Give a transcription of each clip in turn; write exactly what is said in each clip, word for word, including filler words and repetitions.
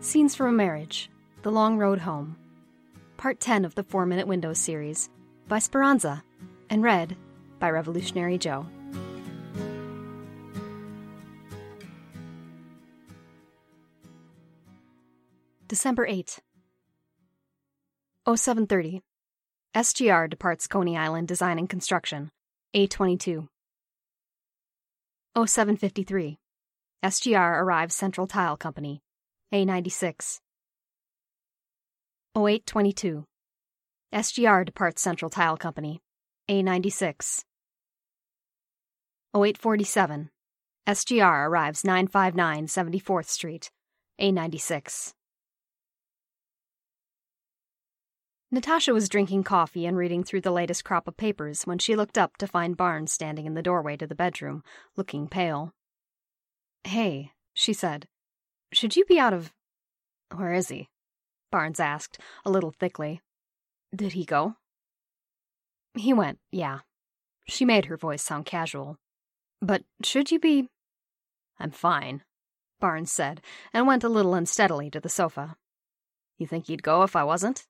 Scenes from a Marriage, The Long Road Home. Part ten of the Four Minute Windows series by Speranza and read by Revolutionary Joe. December eighth. oh seven thirty. S G R departs Coney Island Design and Construction, A twenty-two. oh seven fifty-three. S G R arrives Central Tile Company, A ninety-six. oh eight twenty-two. S G R departs Central Tile Company, A ninety-six. oh eight forty-seven. S G R arrives nine fifty-nine seventy-fourth Street, A ninety-six. Natasha was drinking coffee and reading through the latest crop of papers when she looked up to find Barnes standing in the doorway to the bedroom, looking pale. "Hey," she said. "Should you be out of—" "Where is he?" Barnes asked, a little thickly. "Did he go?" "He went, yeah." She made her voice sound casual. "But should you be—" "I'm fine," Barnes said, and went a little unsteadily to the sofa. "You think he'd go if I wasn't?"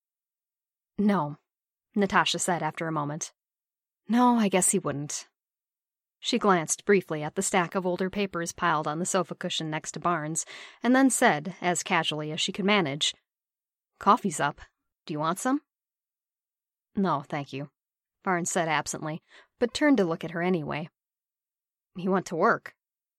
"No," Natasha said after a moment. "No, I guess he wouldn't." She glanced briefly at the stack of older papers piled on the sofa cushion next to Barnes, and then said, as casually as she could manage, "Coffee's up. Do you want some?" "No, thank you," Barnes said absently, but turned to look at her anyway. "He went to work."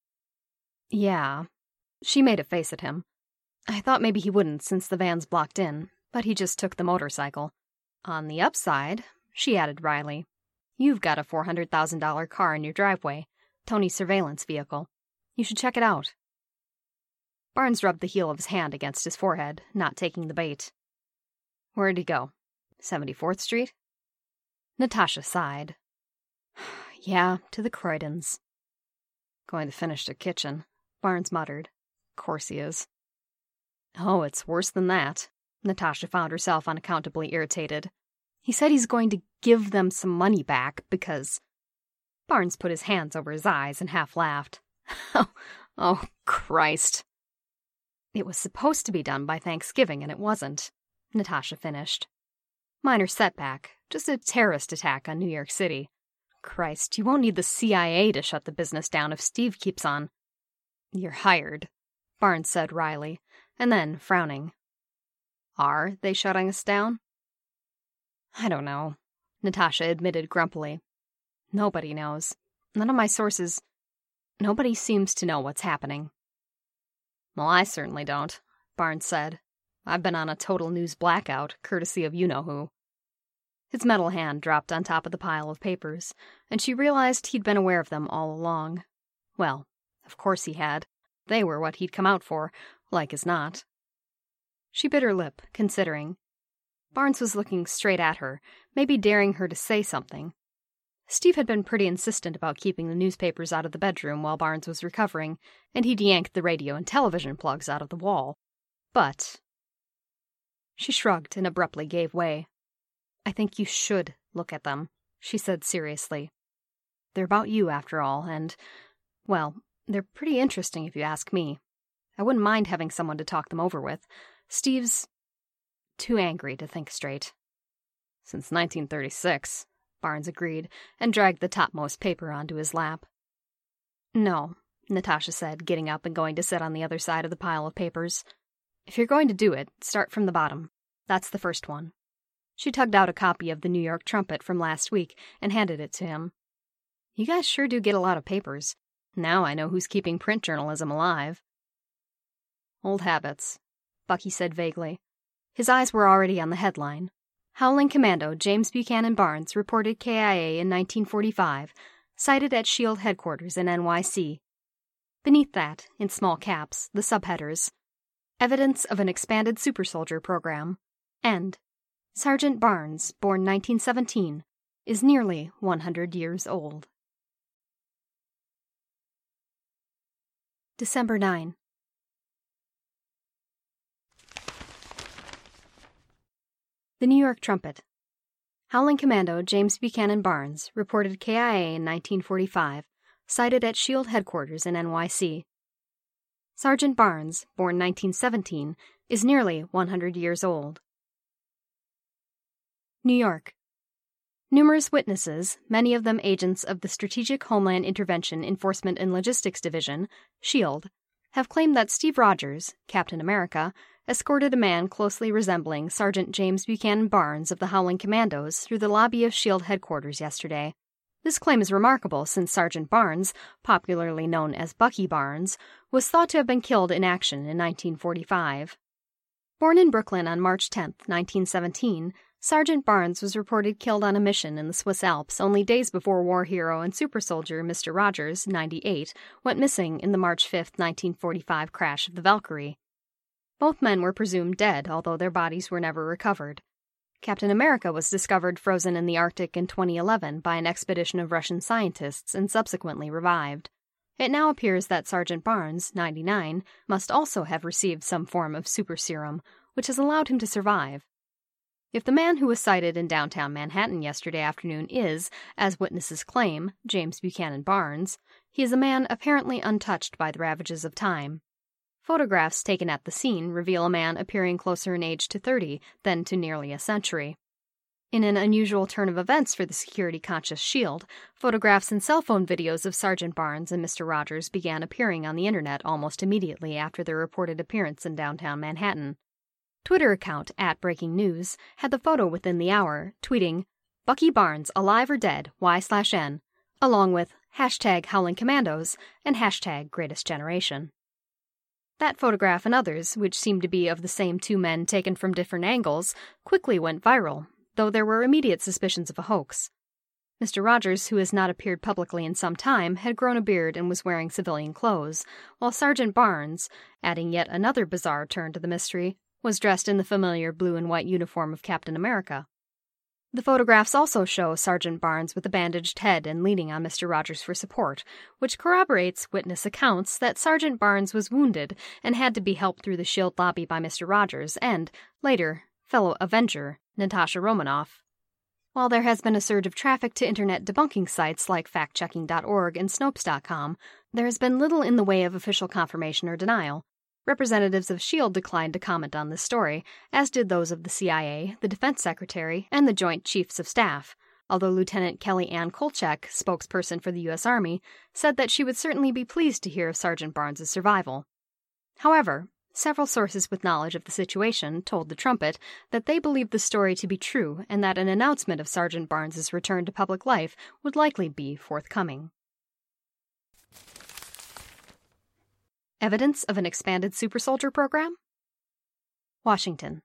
"Yeah." She made a face at him. "I thought maybe he wouldn't since the van's blocked in, but he just took the motorcycle. On the upside," she added wryly, "you've got a four hundred thousand dollars car in your driveway, Tony's surveillance vehicle. You should check it out." Barnes rubbed the heel of his hand against his forehead, not taking the bait. "Where'd he go? seventy-fourth Street? Natasha sighed. "Yeah, to the Croydons." "Going to finish the kitchen," Barnes muttered. "Course he is." "Oh, it's worse than that." Natasha found herself unaccountably irritated. "He said he's going to give them some money back because—" Barnes put his hands over his eyes and half laughed. "Oh, oh, Christ." "It was supposed to be done by Thanksgiving, and it wasn't," Natasha finished. "Minor setback, just a terrorist attack on New York City. Christ, you won't need the C I A to shut the business down if Steve keeps on." "You're hired," Barnes said wryly, and then, frowning, "Are they shutting us down?" "I don't know," Natasha admitted grumpily. "Nobody knows. None of my sources... Nobody seems to know what's happening." "Well, I certainly don't," Barnes said. "I've been on a total news blackout, courtesy of you-know-who." His metal hand dropped on top of the pile of papers, and she realized he'd been aware of them all along. Well, of course he had. They were what he'd come out for, like as not. She bit her lip, considering. Barnes was looking straight at her, maybe daring her to say something. Steve had been pretty insistent about keeping the newspapers out of the bedroom while Barnes was recovering, and he'd yanked the radio and television plugs out of the wall. But... She shrugged and abruptly gave way. "I think you should look at them," she said seriously. "They're about you, after all, and, well, they're pretty interesting if you ask me. I wouldn't mind having someone to talk them over with. Steve's too angry to think straight." "Since nineteen thirty-six, Barnes agreed, and dragged the topmost paper onto his lap. "No," Natasha said, getting up and going to sit on the other side of the pile of papers. "If you're going to do it, start from the bottom. That's the first one." She tugged out a copy of the New York Trumpet from last week and handed it to him. "You guys sure do get a lot of papers. Now I know who's keeping print journalism alive." "Old habits," Bucky said vaguely. His eyes were already on the headline. Howling Commando James Buchanan Barnes reported K I A in nineteen forty-five, cited at SHIELD headquarters in N Y C. Beneath that, in small caps, the subheaders: Evidence of an expanded super soldier program, and Sergeant Barnes, born nineteen seventeen, is nearly one hundred years old. December ninth. The New York Trumpet. Howling Commando James Buchanan Barnes reported K I A in nineteen forty-five, cited at SHIELD headquarters in N Y C. Sergeant Barnes, born nineteen seventeen, is nearly one hundred years old. New York. Numerous witnesses, many of them agents of the Strategic Homeland Intervention Enforcement and Logistics Division, SHIELD, have claimed that Steve Rogers, Captain America, escorted a man closely resembling Sergeant James Buchanan Barnes of the Howling Commandos through the lobby of SHIELD headquarters yesterday. This claim is remarkable since Sergeant Barnes, popularly known as Bucky Barnes, was thought to have been killed in action in nineteen forty-five. Born in Brooklyn on March tenth, nineteen seventeen, Sergeant Barnes was reported killed on a mission in the Swiss Alps only days before war hero and super soldier Mister Rogers, ninety-eight, went missing in the March fifth, nineteen forty-five crash of the Valkyrie. Both men were presumed dead, although their bodies were never recovered. Captain America was discovered frozen in the Arctic in twenty eleven by an expedition of Russian scientists and subsequently revived. It now appears that Sergeant Barnes, ninety-nine, must also have received some form of super serum, which has allowed him to survive. If the man who was sighted in downtown Manhattan yesterday afternoon is, as witnesses claim, James Buchanan Barnes, he is a man apparently untouched by the ravages of time. Photographs taken at the scene reveal a man appearing closer in age to thirty than to nearly a century. In an unusual turn of events for the security-conscious SHIELD, photographs and cell phone videos of Sergeant Barnes and Mister Rogers began appearing on the internet almost immediately after their reported appearance in downtown Manhattan. Twitter account at Breaking News had the photo within the hour, tweeting, "Bucky Barnes, alive or dead, Y slash N," along with hashtag Howling Commandos and hashtag Greatest Generation. That photograph and others, which seemed to be of the same two men taken from different angles, quickly went viral, though there were immediate suspicions of a hoax. Mister Rogers, who has not appeared publicly in some time, had grown a beard and was wearing civilian clothes, while Sergeant Barnes, adding yet another bizarre turn to the mystery, was dressed in the familiar blue and white uniform of Captain America. The photographs also show Sergeant Barnes with a bandaged head and leaning on Mister Rogers for support, which corroborates witness accounts that Sergeant Barnes was wounded and had to be helped through the SHIELD lobby by Mister Rogers and, later, fellow Avenger Natasha Romanoff. While there has been a surge of traffic to internet debunking sites like fact checking dot org and Snopes dot com, there has been little in the way of official confirmation or denial. Representatives of SHIELD declined to comment on this story, as did those of the C I A, the Defense Secretary, and the Joint Chiefs of Staff, although Lieutenant Kelly Ann Kolchak, spokesperson for the U S Army, said that she would certainly be pleased to hear of Sergeant Barnes' survival. However, several sources with knowledge of the situation told the Trumpet that they believed the story to be true and that an announcement of Sergeant Barnes' return to public life would likely be forthcoming. Evidence of an expanded super soldier program? Washington.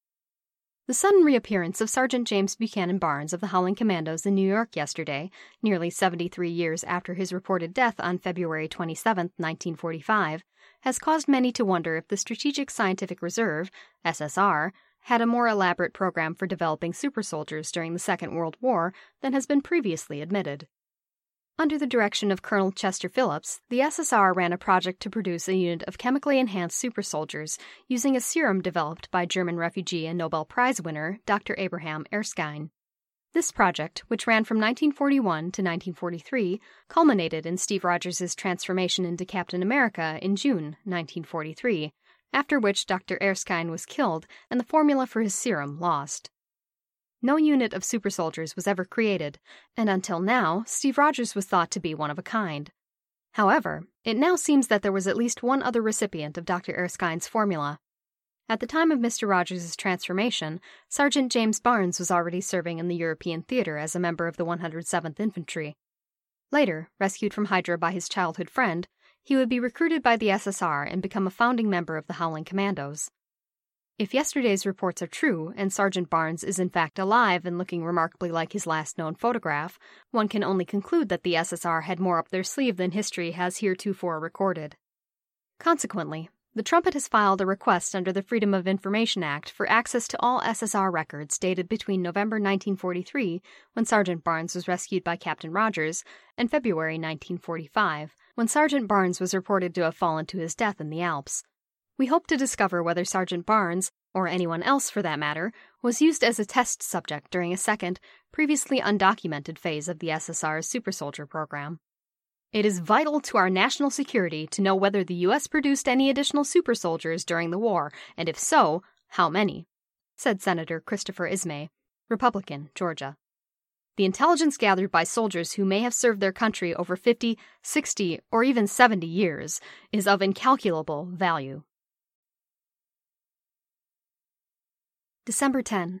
The sudden reappearance of Sergeant James Buchanan Barnes of the Howling Commandos in New York yesterday, nearly seventy-three years after his reported death on February twenty-seventh, nineteen forty-five, has caused many to wonder if the Strategic Scientific Reserve, S S R, had a more elaborate program for developing super soldiers during the Second World War than has been previously admitted. Under the direction of Colonel Chester Phillips, the S S R ran a project to produce a unit of chemically enhanced super soldiers using a serum developed by German refugee and Nobel Prize winner Doctor Abraham Erskine. This project, which ran from nineteen forty-one to nineteen forty-three, culminated in Steve Rogers' transformation into Captain America in June nineteen forty-three, after which Doctor Erskine was killed and the formula for his serum lost. No unit of super soldiers was ever created, and until now, Steve Rogers was thought to be one of a kind. However, it now seems that there was at least one other recipient of Doctor Erskine's formula. At the time of Mister Rogers' transformation, Sergeant James Barnes was already serving in the European theater as a member of the one hundred seventh Infantry. Later, rescued from Hydra by his childhood friend, he would be recruited by the S S R and become a founding member of the Howling Commandos. If yesterday's reports are true, and Sergeant Barnes is in fact alive and looking remarkably like his last known photograph, one can only conclude that the S S R had more up their sleeve than history has heretofore recorded. Consequently, the Trumpet has filed a request under the Freedom of Information Act for access to all S S R records dated between November nineteen forty-three, when Sergeant Barnes was rescued by Captain Rogers, and February nineteen forty-five, when Sergeant Barnes was reported to have fallen to his death in the Alps. We hope to discover whether Sergeant Barnes, or anyone else for that matter, was used as a test subject during a second, previously undocumented phase of the S S R's super soldier program. It is vital to our national security to know whether the U S produced any additional super soldiers during the war, and if so, how many, said Senator Christopher Ismay, Republican, Georgia. The intelligence gathered by soldiers who may have served their country over fifty, sixty, or even seventy years is of incalculable value. December tenth.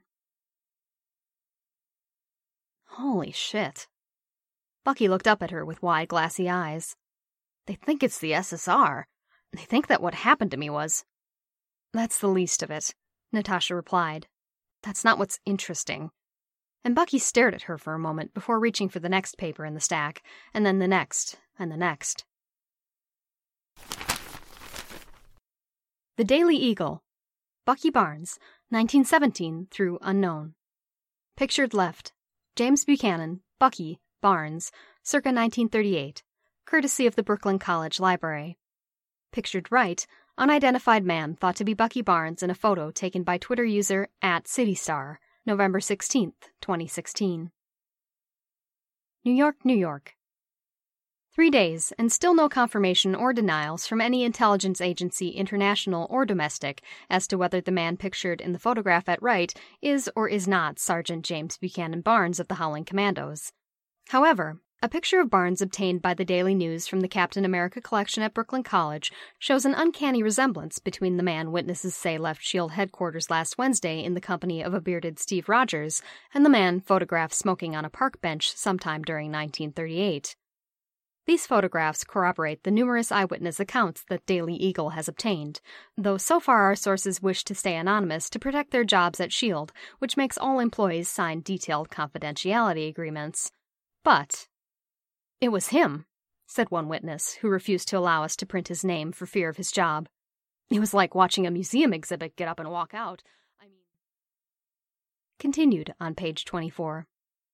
Holy shit. Bucky looked up at her with wide, glassy eyes. They think it's the S S R. They think that what happened to me was... That's the least of it, Natasha replied. That's not what's interesting. And Bucky stared at her for a moment before reaching for the next paper in the stack, and then the next, and the next. The Daily Eagle. Bucky Barnes, nineteen seventeen through unknown. Pictured left. James Buchanan, Bucky, Barnes, circa nineteen thirty-eight, courtesy of the Brooklyn College Library. Pictured right. Unidentified man thought to be Bucky Barnes in a photo taken by Twitter user at CityStar, November sixteenth, twenty sixteen. New York, New York. Three days, and still no confirmation or denials from any intelligence agency, international or domestic, as to whether the man pictured in the photograph at right is or is not Sergeant James Buchanan Barnes of the Howling Commandos. However, a picture of Barnes obtained by the Daily News from the Captain America collection at Brooklyn College shows an uncanny resemblance between the man witnesses say left SHIELD headquarters last Wednesday in the company of a bearded Steve Rogers and the man photographed smoking on a park bench sometime during nineteen thirty-eight. These photographs corroborate the numerous eyewitness accounts that Daily Eagle has obtained, though so far our sources wish to stay anonymous to protect their jobs at SHIELD, which makes all employees sign detailed confidentiality agreements. But... It was him, said one witness, who refused to allow us to print his name for fear of his job. It was like watching a museum exhibit get up and walk out. I mean... Continued on page twenty-four.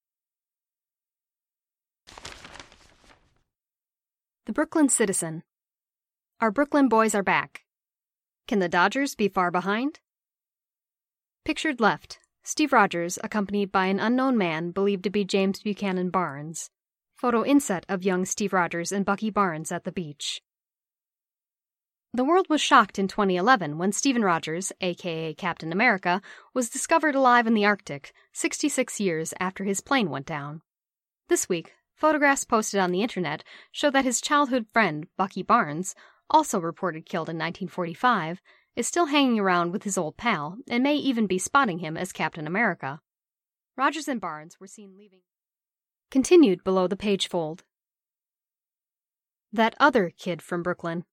The Brooklyn Citizen. Our Brooklyn boys are back. Can the Dodgers be far behind? Pictured left. Steve Rogers, accompanied by an unknown man believed to be James Buchanan Barnes. Photo inset of young Steve Rogers and Bucky Barnes at the beach. The world was shocked in twenty eleven when Stephen Rogers, aka Captain America, was discovered alive in the Arctic, sixty-six years after his plane went down. This week, photographs posted on the internet show that his childhood friend, Bucky Barnes, also reported killed in nineteen forty-five, is still hanging around with his old pal and may even be spotting him as Captain America. Rogers and Barnes were seen leaving. Continued below the page fold. That other kid from Brooklyn.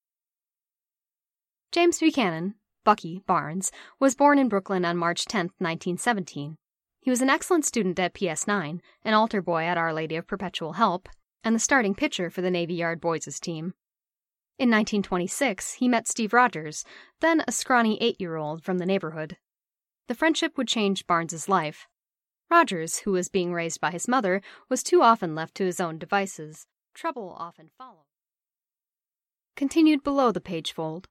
James Buchanan, Bucky Barnes, was born in Brooklyn on March tenth, nineteen seventeen. He was an excellent student at P S nine, an altar boy at Our Lady of Perpetual Help, and the starting pitcher for the Navy Yard boys' team. In nineteen twenty-six, he met Steve Rogers, then a scrawny eight-year-old from the neighborhood. The friendship would change Barnes's life. Rogers, who was being raised by his mother, was too often left to his own devices. Trouble often followed. Continued below the page fold.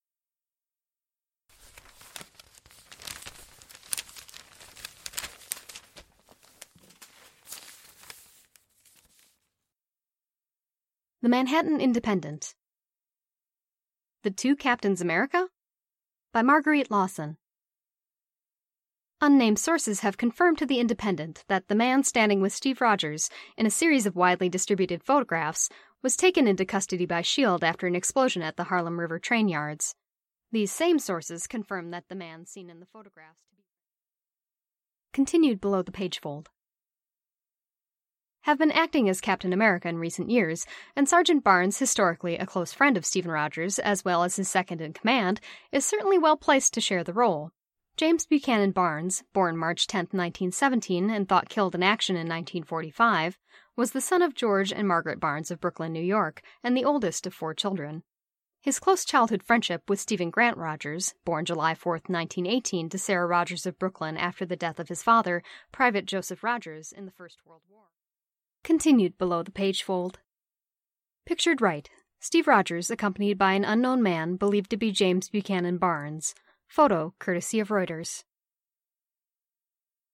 The Manhattan Independent. The Two Captains America? By Marguerite Lawson. Unnamed sources have confirmed to The Independent that the man standing with Steve Rogers in a series of widely distributed photographs was taken into custody by SHIELD after an explosion at the Harlem River train yards. These same sources confirm that the man seen in the photographs to be... Continued below the page fold. Have been acting as Captain America in recent years, and Sergeant Barnes, historically a close friend of Stephen Rogers as well as his second-in-command, is certainly well placed to share the role. James Buchanan Barnes, born March tenth, nineteen seventeen, and thought killed in action in nineteen forty-five, was the son of George and Margaret Barnes of Brooklyn, New York, and the oldest of four children. His close childhood friendship with Stephen Grant Rogers, born July fourth, nineteen eighteen, to Sarah Rogers of Brooklyn after the death of his father, Private Joseph Rogers, in the First World War. Continued below the page fold. Pictured right. Steve Rogers, accompanied by an unknown man believed to be James Buchanan Barnes. Photo courtesy of Reuters.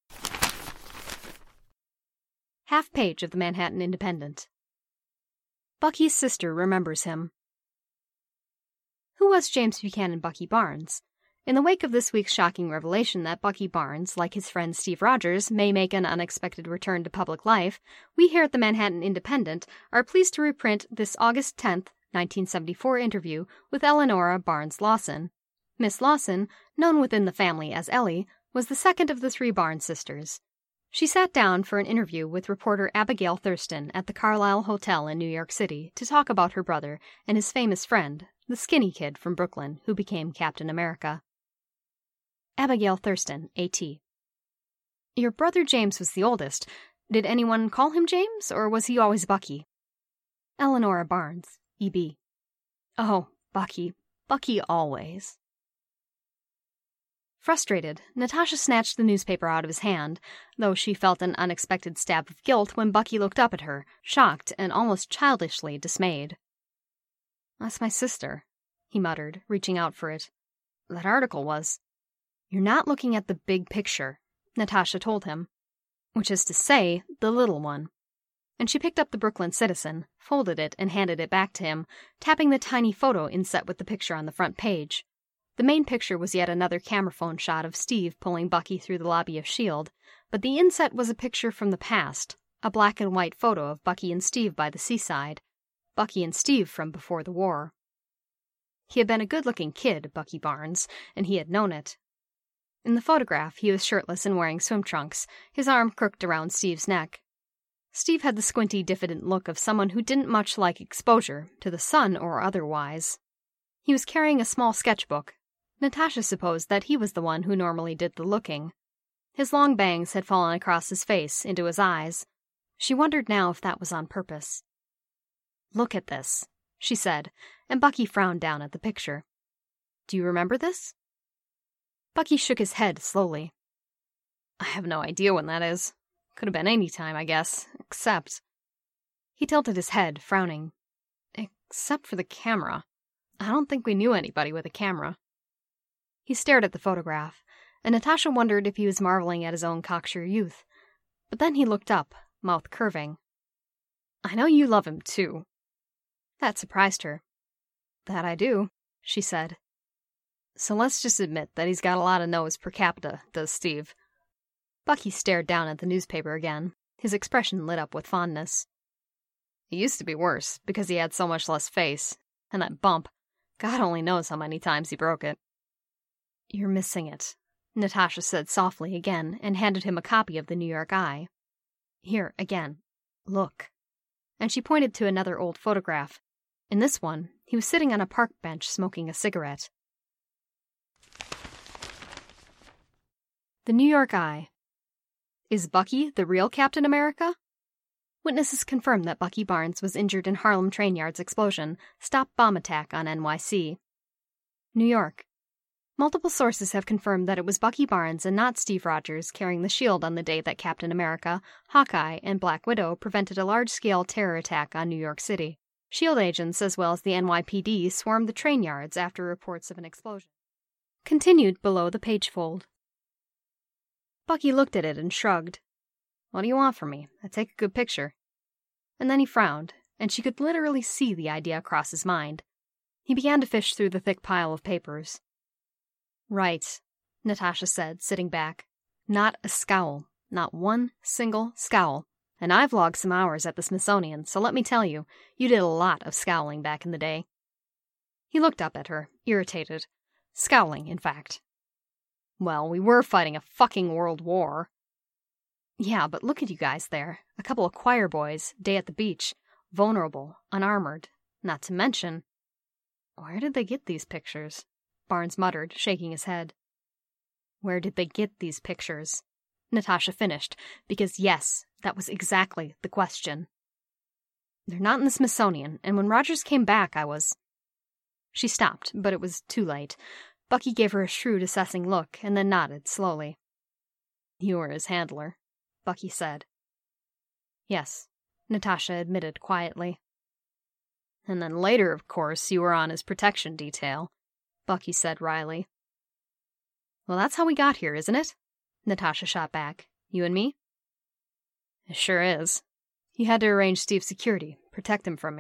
Half page of the Manhattan Independent. Bucky's sister remembers him. Who was James Buchanan Bucky Barnes? In the wake of this week's shocking revelation that Bucky Barnes, like his friend Steve Rogers, may make an unexpected return to public life, we here at the Manhattan Independent are pleased to reprint this August tenth, nineteen seventy-four interview with Eleanora Barnes Lawson. Miss Lawson, known within the family as Ellie, was the second of the three Barnes sisters. She sat down for an interview with reporter Abigail Thurston at the Carlisle Hotel in New York City to talk about her brother and his famous friend, the skinny kid from Brooklyn who became Captain America. Abigail Thurston, A T Your brother James was the oldest. Did anyone call him James, or was he always Bucky? Eleanora Barnes, E B Oh, Bucky. Bucky always. Frustrated, Natasha snatched the newspaper out of his hand, though she felt an unexpected stab of guilt when Bucky looked up at her, shocked and almost childishly dismayed. "That's my sister," he muttered, reaching out for it. "That article was." "You're not looking at the big picture," Natasha told him. "Which is to say, the little one." And she picked up the Brooklyn Citizen, folded it, and handed it back to him, tapping the tiny photo inset with the picture on the front page. The main picture was yet another camera phone shot of Steve pulling Bucky through the lobby of S H I E L D, but the inset was a picture from the past, a black and white photo of Bucky and Steve by the seaside. Bucky and Steve from before the war. He had been a good-looking kid, Bucky Barnes, and he had known it. In the photograph, he was shirtless and wearing swim trunks, his arm crooked around Steve's neck. Steve had the squinty, diffident look of someone who didn't much like exposure, to the sun or otherwise. He was carrying a small sketchbook. Natasha supposed that he was the one who normally did the looking. His long bangs had fallen across his face, into his eyes. She wondered now if that was on purpose. "Look at this," she said, and Bucky frowned down at the picture. "Do you remember this?" Bucky shook his head slowly. "I have no idea when that is. Could have been any time, I guess, except..." He tilted his head, frowning. "Except for the camera. I don't think we knew anybody with a camera." He stared at the photograph, and Natasha wondered if he was marveling at his own cocksure youth. But then he looked up, mouth curving. "I know you love him, too." That surprised her. "That I do," she said. "So let's just admit that he's got a lot of nose per capita, does Steve." Bucky stared down at the newspaper again, his expression lit up with fondness. "It used to be worse, because he had so much less face. And that bump, God only knows how many times he broke it." "You're missing it," Natasha said softly again, and handed him a copy of the New York Eye. "Here, again. Look." And she pointed to another old photograph. In this one, he was sitting on a park bench smoking a cigarette. The New York Eye. Is Bucky the real Captain America? Witnesses confirmed that Bucky Barnes was injured in Harlem train yard's explosion, stop bomb attack on N Y C. New York. Multiple sources have confirmed that it was Bucky Barnes and not Steve Rogers carrying the shield on the day that Captain America, Hawkeye, and Black Widow prevented a large-scale terror attack on New York City. SHIELD agents as well as the N Y P D swarmed the train yards after reports of an explosion. Continued below the page fold. Bucky looked at it and shrugged. "What do you want from me? I take a good picture." And then he frowned, and she could literally see the idea cross his mind. He began to fish through the thick pile of papers. "Right," Natasha said, sitting back. "Not a scowl. Not one single scowl. And I've logged some hours at the Smithsonian, so let me tell you, you did a lot of scowling back in the day." He looked up at her, irritated. Scowling, in fact. "Well, we were fighting a fucking world war." "Yeah, but look at you guys there. A couple of choir boys, day at the beach. Vulnerable, unarmored. Not to mention..." "Where did they get these pictures?" Barnes muttered, shaking his head. "Where did they get these pictures?" Natasha finished, because yes, that was exactly the question. "They're not in the Smithsonian, and when Rogers came back, I was..." She stopped, but it was too late. Bucky gave her a shrewd, assessing look, and then nodded slowly. "You were his handler," Bucky said. "Yes," Natasha admitted quietly. "And then later, of course, you were on his protection detail," Bucky said wryly. "Well, that's how we got here, isn't it?" Natasha shot back. "You and me?" "It sure is. You had to arrange Steve's security, protect him from me.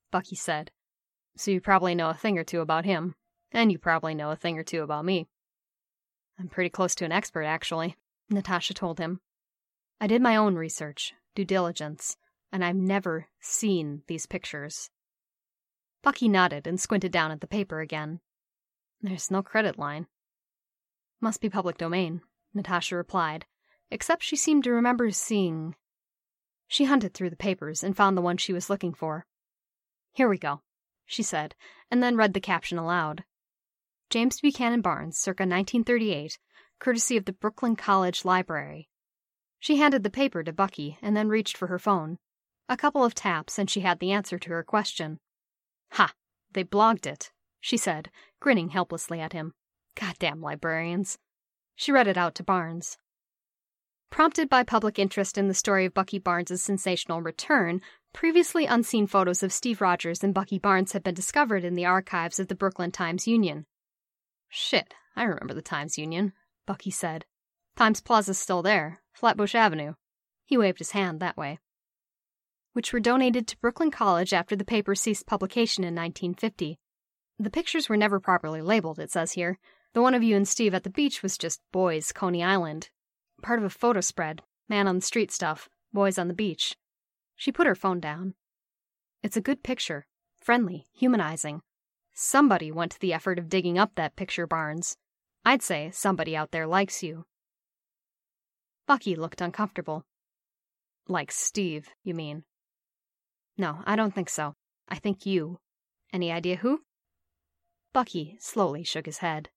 Bucky said. So you probably know a thing or two about him, and you probably know a thing or two about me. I'm pretty close to an expert, actually, Natasha told him. I did my own research, due diligence, and I've never seen these pictures. Bucky nodded and squinted down at the paper again. There's no credit line. Must be public domain, Natasha replied, except she seemed to remember seeing... She hunted through the papers and found the one she was looking for. Here we go, she said, and then read the caption aloud. James Buchanan Barnes, circa nineteen thirty-eight, courtesy of the Brooklyn College Library. She handed the paper to Bucky and then reached for her phone. A couple of taps and she had the answer to her question. Ha! They blogged it, she said, grinning helplessly at him. Goddamn librarians. She read it out to Barnes. Prompted by public interest in the story of Bucky Barnes' sensational return, previously unseen photos of Steve Rogers and Bucky Barnes had been discovered in the archives of the Brooklyn Times-Union. Shit, I remember the Times-Union, Bucky said. Times Plaza's still there, Flatbush Avenue. He waved his hand that way. Which were donated to Brooklyn College after the paper ceased publication in nineteen fifty. The pictures were never properly labeled, it says here. The one of you and Steve at the beach was just Boys, Coney Island. Part of a photo spread, man on the street stuff, boys on the beach. She put her phone down. It's a good picture, friendly, humanizing. Somebody went to the effort of digging up that picture, Barnes. I'd say somebody out there likes you. Bucky looked uncomfortable. Like Steve, you mean? No, I don't think so. I think you. Any idea who? Bucky slowly shook his head.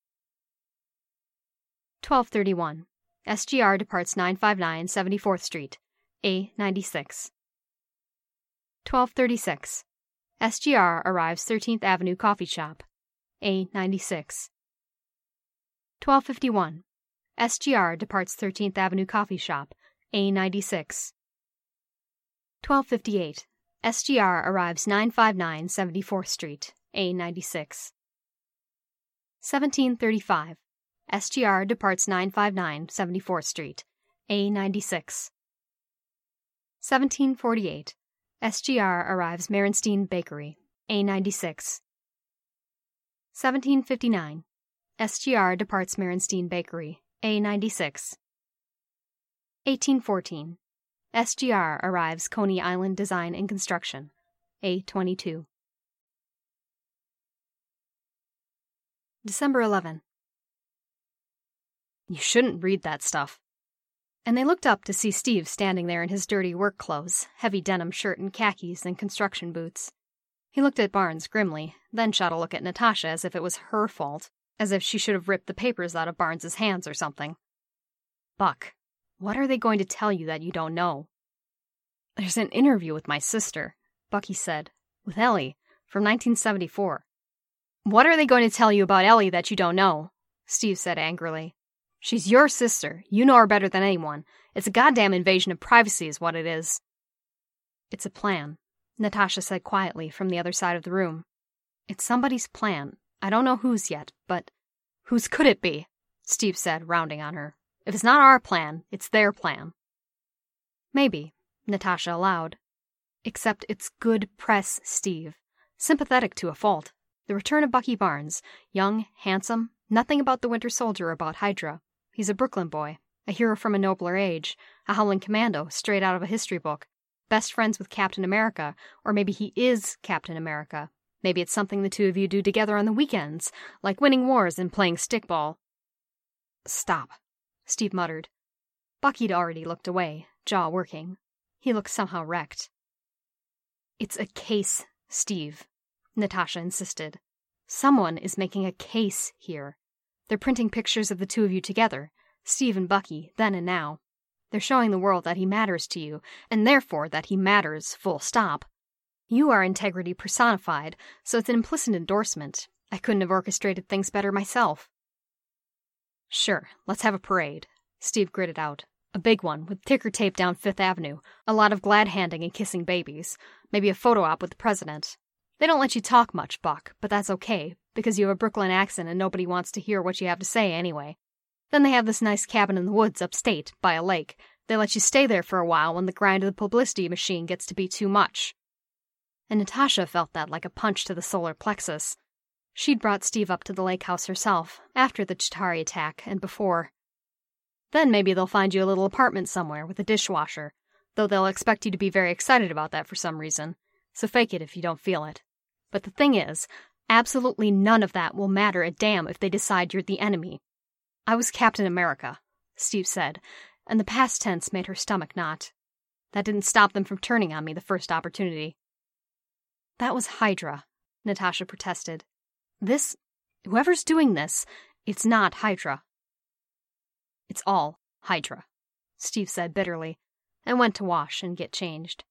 twelve thirty-one. S G R departs nine fifty-nine seventy-fourth Street, A ninety-six. twelve thirty-six. S G R arrives thirteenth Avenue Coffee Shop, A ninety-six. twelve fifty-one. S G R departs thirteenth Avenue Coffee Shop, A ninety-six. twelve fifty-eight. S G R arrives nine fifty-nine seventy-fourth Street, A ninety-six. seventeen thirty-five. S G R departs nine fifty-nine seventy-fourth Street, A ninety-six. seventeen forty-eight. S G R arrives Merenstein Bakery, A ninety-six. seventeen fifty-nine. S G R departs Merenstein Bakery, A ninety-six. eighteen fourteen. S G R arrives Coney Island Design and Construction, A twenty-two. December eleventh. You shouldn't read that stuff. And they looked up to see Steve standing there in his dirty work clothes, heavy denim shirt and khakis and construction boots. He looked at Barnes grimly, then shot a look at Natasha as if it was her fault, as if she should have ripped the papers out of Barnes's hands or something. Buck, what are they going to tell you that you don't know? There's an interview with my sister, Bucky said, with Ellie, from nineteen seventy-four. What are they going to tell you about Ellie that you don't know? Steve said angrily. She's your sister. You know her better than anyone. It's a goddamn invasion of privacy is what it is. It's a plan, Natasha said quietly from the other side of the room. It's somebody's plan. I don't know whose yet, but... Whose could it be? Steve said, rounding on her. If it's not our plan, it's their plan. Maybe, Natasha allowed. Except it's good press, Steve. Sympathetic to a fault. The return of Bucky Barnes. Young, handsome, nothing about the Winter Soldier or about Hydra. He's a Brooklyn boy, a hero from a nobler age, a howling commando straight out of a history book, best friends with Captain America, or maybe he is Captain America. Maybe it's something the two of you do together on the weekends, like winning wars and playing stickball. Stop, Steve muttered. Bucky'd already looked away, jaw working. He looked somehow wrecked. It's a case, Steve, Natasha insisted. Someone is making a case here. They're printing pictures of the two of you together, Steve and Bucky, then and now. They're showing the world that he matters to you, and therefore that he matters, full stop. You are integrity personified, so it's an implicit endorsement. I couldn't have orchestrated things better myself. Sure, let's have a parade, Steve gritted out. A big one, with ticker tape down Fifth Avenue, a lot of glad-handing and kissing babies, maybe a photo op with the president. They don't let you talk much, Buck, but that's okay, because you have a Brooklyn accent and nobody wants to hear what you have to say anyway. Then they have this nice cabin in the woods upstate, by a lake. They let you stay there for a while when the grind of the publicity machine gets to be too much. and Natasha felt that like a punch to the solar plexus. She'd brought Steve up to the lake house herself, after the Chitauri attack and before. Then maybe they'll find you a little apartment somewhere with a dishwasher, though they'll expect you to be very excited about that for some reason, so fake it if you don't feel it. But the thing is, absolutely none of that will matter a damn if they decide you're the enemy. I was Captain America, Steve said, and the past tense made her stomach knot. That didn't stop them from turning on me the first opportunity. That was Hydra, Natasha protested. This, whoever's doing this, it's not Hydra. It's all Hydra, Steve said bitterly, and went to wash and get changed.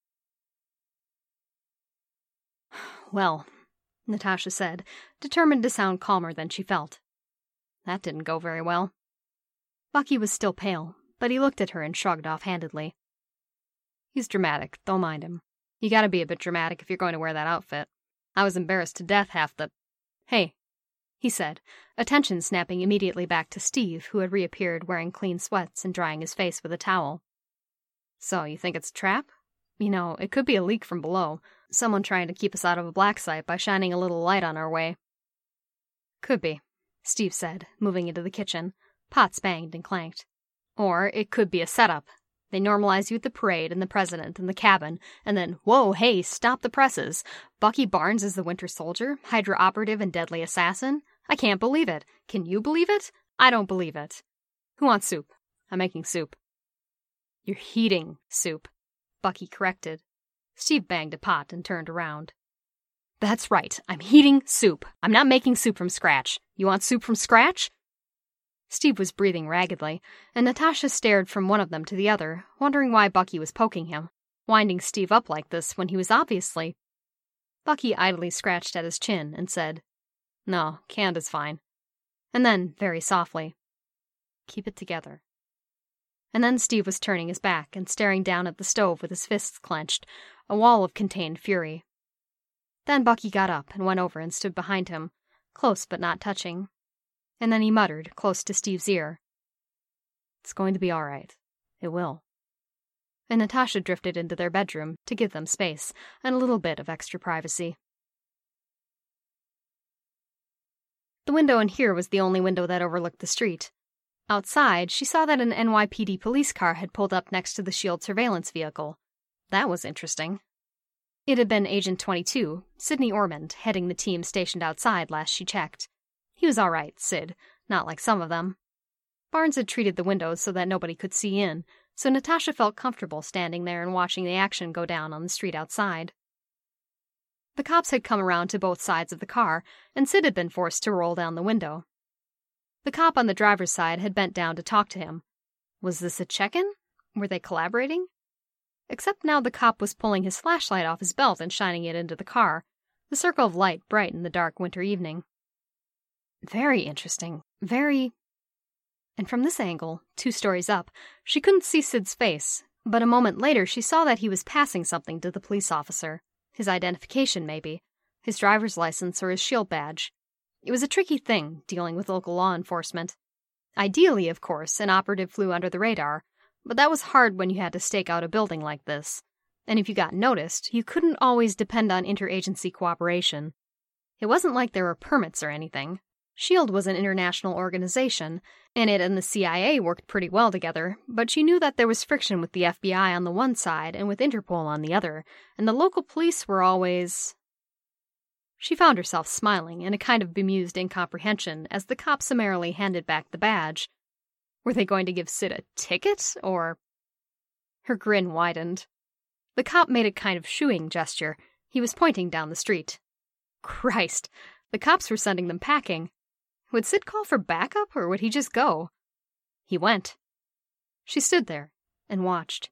Well, Natasha said, determined to sound calmer than she felt. That didn't go very well. Bucky was still pale, but he looked at her and shrugged offhandedly. He's dramatic, don't mind him. You gotta be a bit dramatic if you're going to wear that outfit. I was embarrassed to death half the... Hey, he said, attention snapping immediately back to Steve, who had reappeared wearing clean sweats and drying his face with a towel. So, you think it's a trap? You know, it could be a leak from below. Someone trying to keep us out of a black site by shining a little light on our way. Could be, Steve said, moving into the kitchen. Pots banged and clanked. Or it could be a setup. They normalize you at the parade and the president and the cabin, and then, whoa, hey, stop the presses. Bucky Barnes is the Winter Soldier, Hydra operative and deadly assassin? I can't believe it. Can you believe it? I don't believe it. Who wants soup? I'm making soup. You're heating soup, Bucky corrected. Steve banged a pot and turned around. That's right, I'm heating soup. I'm not making soup from scratch. You want soup from scratch? Steve was breathing raggedly, and Natasha stared from one of them to the other, wondering why Bucky was poking him, winding Steve up like this when he was obviously... Bucky idly scratched at his chin and said, No, canned is fine. And then, very softly, Keep it together. And then Steve was turning his back and staring down at the stove with his fists clenched, a wall of contained fury. Then Bucky got up and went over and stood behind him, close but not touching. And then he muttered, close to Steve's ear, It's going to be all right. It will. And Natasha drifted into their bedroom to give them space and a little bit of extra privacy. The window in here was the only window that overlooked the street. Outside, she saw that an N Y P D police car had pulled up next to the SHIELD surveillance vehicle. That was interesting. It had been Agent twenty-two, Sidney Ormond, heading the team stationed outside last she checked. He was all right, Sid, not like some of them. Barnes had treated the windows so that nobody could see in, so Natasha felt comfortable standing there and watching the action go down on the street outside. The cops had come around to both sides of the car, and Sid had been forced to roll down the window. The cop on the driver's side had bent down to talk to him. Was this a check-in? Were they collaborating? Except now the cop was pulling his flashlight off his belt and shining it into the car, the circle of light bright in the dark winter evening. Very interesting. Very... And from this angle, two stories up, she couldn't see Sid's face, but a moment later she saw that he was passing something to the police officer. His identification, maybe. His driver's license or his SHIELD badge. It was a tricky thing, dealing with local law enforcement. Ideally, of course, an operative flew under the radar, but that was hard when you had to stake out a building like this. And if you got noticed, you couldn't always depend on interagency cooperation. It wasn't like there were permits or anything. SHIELD was an international organization, and it and the C I A worked pretty well together, but she knew that there was friction with the F B I on the one side and with Interpol on the other, and the local police were always... She found herself smiling in a kind of bemused incomprehension as the cop summarily handed back the badge. Were they going to give Sid a ticket, or... Her grin widened. The cop made a kind of shooing gesture. He was pointing down the street. Christ, the cops were sending them packing. Would Sid call for backup, or would he just go? He went. She stood there and watched.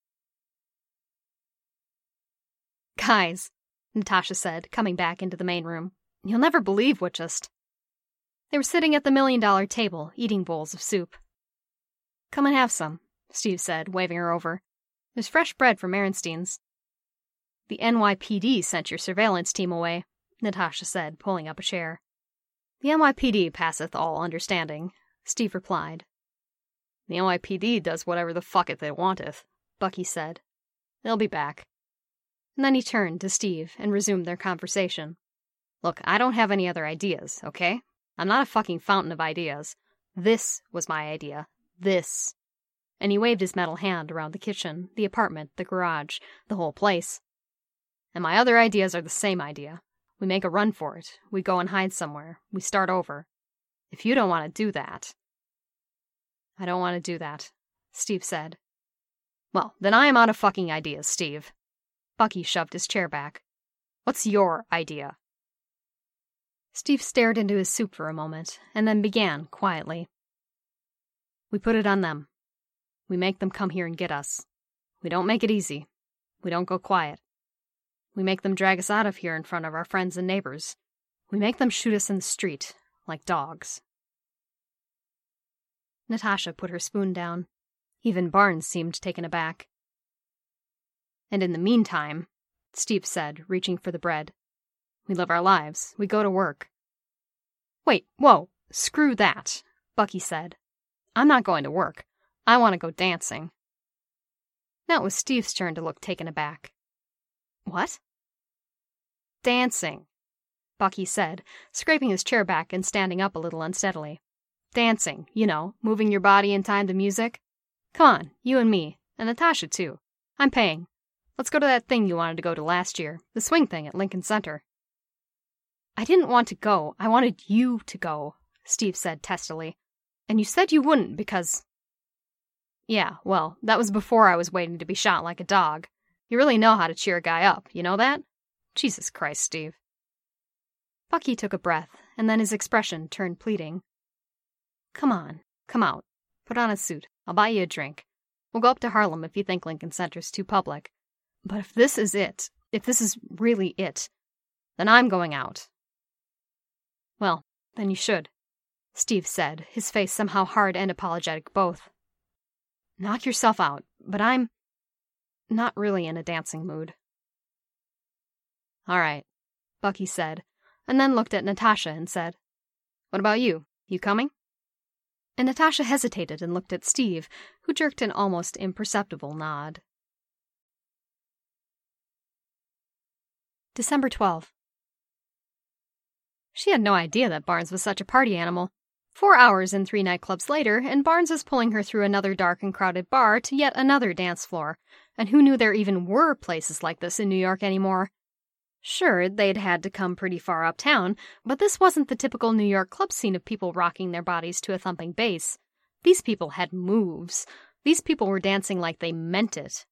Guys, Natasha said, coming back into the main room, you'll never believe what just... They were sitting at the million-dollar table, eating bowls of soup. Come and have some, Steve said, waving her over. There's fresh bread from Aaronstein's. The N Y P D sent your surveillance team away, Natasha said, pulling up a chair. The N Y P D passeth all understanding, Steve replied. The N Y P D does whatever the fuck it they wanteth, Bucky said. They'll be back. And then he turned to Steve and resumed their conversation. Look, I don't have any other ideas, okay? I'm not a fucking fountain of ideas. This was my idea. This. And he waved his metal hand around the kitchen, the apartment, the garage, the whole place. And my other ideas are the same idea. We make a run for it. We go and hide somewhere. We start over. If you don't want to do that... I don't want to do that, Steve said. Well, then I am out of fucking ideas, Steve. Bucky shoved his chair back. What's your idea? Steve stared into his soup for a moment, and then began, quietly. We put it on them. We make them come here and get us. We don't make it easy. We don't go quiet. We make them drag us out of here in front of our friends and neighbors. We make them shoot us in the street, like dogs. Natasha put her spoon down. Even Barnes seemed taken aback. And in the meantime, Steve said, reaching for the bread, we live our lives. We go to work. Wait, whoa, screw that, Bucky said. I'm not going to work. I want to go dancing. Now it was Steve's turn to look taken aback. What? Dancing, Bucky said, scraping his chair back and standing up a little unsteadily. Dancing, you know, moving your body in time to music. Come on, you and me, and Natasha too. I'm paying. Let's go to that thing you wanted to go to last year, the swing thing at Lincoln Center. I didn't want to go. I wanted you to go, Steve said testily. And you said you wouldn't because... Yeah, well, that was before I was waiting to be shot like a dog. You really know how to cheer a guy up, you know that? Jesus Christ, Steve. Bucky took a breath, and then his expression turned pleading. Come on, come out. Put on a suit. I'll buy you a drink. We'll go up to Harlem if you think Lincoln Center's too public. But if this is it, if this is really it, then I'm going out. Well, then you should, Steve said, his face somehow hard and apologetic both. Knock yourself out, but I'm not really in a dancing mood. All right, Bucky said, and then looked at Natasha and said, What about you? You coming? And Natasha hesitated and looked at Steve, who jerked an almost imperceptible nod. December twelfth. She had no idea that Barnes was such a party animal. Four hours and three nightclubs later, and Barnes was pulling her through another dark and crowded bar to yet another dance floor. And who knew there even were places like this in New York anymore? Sure, they'd had to come pretty far uptown, but this wasn't the typical New York club scene of people rocking their bodies to a thumping bass. These people had moves. These people were dancing like they meant it.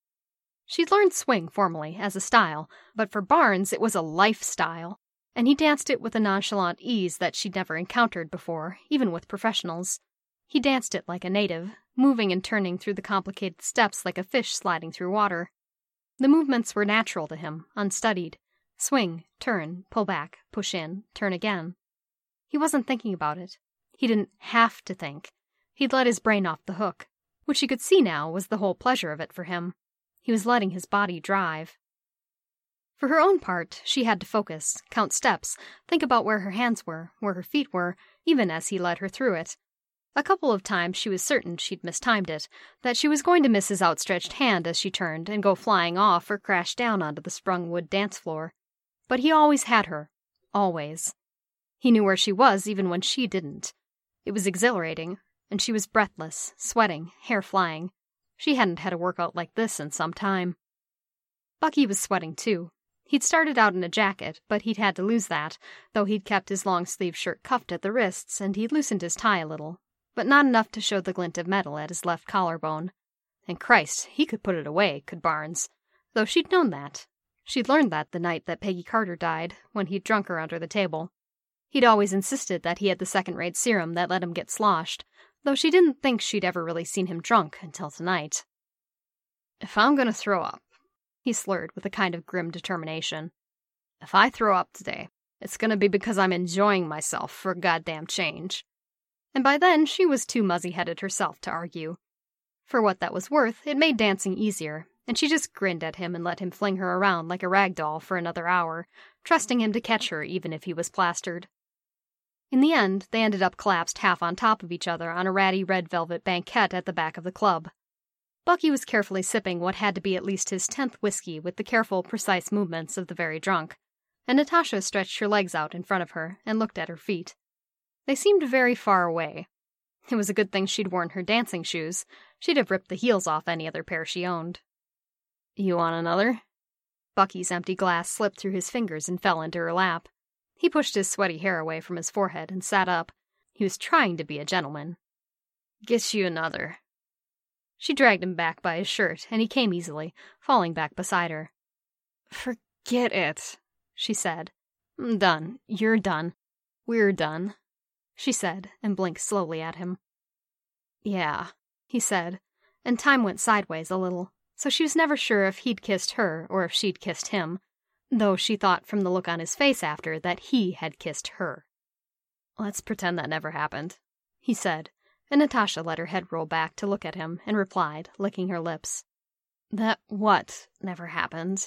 She'd learned swing formally, as a style, but for Barnes it was a lifestyle, and he danced it with a nonchalant ease that she'd never encountered before, even with professionals. He danced it like a native, moving and turning through the complicated steps like a fish sliding through water. The movements were natural to him, unstudied. Swing, turn, pull back, push in, turn again. He wasn't thinking about it. He didn't have to think. He'd let his brain off the hook, which he could see now was the whole pleasure of it for him. He was letting his body drive. For her own part, she had to focus, count steps, think about where her hands were, where her feet were, even as he led her through it. A couple of times she was certain she'd mistimed it, that she was going to miss his outstretched hand as she turned and go flying off or crash down onto the sprung wood dance floor. But he always had her. Always. He knew where she was even when she didn't. It was exhilarating, and she was breathless, sweating, hair flying. She hadn't had a workout like this in some time. Bucky was sweating too. He'd started out in a jacket, but he'd had to lose that, though he'd kept his long-sleeved shirt cuffed at the wrists and he'd loosened his tie a little, but not enough to show the glint of metal at his left collarbone. And Christ, he could put it away, could Barnes, though she'd known that. She'd learned that the night that Peggy Carter died, when he'd drunk her under the table. He'd always insisted that he had the second-rate serum that let him get sloshed, though she didn't think she'd ever really seen him drunk until tonight. If I'm gonna throw up, he slurred with a kind of grim determination. If I throw up today, it's gonna be because I'm enjoying myself for a goddamn change. And by then, she was too muzzy-headed herself to argue. For what that was worth, it made dancing easier, and she just grinned at him and let him fling her around like a rag doll for another hour, trusting him to catch her even if he was plastered. In the end, they ended up collapsed half on top of each other on a ratty red velvet banquette at the back of the club. Bucky was carefully sipping what had to be at least his tenth whiskey with the careful, precise movements of the very drunk, and Natasha stretched her legs out in front of her and looked at her feet. They seemed very far away. It was a good thing she'd worn her dancing shoes. She'd have ripped the heels off any other pair she owned. "You want another?" Bucky's empty glass slipped through his fingers and fell into her lap. He pushed his sweaty hair away from his forehead and sat up. He was trying to be a gentleman. "Get you another." She dragged him back by his shirt, and he came easily, falling back beside her. "Forget it," she said. "I'm done. You're done. We're done," she said, and blinked slowly at him. "Yeah," he said, and time went sideways a little, so she was never sure if he'd kissed her or if she'd kissed him, though she thought from the look on his face after that he had kissed her. "Let's pretend that never happened," he said, and Natasha let her head roll back to look at him and replied, licking her lips, "That what never happened?"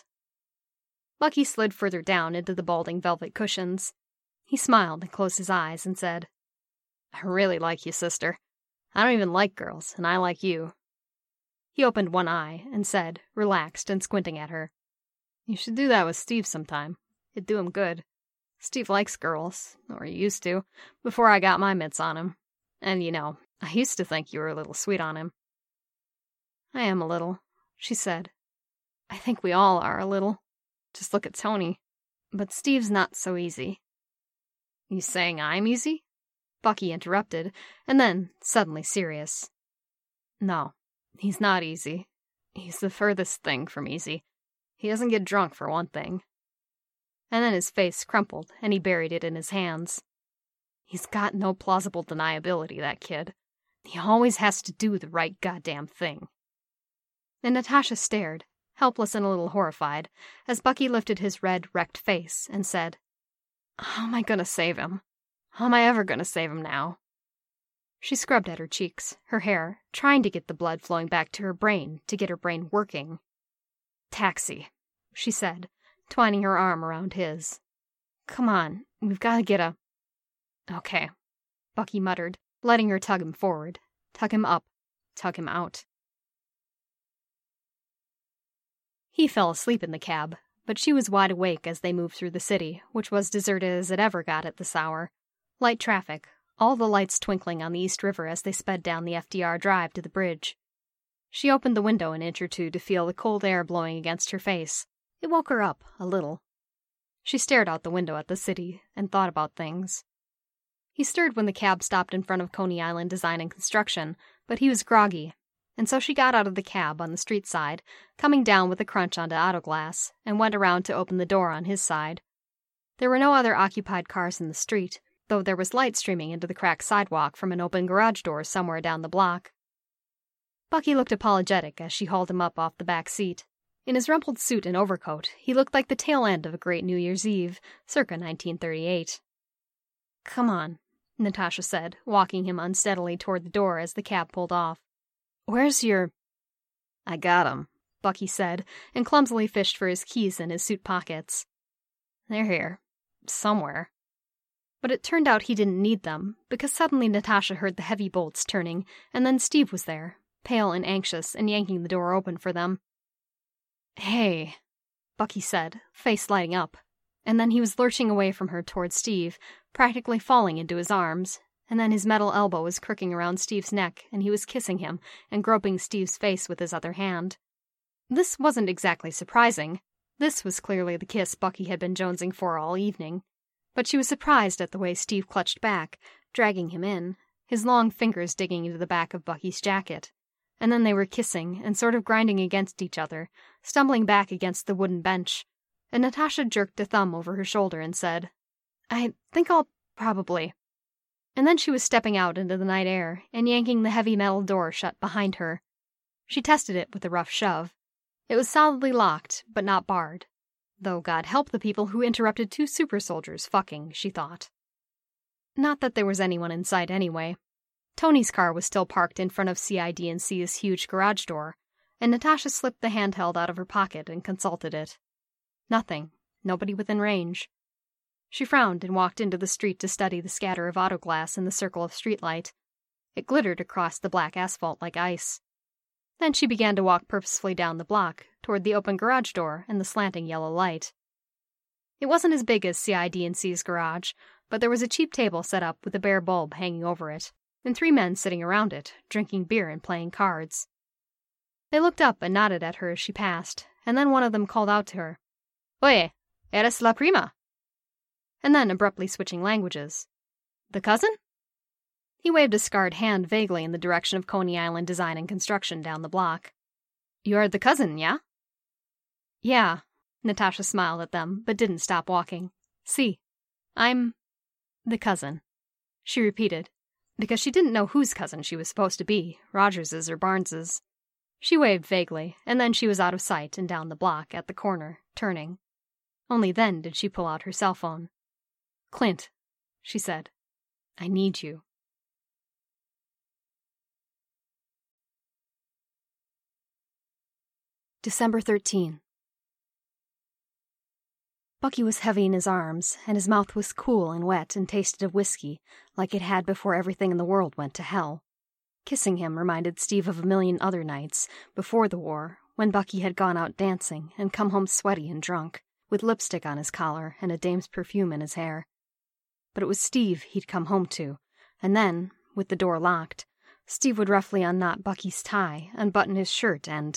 Bucky slid further down into the balding velvet cushions. He smiled and closed his eyes and said, "I really like you, sister. I don't even like girls, and I like you." He opened one eye and said, relaxed and squinting at her, "You should do that with Steve sometime. It'd do him good. Steve likes girls, or he used to, before I got my mitts on him. And, you know, I used to think you were a little sweet on him." "I am a little," she said. "I think we all are a little. Just look at Tony. But Steve's not so easy." "You saying I'm easy?" Bucky interrupted, and then, suddenly serious. "No, he's not easy. He's the furthest thing from easy. He doesn't get drunk, for one thing." And then his face crumpled, and he buried it in his hands. "He's got no plausible deniability, that kid. He always has to do the right goddamn thing." And Natasha stared, helpless and a little horrified, as Bucky lifted his red, wrecked face and said, "How am I gonna save him? How am I ever gonna save him now?" She scrubbed at her cheeks, her hair, trying to get the blood flowing back to her brain, to get her brain working. "Taxi," she said, twining her arm around his. "Come on, we've got to get a..." "Okay," Bucky muttered, letting her tug him forward, tug him up, tug him out. He fell asleep in the cab, but she was wide awake as they moved through the city, which was deserted as it ever got at this hour. Light traffic, all the lights twinkling on the East River as they sped down the F D R drive to the bridge. She opened the window an inch or two to feel the cold air blowing against her face. It woke her up, a little. She stared out the window at the city and thought about things. He stirred when the cab stopped in front of Coney Island Design and Construction, but he was groggy, and so she got out of the cab on the street side, coming down with a crunch onto auto glass, and went around to open the door on his side. There were no other occupied cars in the street, though there was light streaming into the cracked sidewalk from an open garage door somewhere down the block. Bucky looked apologetic as she hauled him up off the back seat. In his rumpled suit and overcoat, he looked like the tail end of a great New Year's Eve, circa nineteen thirty-eight. "Come on," Natasha said, walking him unsteadily toward the door as the cab pulled off. "Where's your—" "I got 'em," Bucky said, and clumsily fished for his keys in his suit pockets. "They're here. Somewhere." But it turned out he didn't need them, because suddenly Natasha heard the heavy bolts turning, and then Steve was there, pale and anxious, and yanking the door open for them. "Hey," Bucky said, face lighting up, and then he was lurching away from her toward Steve, practically falling into his arms, and then his metal elbow was crooking around Steve's neck, and he was kissing him and groping Steve's face with his other hand. This wasn't exactly surprising. This was clearly the kiss Bucky had been jonesing for all evening. But she was surprised at the way Steve clutched back, dragging him in, his long fingers digging into the back of Bucky's jacket. And then they were kissing and sort of grinding against each other, stumbling back against the wooden bench, and Natasha jerked a thumb over her shoulder and said, "I think I'll probably..." And then she was stepping out into the night air and yanking the heavy metal door shut behind her. She tested it with a rough shove. It was solidly locked, but not barred. Though God help the people who interrupted two super soldiers fucking, she thought. Not that there was anyone in sight anyway. Tony's car was still parked in front of C I D and C's huge garage door, and Natasha slipped the handheld out of her pocket and consulted it. Nothing. Nobody within range. She frowned and walked into the street to study the scatter of auto glass in the circle of streetlight. It glittered across the black asphalt like ice. Then she began to walk purposefully down the block, toward the open garage door and the slanting yellow light. It wasn't as big as C I D and C's garage, but there was a cheap table set up with a bare bulb hanging over it, and three men sitting around it, drinking beer and playing cards. They looked up and nodded at her as she passed, and then one of them called out to her, "Oye, eres la prima?" And then, abruptly switching languages, "The cousin?" He waved a scarred hand vaguely in the direction of Coney Island Design and Construction down the block. "You're the cousin, yeah?" "Yeah." Natasha smiled at them, but didn't stop walking. "See, I'm the cousin," she repeated, because she didn't know whose cousin she was supposed to be, Rogers's or Barnes's. She waved vaguely, and then she was out of sight and down the block, at the corner, turning. Only then did she pull out her cell phone. "Clint," she said, "I need you." December thirteenth. Bucky was heavy in his arms, and his mouth was cool and wet and tasted of whiskey, like it had before everything in the world went to hell. Kissing him reminded Steve of a million other nights, before the war, when Bucky had gone out dancing and come home sweaty and drunk, with lipstick on his collar and a dame's perfume in his hair. But it was Steve he'd come home to, and then, with the door locked, Steve would roughly unknot Bucky's tie, unbutton his shirt, and...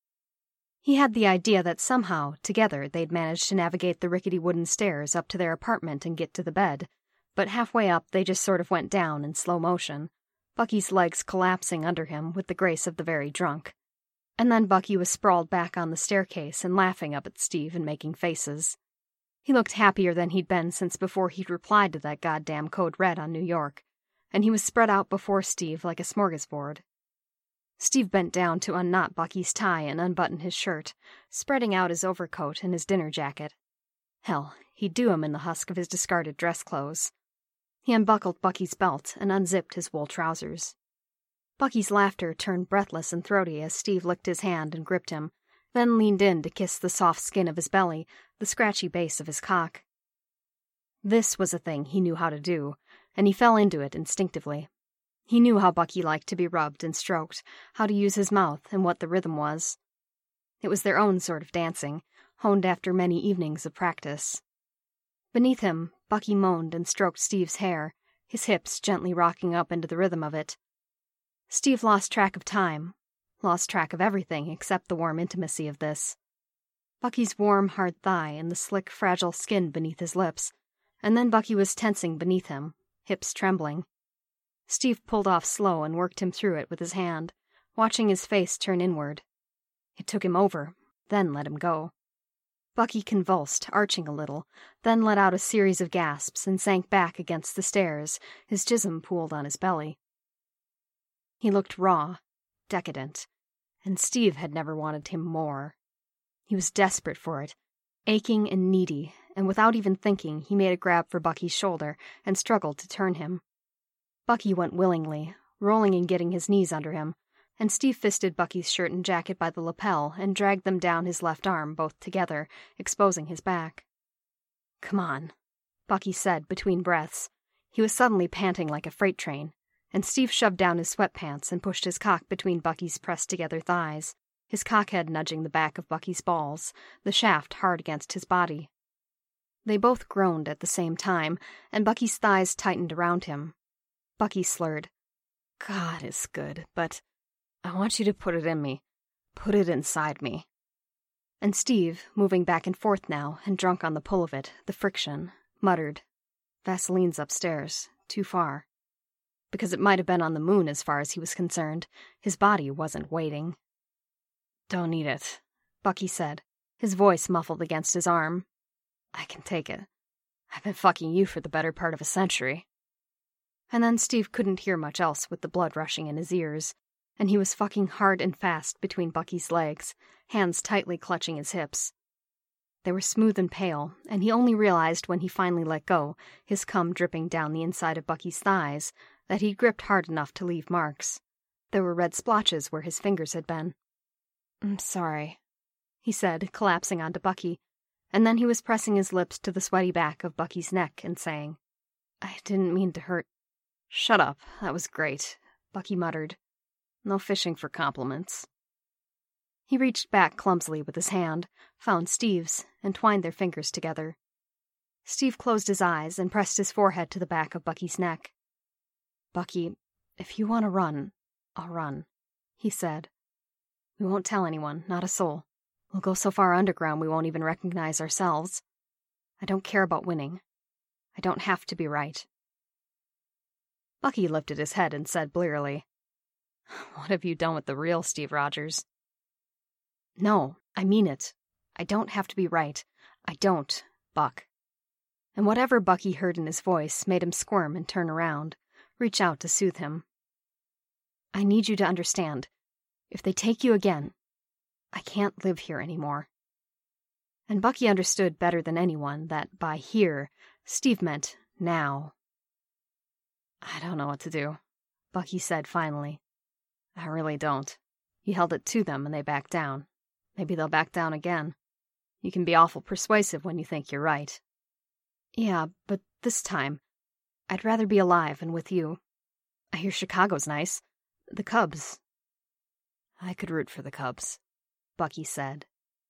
He had the idea that somehow, together, they'd managed to navigate the rickety wooden stairs up to their apartment and get to the bed, but halfway up they just sort of went down in slow motion, Bucky's legs collapsing under him with the grace of the very drunk. And then Bucky was sprawled back on the staircase and laughing up at Steve and making faces. He looked happier than he'd been since before he'd replied to that goddamn code red on New York, and he was spread out before Steve like a smorgasbord. Steve bent down to unknot Bucky's tie and unbutton his shirt, spreading out his overcoat and his dinner jacket. Hell, he'd do him in the husk of his discarded dress clothes. He unbuckled Bucky's belt and unzipped his wool trousers. Bucky's laughter turned breathless and throaty as Steve licked his hand and gripped him, then leaned in to kiss the soft skin of his belly, the scratchy base of his cock. This was a thing he knew how to do, and he fell into it instinctively. He knew how Bucky liked to be rubbed and stroked, how to use his mouth and what the rhythm was. It was their own sort of dancing, honed after many evenings of practice. Beneath him, Bucky moaned and stroked Steve's hair, his hips gently rocking up into the rhythm of it. Steve lost track of time, lost track of everything except the warm intimacy of this. Bucky's warm, hard thigh and the slick, fragile skin beneath his lips, and then Bucky was tensing beneath him, hips trembling. Steve pulled off slow and worked him through it with his hand, watching his face turn inward. It took him over, then let him go. Bucky convulsed, arching a little, then let out a series of gasps and sank back against the stairs, his jism pooled on his belly. He looked raw, decadent, and Steve had never wanted him more. He was desperate for it, aching and needy, and without even thinking, he made a grab for Bucky's shoulder and struggled to turn him. Bucky went willingly, rolling and getting his knees under him, and Steve fisted Bucky's shirt and jacket by the lapel and dragged them down his left arm, both together, exposing his back. "Come on," Bucky said between breaths. He was suddenly panting like a freight train, and Steve shoved down his sweatpants and pushed his cock between Bucky's pressed-together thighs, his cockhead nudging the back of Bucky's balls, the shaft hard against his body. They both groaned at the same time, and Bucky's thighs tightened around him. Bucky slurred, "God is good, but I want you to put it in me. Put it inside me." And Steve, moving back and forth now, and drunk on the pull of it, the friction, muttered, "Vaseline's upstairs, too far." Because it might have been on the moon as far as he was concerned. His body wasn't waiting. "Don't need it," Bucky said, his voice muffled against his arm. "I can take it. I've been fucking you for the better part of a century." And then Steve couldn't hear much else with the blood rushing in his ears, and he was fucking hard and fast between Bucky's legs, hands tightly clutching his hips. They were smooth and pale, and he only realized when he finally let go, his cum dripping down the inside of Bucky's thighs, that he'd gripped hard enough to leave marks. There were red splotches where his fingers had been. "I'm sorry," he said, collapsing onto Bucky, and then he was pressing his lips to the sweaty back of Bucky's neck and saying, "I didn't mean to hurt." "Shut up, that was great," Bucky muttered. "No fishing for compliments." He reached back clumsily with his hand, found Steve's, and twined their fingers together. Steve closed his eyes and pressed his forehead to the back of Bucky's neck. "Bucky, if you want to run, I'll run," he said. "We won't tell anyone, not a soul. We'll go so far underground we won't even recognize ourselves. I don't care about winning. I don't have to be right." Bucky lifted his head and said blearily, "What have you done with the real Steve Rogers?" "No, I mean it. I don't have to be right. I don't, Buck." And whatever Bucky heard in his voice made him squirm and turn around, reach out to soothe him. "I need you to understand. If they take you again, I can't live here anymore." And Bucky understood better than anyone that by here, Steve meant now. "I don't know what to do," Bucky said finally. "I really don't." He held it to them and they backed down. Maybe they'll back down again. You can be awful persuasive when you think you're right. "Yeah, but this time, I'd rather be alive and with you. I hear Chicago's nice. The Cubs." "I could root for the Cubs," Bucky said.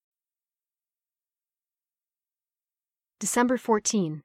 December fourteenth.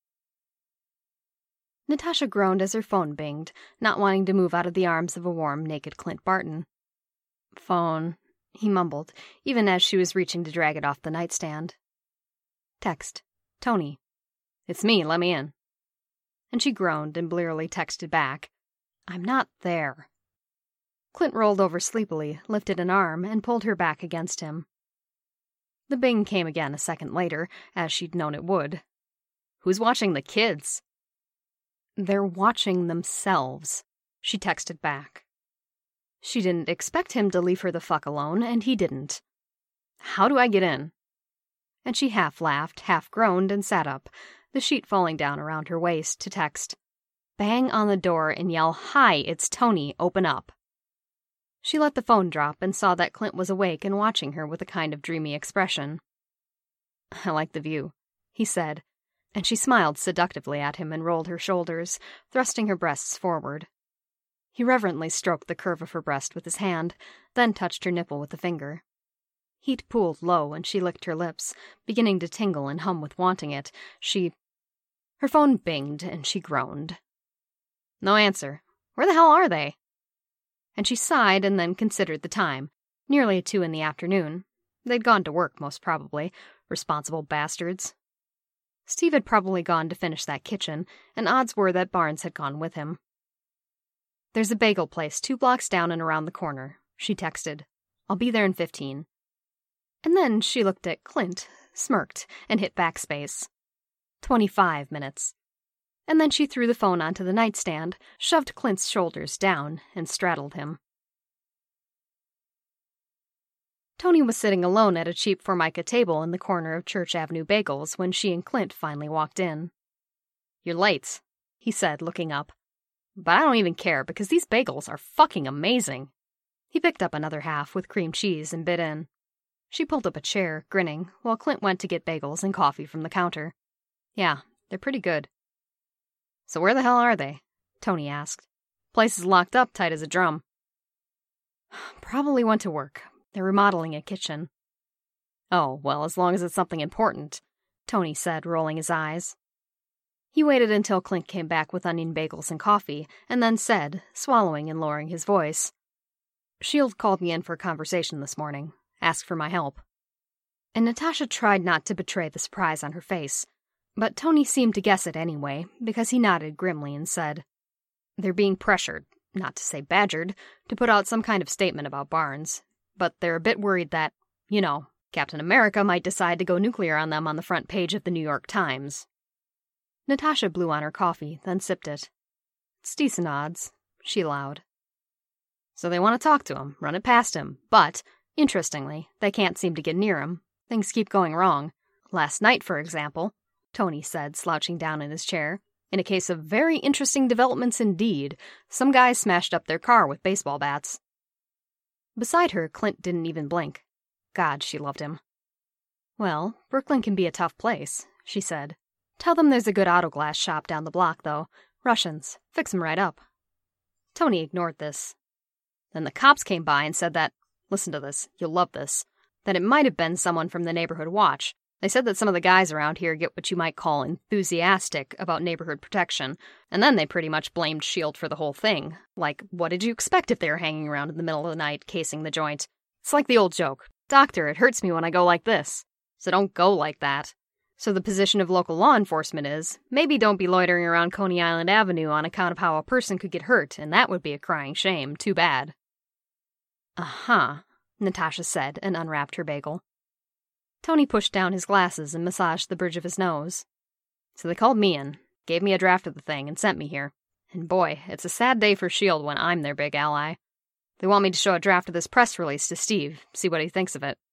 Natasha groaned as her phone binged, not wanting to move out of the arms of a warm, naked Clint Barton. "Phone," he mumbled, even as she was reaching to drag it off the nightstand. Text. Tony. "It's me, let me in." And she groaned and blearily texted back, "I'm not there." Clint rolled over sleepily, lifted an arm, and pulled her back against him. The bing came again a second later, as she'd known it would. "Who's watching the kids?" "They're watching themselves," she texted back. She didn't expect him to leave her the fuck alone, and he didn't. "How do I get in?" And she half laughed, half groaned, and sat up, the sheet falling down around her waist, to text, "Bang on the door and yell, 'Hi, it's Tony, open up.'" She let the phone drop and saw that Clint was awake and watching her with a kind of dreamy expression. "I like the view," he said, and she smiled seductively at him and rolled her shoulders, thrusting her breasts forward. He reverently stroked the curve of her breast with his hand, then touched her nipple with a finger. Heat pooled low, and she licked her lips, beginning to tingle and hum with wanting it. She... Her phone binged, and she groaned. "No answer. Where the hell are they?" And she sighed and then considered the time. Nearly two in the afternoon. They'd gone to work, most probably. Responsible bastards. Steve had probably gone to finish that kitchen, and odds were that Barnes had gone with him. "There's a bagel place two blocks down and around the corner," she texted. "I'll be there in fifteen." And then she looked at Clint, smirked, and hit backspace. Twenty-five minutes. And then she threw the phone onto the nightstand, shoved Clint's shoulders down, and straddled him. Tony was sitting alone at a cheap Formica table in the corner of Church Avenue Bagels when she and Clint finally walked in. "You're late," he said, looking up. "But I don't even care, because these bagels are fucking amazing." He picked up another half with cream cheese and bit in. She pulled up a chair, grinning, while Clint went to get bagels and coffee from the counter. "Yeah, they're pretty good." "So where the hell are they?" Tony asked. "Place is locked up tight as a drum." "Probably went to work. They're remodeling a kitchen." "Oh, well, as long as it's something important," Tony said, rolling his eyes. He waited until Clint came back with onion bagels and coffee, and then said, swallowing and lowering his voice, "Shield called me in for a conversation this morning. Asked for my help." And Natasha tried not to betray the surprise on her face, but Tony seemed to guess it anyway, because he nodded grimly and said, "They're being pressured, not to say badgered, to put out some kind of statement about Barnes, but they're a bit worried that, you know, Captain America might decide to go nuclear on them on the front page of the New York Times." Natasha blew on her coffee, then sipped it. "It's decent odds," she allowed. "So they want to talk to him, run it past him, but, interestingly, they can't seem to get near him. Things keep going wrong. Last night, for example," Tony said, slouching down in his chair, "in a case of very interesting developments indeed, some guys smashed up their car with baseball bats." Beside her, Clint didn't even blink. God, she loved him. "Well, Brooklyn can be a tough place," she said. "Tell them there's a good auto glass shop down the block, though. Russians. Fix 'em right up." Tony ignored this. "Then the cops came by and said that, listen to this, you'll love this, that it might have been someone from the neighborhood watch. They said that some of the guys around here get what you might call enthusiastic about neighborhood protection, and then they pretty much blamed S H I E L D for the whole thing. Like, what did you expect if they were hanging around in the middle of the night casing the joint? It's like the old joke, doctor, it hurts me when I go like this. So don't go like that. So the position of local law enforcement is, maybe don't be loitering around Coney Island Avenue on account of how a person could get hurt, and that would be a crying shame. Too bad. Uh-huh, Natasha said and unwrapped her bagel. Tony pushed down his glasses and massaged the bridge of his nose. So they called me in, gave me a draft of the thing, and sent me here. And boy, it's a sad day for S H I E L D when I'm their big ally. They want me to show a draft of this press release to Steve, see what he thinks of it.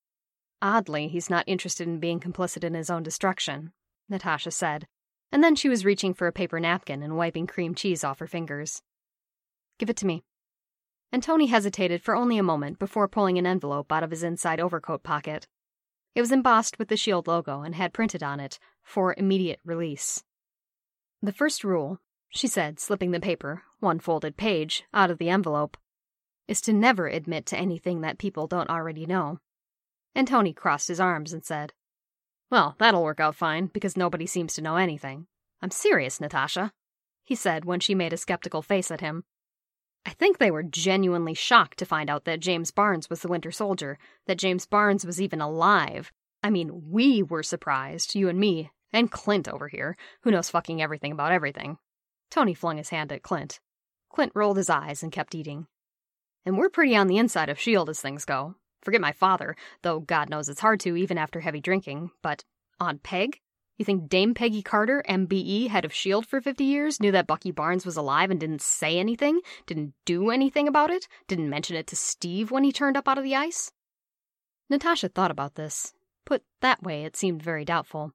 Oddly, he's not interested in being complicit in his own destruction, Natasha said, and then she was reaching for a paper napkin and wiping cream cheese off her fingers. Give it to me. And Tony hesitated for only a moment before pulling an envelope out of his inside overcoat pocket. It was embossed with the S H I E L D logo and had printed on it, for immediate release. The first rule, she said, slipping the paper, one folded page, out of the envelope, is to never admit to anything that people don't already know. And Tony crossed his arms and said, Well, that'll work out fine, because nobody seems to know anything. I'm serious, Natasha, he said when she made a skeptical face at him. I think they were genuinely shocked to find out that James Barnes was the Winter Soldier, that James Barnes was even alive. I mean, we were surprised, you and me, and Clint over here, who knows fucking everything about everything. Tony flung his hand at Clint. Clint rolled his eyes and kept eating. And we're pretty on the inside of S H I E L D as things go. Forget my father, though God knows it's hard to even after heavy drinking, but on Peg? You think Dame Peggy Carter, M B E, head of S H I E L D for fifty years, knew that Bucky Barnes was alive and didn't say anything? Didn't do anything about it? Didn't mention it to Steve when he turned up out of the ice? Natasha thought about this. Put that way, it seemed very doubtful.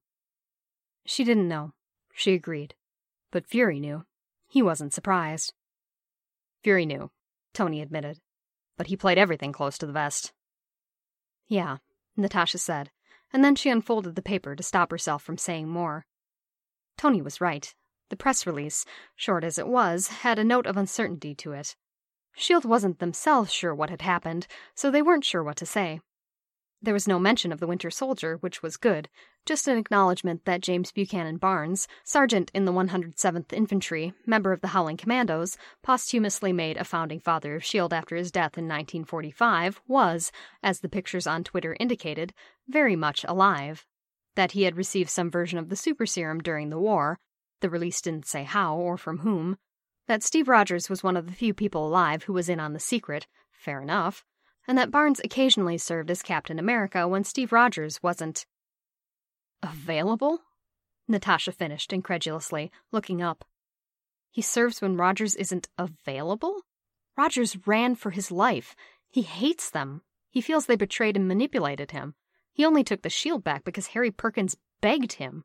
She didn't know. She agreed. But Fury knew. He wasn't surprised. Fury knew, Tony admitted. But he played everything close to the vest. Yeah, Natasha said, and then she unfolded the paper to stop herself from saying more. Tony was right. The press release, short as it was, had a note of uncertainty to it. S H I E L D wasn't themselves sure what had happened, so they weren't sure what to say. There was no mention of the Winter Soldier, which was good, just an acknowledgement that James Buchanan Barnes, sergeant in the one hundred seventh Infantry, member of the Howling Commandos, posthumously made a founding father of S H I E L D after his death in nineteen forty-five, was, as the pictures on Twitter indicated, very much alive. That he had received some version of the super serum during the war, the release didn't say how or from whom. That Steve Rogers was one of the few people alive who was in on the secret, fair enough, and that Barnes occasionally served as Captain America when Steve Rogers wasn't available? Natasha finished incredulously, looking up. He serves when Rogers isn't available? Rogers ran for his life. He hates them. He feels they betrayed and manipulated him. He only took the shield back because Harry Perkins begged him.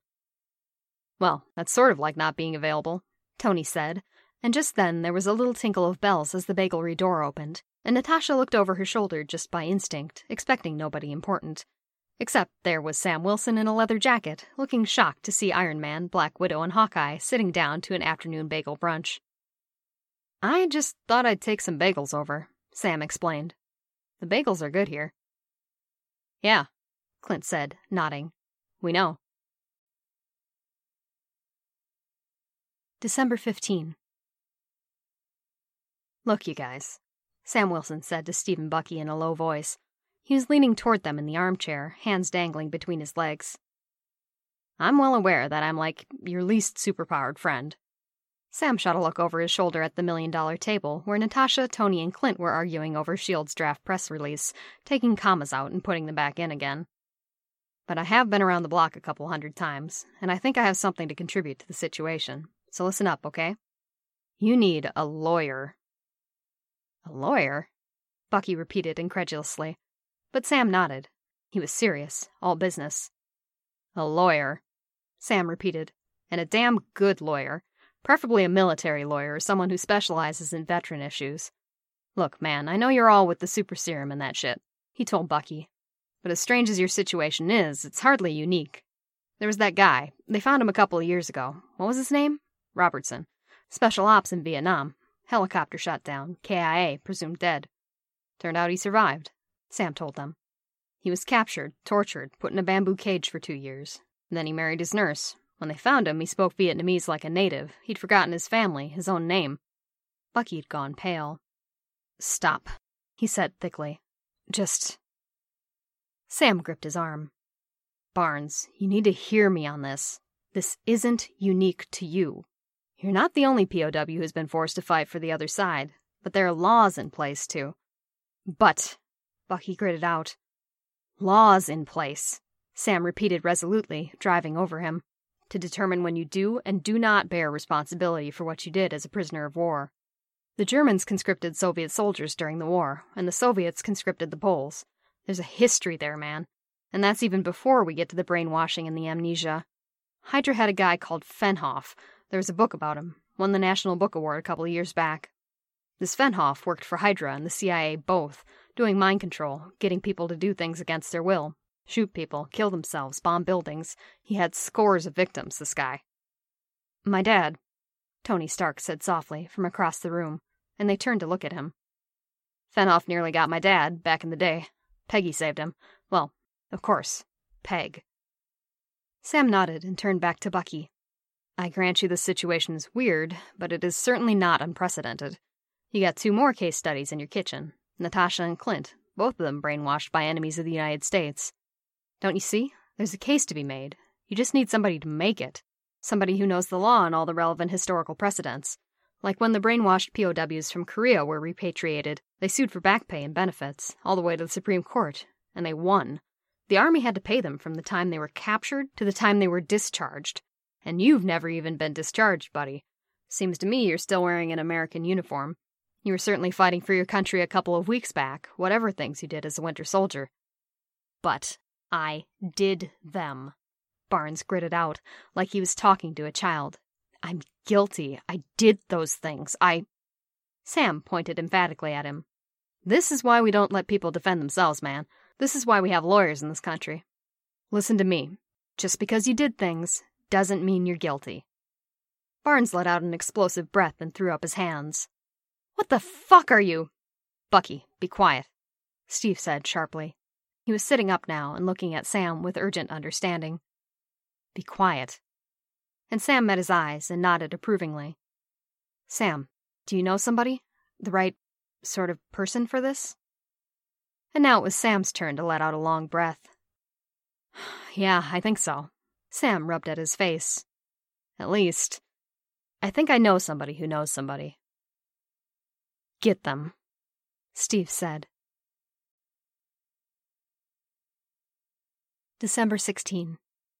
Well, that's sort of like not being available, Tony said, and just then there was a little tinkle of bells as the bakery door opened, and Natasha looked over her shoulder just by instinct, expecting nobody important. Except there was Sam Wilson in a leather jacket, looking shocked to see Iron Man, Black Widow, and Hawkeye sitting down to an afternoon bagel brunch. I just thought I'd take some bagels over, Sam explained. The bagels are good here. Yeah, Clint said, nodding. We know. December fifteenth. Look, you guys, Sam Wilson said to Steve and Bucky in a low voice. He was leaning toward them in the armchair, hands dangling between his legs. I'm well aware that I'm like your least superpowered friend. Sam shot a look over his shoulder at the million-dollar table, where Natasha, Tony, and Clint were arguing over S H I E L D's draft press release, taking commas out and putting them back in again. But I have been around the block a couple hundred times, and I think I have something to contribute to the situation. So listen up, okay? You need a lawyer. A lawyer? Bucky repeated incredulously. But Sam nodded. He was serious, all business. A lawyer, Sam repeated, and a damn good lawyer. Preferably a military lawyer or someone who specializes in veteran issues. Look, man, I know you're all with the super serum and that shit, he told Bucky. But as strange as your situation is, it's hardly unique. There was that guy. They found him a couple of years ago. What was his name? Robertson. Special ops in Vietnam. Helicopter shot down. K I A, presumed dead. Turned out he survived, Sam told them. He was captured, tortured, put in a bamboo cage for two years. And then he married his nurse. When they found him, he spoke Vietnamese like a native. He'd forgotten his family, his own name. Bucky had gone pale. Stop, he said thickly. Just... Sam gripped his arm. Barnes, you need to hear me on this. This isn't unique to you. You're not the only P O W who's been forced to fight for the other side, but there are laws in place to... But, Bucky gritted out. Laws in place, Sam repeated resolutely, driving over him, to determine when you do and do not bear responsibility for what you did as a prisoner of war. The Germans conscripted Soviet soldiers during the war, and the Soviets conscripted the Poles. There's a history there, man. And that's even before we get to the brainwashing and the amnesia. Hydra had a guy called Fenhoff. There was a book about him. Won the National Book Award a couple of years back. This Fenhoff worked for Hydra and the C I A both, doing mind control, getting people to do things against their will. Shoot people, kill themselves, bomb buildings. He had scores of victims, this guy. My dad, Tony Stark said softly from across the room, and they turned to look at him. Fenhoff nearly got my dad, back in the day. Peggy saved him. Well, of course, Peg. Sam nodded and turned back to Bucky. I grant you this situation is weird, but it is certainly not unprecedented. You got two more case studies in your kitchen, Natasha and Clint, both of them brainwashed by enemies of the United States. Don't you see? There's a case to be made. You just need somebody to make it. Somebody who knows the law and all the relevant historical precedents. Like when the brainwashed P O Ws from Korea were repatriated, they sued for back pay and benefits, all the way to the Supreme Court, and they won. The Army had to pay them from the time they were captured to the time they were discharged. And you've never even been discharged, buddy. Seems to me you're still wearing an American uniform. You were certainly fighting for your country a couple of weeks back, whatever things you did as a winter soldier. But I did them, Barnes gritted out, like he was talking to a child. I'm guilty. I did those things. I... Sam pointed emphatically at him. This is why we don't let people defend themselves, man. This is why we have lawyers in this country. Listen to me. Just because you did things doesn't mean you're guilty. Barnes let out an explosive breath and threw up his hands. What the fuck are you? Bucky, be quiet, Steve said sharply. He was sitting up now and looking at Sam with urgent understanding. Be quiet. And Sam met his eyes and nodded approvingly. Sam, do you know somebody? The right sort of person for this? And now it was Sam's turn to let out a long breath. Yeah, I think so. Sam rubbed at his face. At least, I think I know somebody who knows somebody. Get them, Steve said. December sixteenth.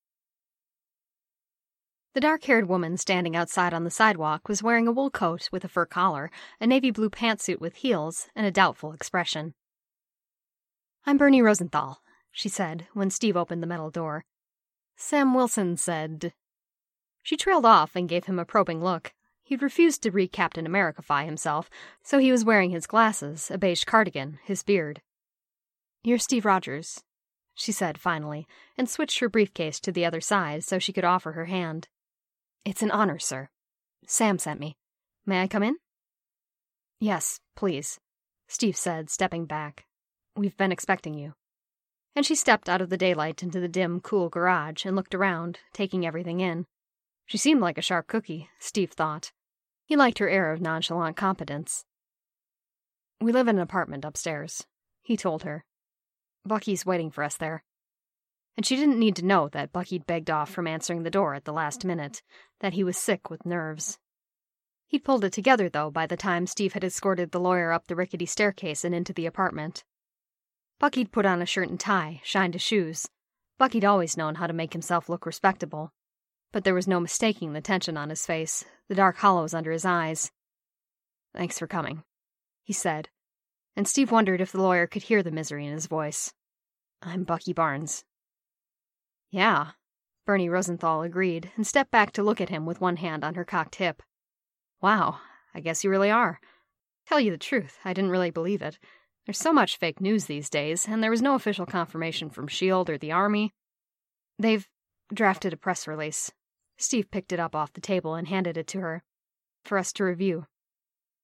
The dark-haired woman standing outside on the sidewalk was wearing a wool coat with a fur collar, a navy blue pantsuit with heels, and a doubtful expression. I'm Bernie Rosenthal, she said, when Steve opened the metal door. Sam Wilson said... She trailed off and gave him a probing look. He'd refused to re-Captain America-fy himself, so he was wearing his glasses, a beige cardigan, his beard. You're Steve Rogers, she said finally, and switched her briefcase to the other side so she could offer her hand. It's an honor, sir. Sam sent me. May I come in? Yes, please, Steve said, stepping back. We've been expecting you. And she stepped out of the daylight into the dim, cool garage and looked around, taking everything in. She seemed like a sharp cookie, Steve thought. He liked her air of nonchalant competence. We live in an apartment upstairs, he told her. Bucky's waiting for us there. And she didn't need to know that Bucky'd begged off from answering the door at the last minute, that he was sick with nerves. He'd pulled it together, though, by the time Steve had escorted the lawyer up the rickety staircase and into the apartment. Bucky'd put on a shirt and tie, shined his shoes. Bucky'd always known how to make himself look respectable. But there was no mistaking the tension on his face, the dark hollows under his eyes. Thanks for coming, he said, and Steve wondered if the lawyer could hear the misery in his voice. I'm Bucky Barnes. Yeah, Bernie Rosenthal agreed, and stepped back to look at him with one hand on her cocked hip. Wow, I guess you really are. Tell you the truth, I didn't really believe it. There's so much fake news these days, and there was no official confirmation from S H I E L D or the Army. They've drafted a press release. Steve picked it up off the table and handed it to her. For us to review.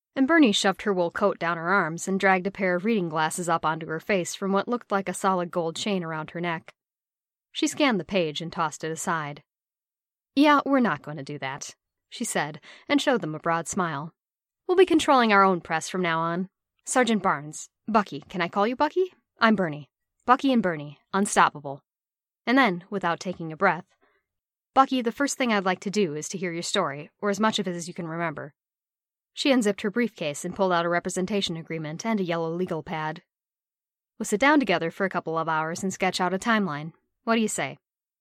And Bernie shoved her wool coat down her arms and dragged a pair of reading glasses up onto her face from what looked like a solid gold chain around her neck. She scanned the page and tossed it aside. "Yeah, we're not going to do that," she said, and showed them a broad smile. "We'll be controlling our own press from now on. Sergeant Barnes, Bucky, can I call you Bucky? I'm Bernie. Bucky and Bernie, unstoppable." And then, without taking a breath, "Bucky, the first thing I'd like to do is to hear your story, or as much of it as you can remember." She unzipped her briefcase and pulled out a representation agreement and a yellow legal pad. "We'll sit down together for a couple of hours and sketch out a timeline. What do you say?"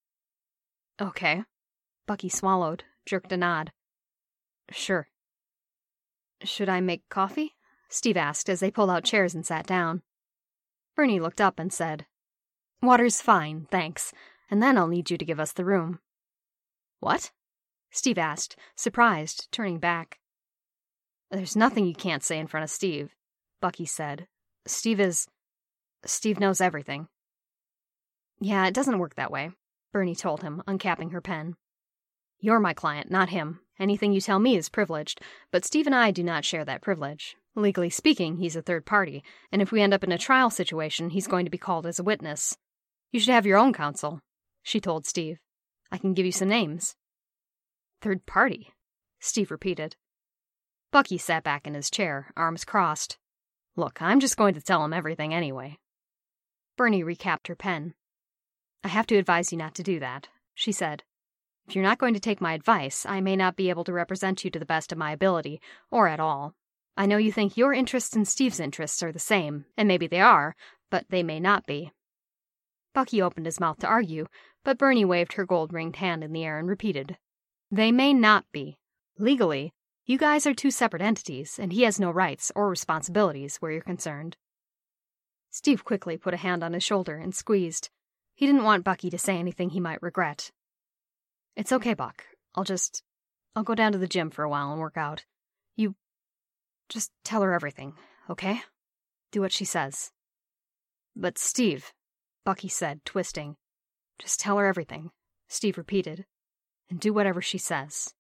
"Okay." Bucky swallowed, jerked a nod. "Sure." "Should I make coffee?" Steve asked as they pulled out chairs and sat down. Bernie looked up and said, "Water's fine, thanks, and then I'll need you to give us the room." "What?" Steve asked, surprised, turning back. "There's nothing you can't say in front of Steve," Bucky said. "Steve is... Steve knows everything." "Yeah, it doesn't work that way," Bernie told him, uncapping her pen. "You're my client, not him. Anything you tell me is privileged, but Steve and I do not share that privilege. Legally speaking, he's a third party, and if we end up in a trial situation, he's going to be called as a witness. You should have your own counsel," she told Steve. "I can give you some names." "Third party?" Steve repeated. Bucky sat back in his chair, arms crossed. "Look, I'm just going to tell him everything anyway." Bernie recapped her pen. "I have to advise you not to do that," she said. "If you're not going to take my advice, I may not be able to represent you to the best of my ability, or at all. I know you think your interests and Steve's interests are the same, and maybe they are, but they may not be." Bucky opened his mouth to argue, but Bernie waved her gold-ringed hand in the air and repeated, "They may not be. Legally, you guys are two separate entities, and he has no rights or responsibilities where you're concerned." Steve quickly put a hand on his shoulder and squeezed. He didn't want Bucky to say anything he might regret. "It's okay, Buck. I'll just... I'll go down to the gym for a while and work out. You... just tell her everything, okay? Do what she says." "But Steve," Bucky said, twisting. "Just tell her everything," Steve repeated, "and do whatever she says."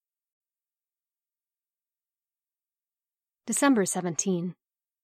December seventeenth.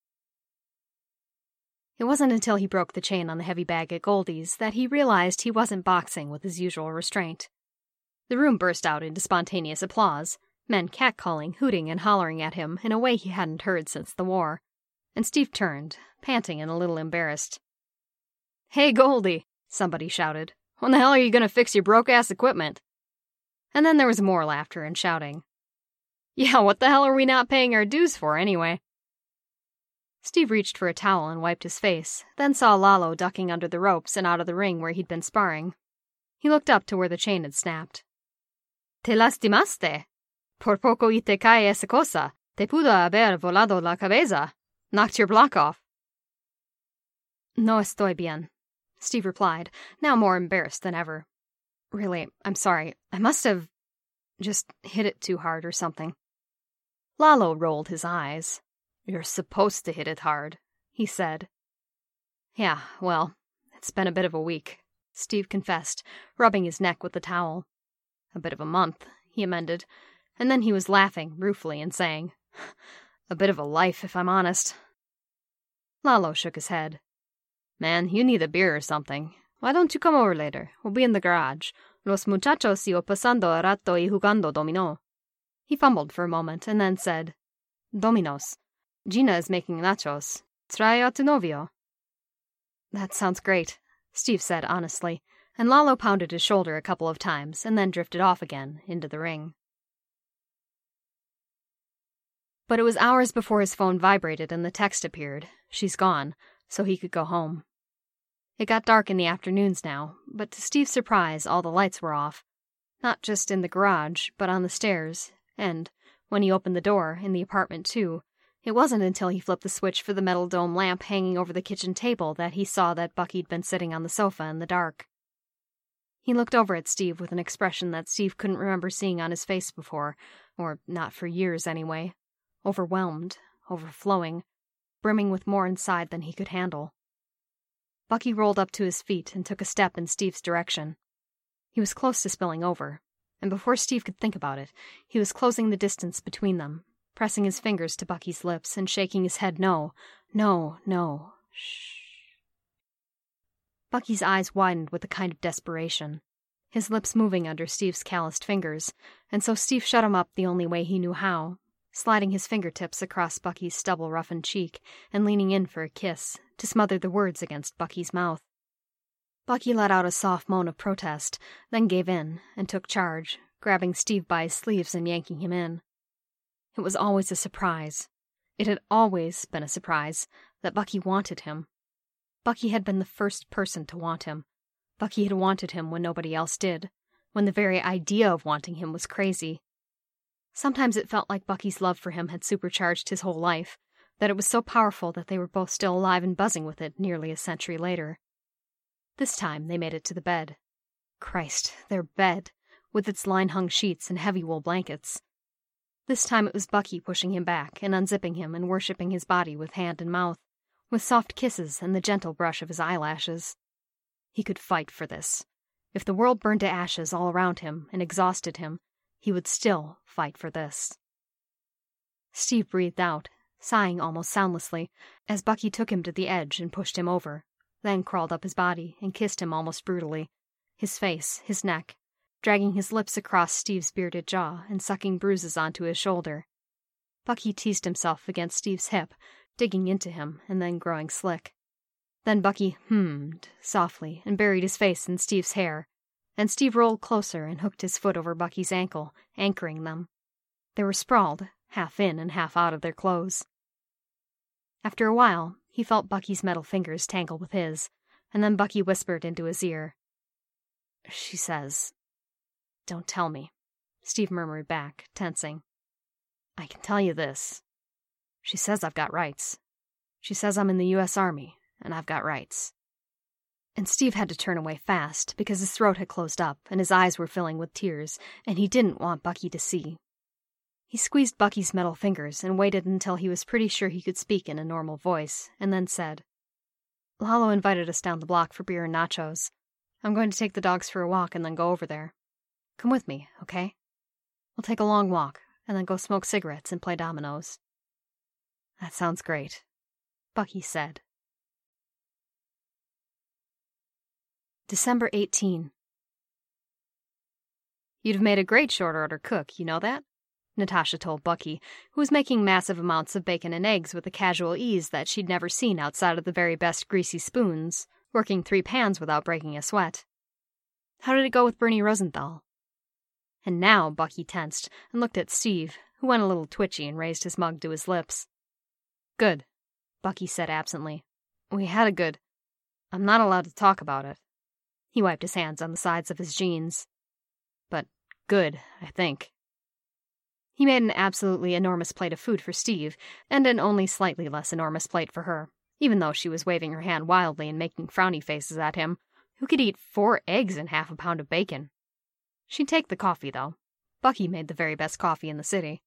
It wasn't until he broke the chain on the heavy bag at Goldie's that he realized he wasn't boxing with his usual restraint. The room burst out into spontaneous applause, men catcalling, hooting, and hollering at him in a way he hadn't heard since the war, and Steve turned, panting and a little embarrassed. "Hey, Goldie," somebody shouted. "When the hell are you going to fix your broke-ass equipment?" And then there was more laughter and shouting. "Yeah, what the hell are we not paying our dues for, anyway?" Steve reached for a towel and wiped his face, then saw Lalo ducking under the ropes and out of the ring where he'd been sparring. He looked up to where the chain had snapped. "Te lastimaste? Por poco y te cae esa cosa. Te pudo haber volado la cabeza. Knocked your block off." "No estoy bien," Steve replied, now more embarrassed than ever. "Really, I'm sorry. I must have just hit it too hard or something." Lalo rolled his eyes. "You're supposed to hit it hard," he said. "Yeah, well, it's been a bit of a week," Steve confessed, rubbing his neck with the towel. "A bit of a month," he amended, and then he was laughing ruefully and saying, "A bit of a life, if I'm honest." Lalo shook his head. "Man, you need a beer or something. Why don't you come over later? We'll be in the garage. Los muchachos sigo pasando a rato y jugando dominó." He fumbled for a moment and then said, "Dominos. Gina is making nachos. Trae a tu novio." "That sounds great," Steve said honestly, and Lalo pounded his shoulder a couple of times and then drifted off again into the ring. But it was hours before his phone vibrated and the text appeared, "She's gone," so he could go home. It got dark in the afternoons now, but to Steve's surprise all the lights were off, not just in the garage, but on the stairs, and, when he opened the door, in the apartment too, it wasn't until he flipped the switch for the metal dome lamp hanging over the kitchen table that he saw that Bucky'd been sitting on the sofa in the dark. He looked over at Steve with an expression that Steve couldn't remember seeing on his face before, or not for years anyway. Overwhelmed, overflowing, brimming with more inside than he could handle. Bucky rolled up to his feet and took a step in Steve's direction. He was close to spilling over, and before Steve could think about it, he was closing the distance between them, pressing his fingers to Bucky's lips and shaking his head no, no, no, shh. Bucky's eyes widened with a kind of desperation, his lips moving under Steve's calloused fingers, and so Steve shut him up the only way he knew how, sliding his fingertips across Bucky's stubble-roughened cheek and leaning in for a kiss, to smother the words against Bucky's mouth. Bucky let out a soft moan of protest, then gave in, and took charge, grabbing Steve by his sleeves and yanking him in. It was always a surprise. It had always been a surprise that Bucky wanted him. Bucky had been the first person to want him. Bucky had wanted him when nobody else did, when the very idea of wanting him was crazy. Sometimes it felt like Bucky's love for him had supercharged his whole life, that it was so powerful that they were both still alive and buzzing with it nearly a century later. This time they made it to the bed. Christ, their bed, with its line-hung sheets and heavy wool blankets. This time it was Bucky pushing him back and unzipping him and worshipping his body with hand and mouth, with soft kisses and the gentle brush of his eyelashes. He could fight for this. If the world burned to ashes all around him and exhausted him, he would still fight for this. Steve breathed out, sighing almost soundlessly, as Bucky took him to the edge and pushed him over, then crawled up his body and kissed him almost brutally, his face, his neck, dragging his lips across Steve's bearded jaw and sucking bruises onto his shoulder. Bucky teased himself against Steve's hip, digging into him and then growing slick. Then Bucky hummed softly and buried his face in Steve's hair, and Steve rolled closer and hooked his foot over Bucky's ankle, anchoring them. They were sprawled, half in and half out of their clothes. After a while, he felt Bucky's metal fingers tangle with his, and then Bucky whispered into his ear. She says, "Don't tell me," Steve murmured back, tensing. "I can tell you this. She says I've got rights. She says I'm in the U S Army, and I've got rights." And Steve had to turn away fast, because his throat had closed up, and his eyes were filling with tears, and he didn't want Bucky to see. He squeezed Bucky's metal fingers and waited until he was pretty sure he could speak in a normal voice, and then said, "Lalo invited us down the block for beer and nachos. I'm going to take the dogs for a walk and then go over there. Come with me, okay? We'll take a long walk, and then go smoke cigarettes and play dominoes." "That sounds great," Bucky said. December eighteenth. "You'd have made a great short-order cook, you know that?" Natasha told Bucky, who was making massive amounts of bacon and eggs with a casual ease that she'd never seen outside of the very best greasy spoons, working three pans without breaking a sweat. "How did it go with Bernie Rosenthal?" And now Bucky tensed and looked at Steve, who went a little twitchy and raised his mug to his lips. "Good," Bucky said absently. "We had a good... I'm not allowed to talk about it." He wiped his hands on the sides of his jeans. "But good, I think." He made an absolutely enormous plate of food for Steve, and an only slightly less enormous plate for her, even though she was waving her hand wildly and making frowny faces at him, who could eat four eggs and half a pound of bacon. She'd take the coffee, though. Bucky made the very best coffee in the city.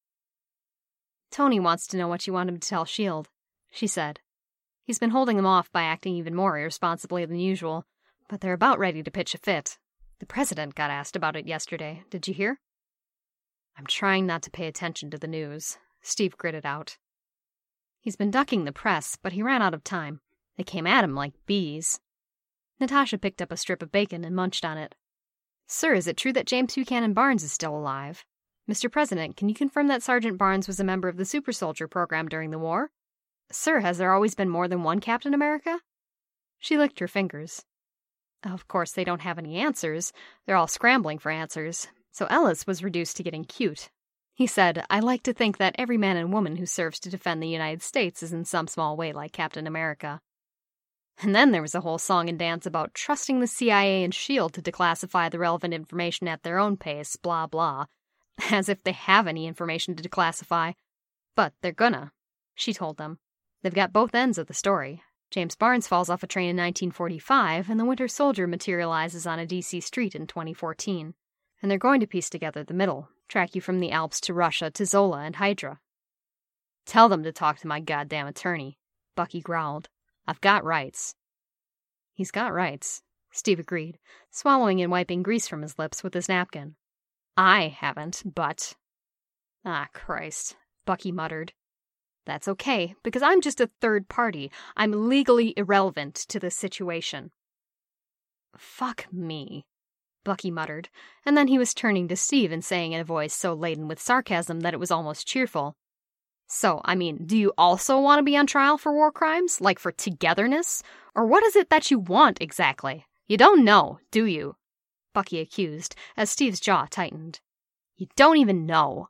"Tony wants to know what you want him to tell Shield," she said. "He's been holding them off by acting even more irresponsibly than usual, but they're about ready to pitch a fit. The president got asked about it yesterday. Did you hear?" "I'm trying not to pay attention to the news," Steve gritted out. "He's been ducking the press, but he ran out of time. They came at him like bees." Natasha picked up a strip of bacon and munched on it. "Sir, is it true that James Buchanan Barnes is still alive? Mister President, can you confirm that Sergeant Barnes was a member of the Super Soldier program during the war? Sir, has there always been more than one Captain America?" She licked her fingers. Of course, they don't have any answers. They're all scrambling for answers. So Ellis was reduced to getting cute. He said, "I like to think that every man and woman who serves to defend the United States is in some small way like Captain America." And then there was a whole song and dance about trusting the C I A and SHIELD to declassify the relevant information at their own pace, blah blah. As if they have any information to declassify. But they're gonna, she told them. They've got both ends of the story. James Barnes falls off a train in nineteen forty-five, and the Winter Soldier materializes on a D C street in twenty fourteen. And they're going to piece together the middle, track you from the Alps to Russia to Zola and Hydra. "Tell them to talk to my goddamn attorney," Bucky growled. "I've got rights." "He's got rights," Steve agreed, swallowing and wiping grease from his lips with his napkin. "I haven't, but..." "Ah, Christ," Bucky muttered. That's okay, because I'm just a third party. I'm legally irrelevant to this situation. Fuck me, Bucky muttered, and then he was turning to Steve and saying in a voice so laden with sarcasm that it was almost cheerful. So, I mean, do you also want to be on trial for war crimes? Like for togetherness? Or what is it that you want exactly? You don't know, do you? Bucky accused, as Steve's jaw tightened. You don't even know.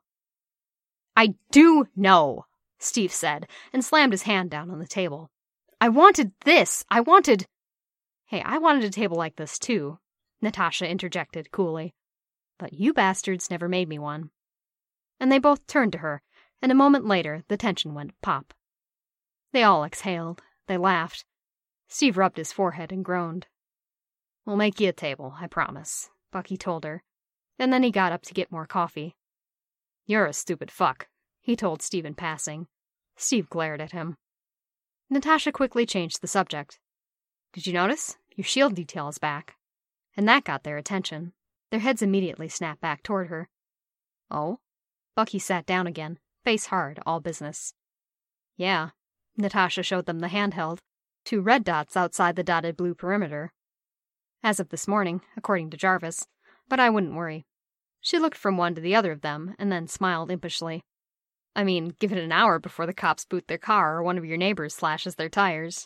I do know, Steve said, and slammed his hand down on the table. I wanted this. I wanted... Hey, I wanted a table like this too, Natasha interjected coolly. But you bastards never made me one. And they both turned to her, and a moment later the tension went pop. They all exhaled. They laughed. Steve rubbed his forehead and groaned. We'll make you a table, I promise, Bucky told her, and then he got up to get more coffee. You're a stupid fuck, he told Steve in passing. Steve glared at him. Natasha quickly changed the subject. Did you notice? Your shield detail is back. And that got their attention. Their heads immediately snapped back toward her. Oh? Bucky sat down again, face hard, all business. Yeah. Natasha showed them the handheld, two red dots outside the dotted blue perimeter. As of this morning, according to Jarvis, but I wouldn't worry. She looked from one to the other of them, and then smiled impishly. I mean, give it an hour before the cops boot their car or one of your neighbors slashes their tires.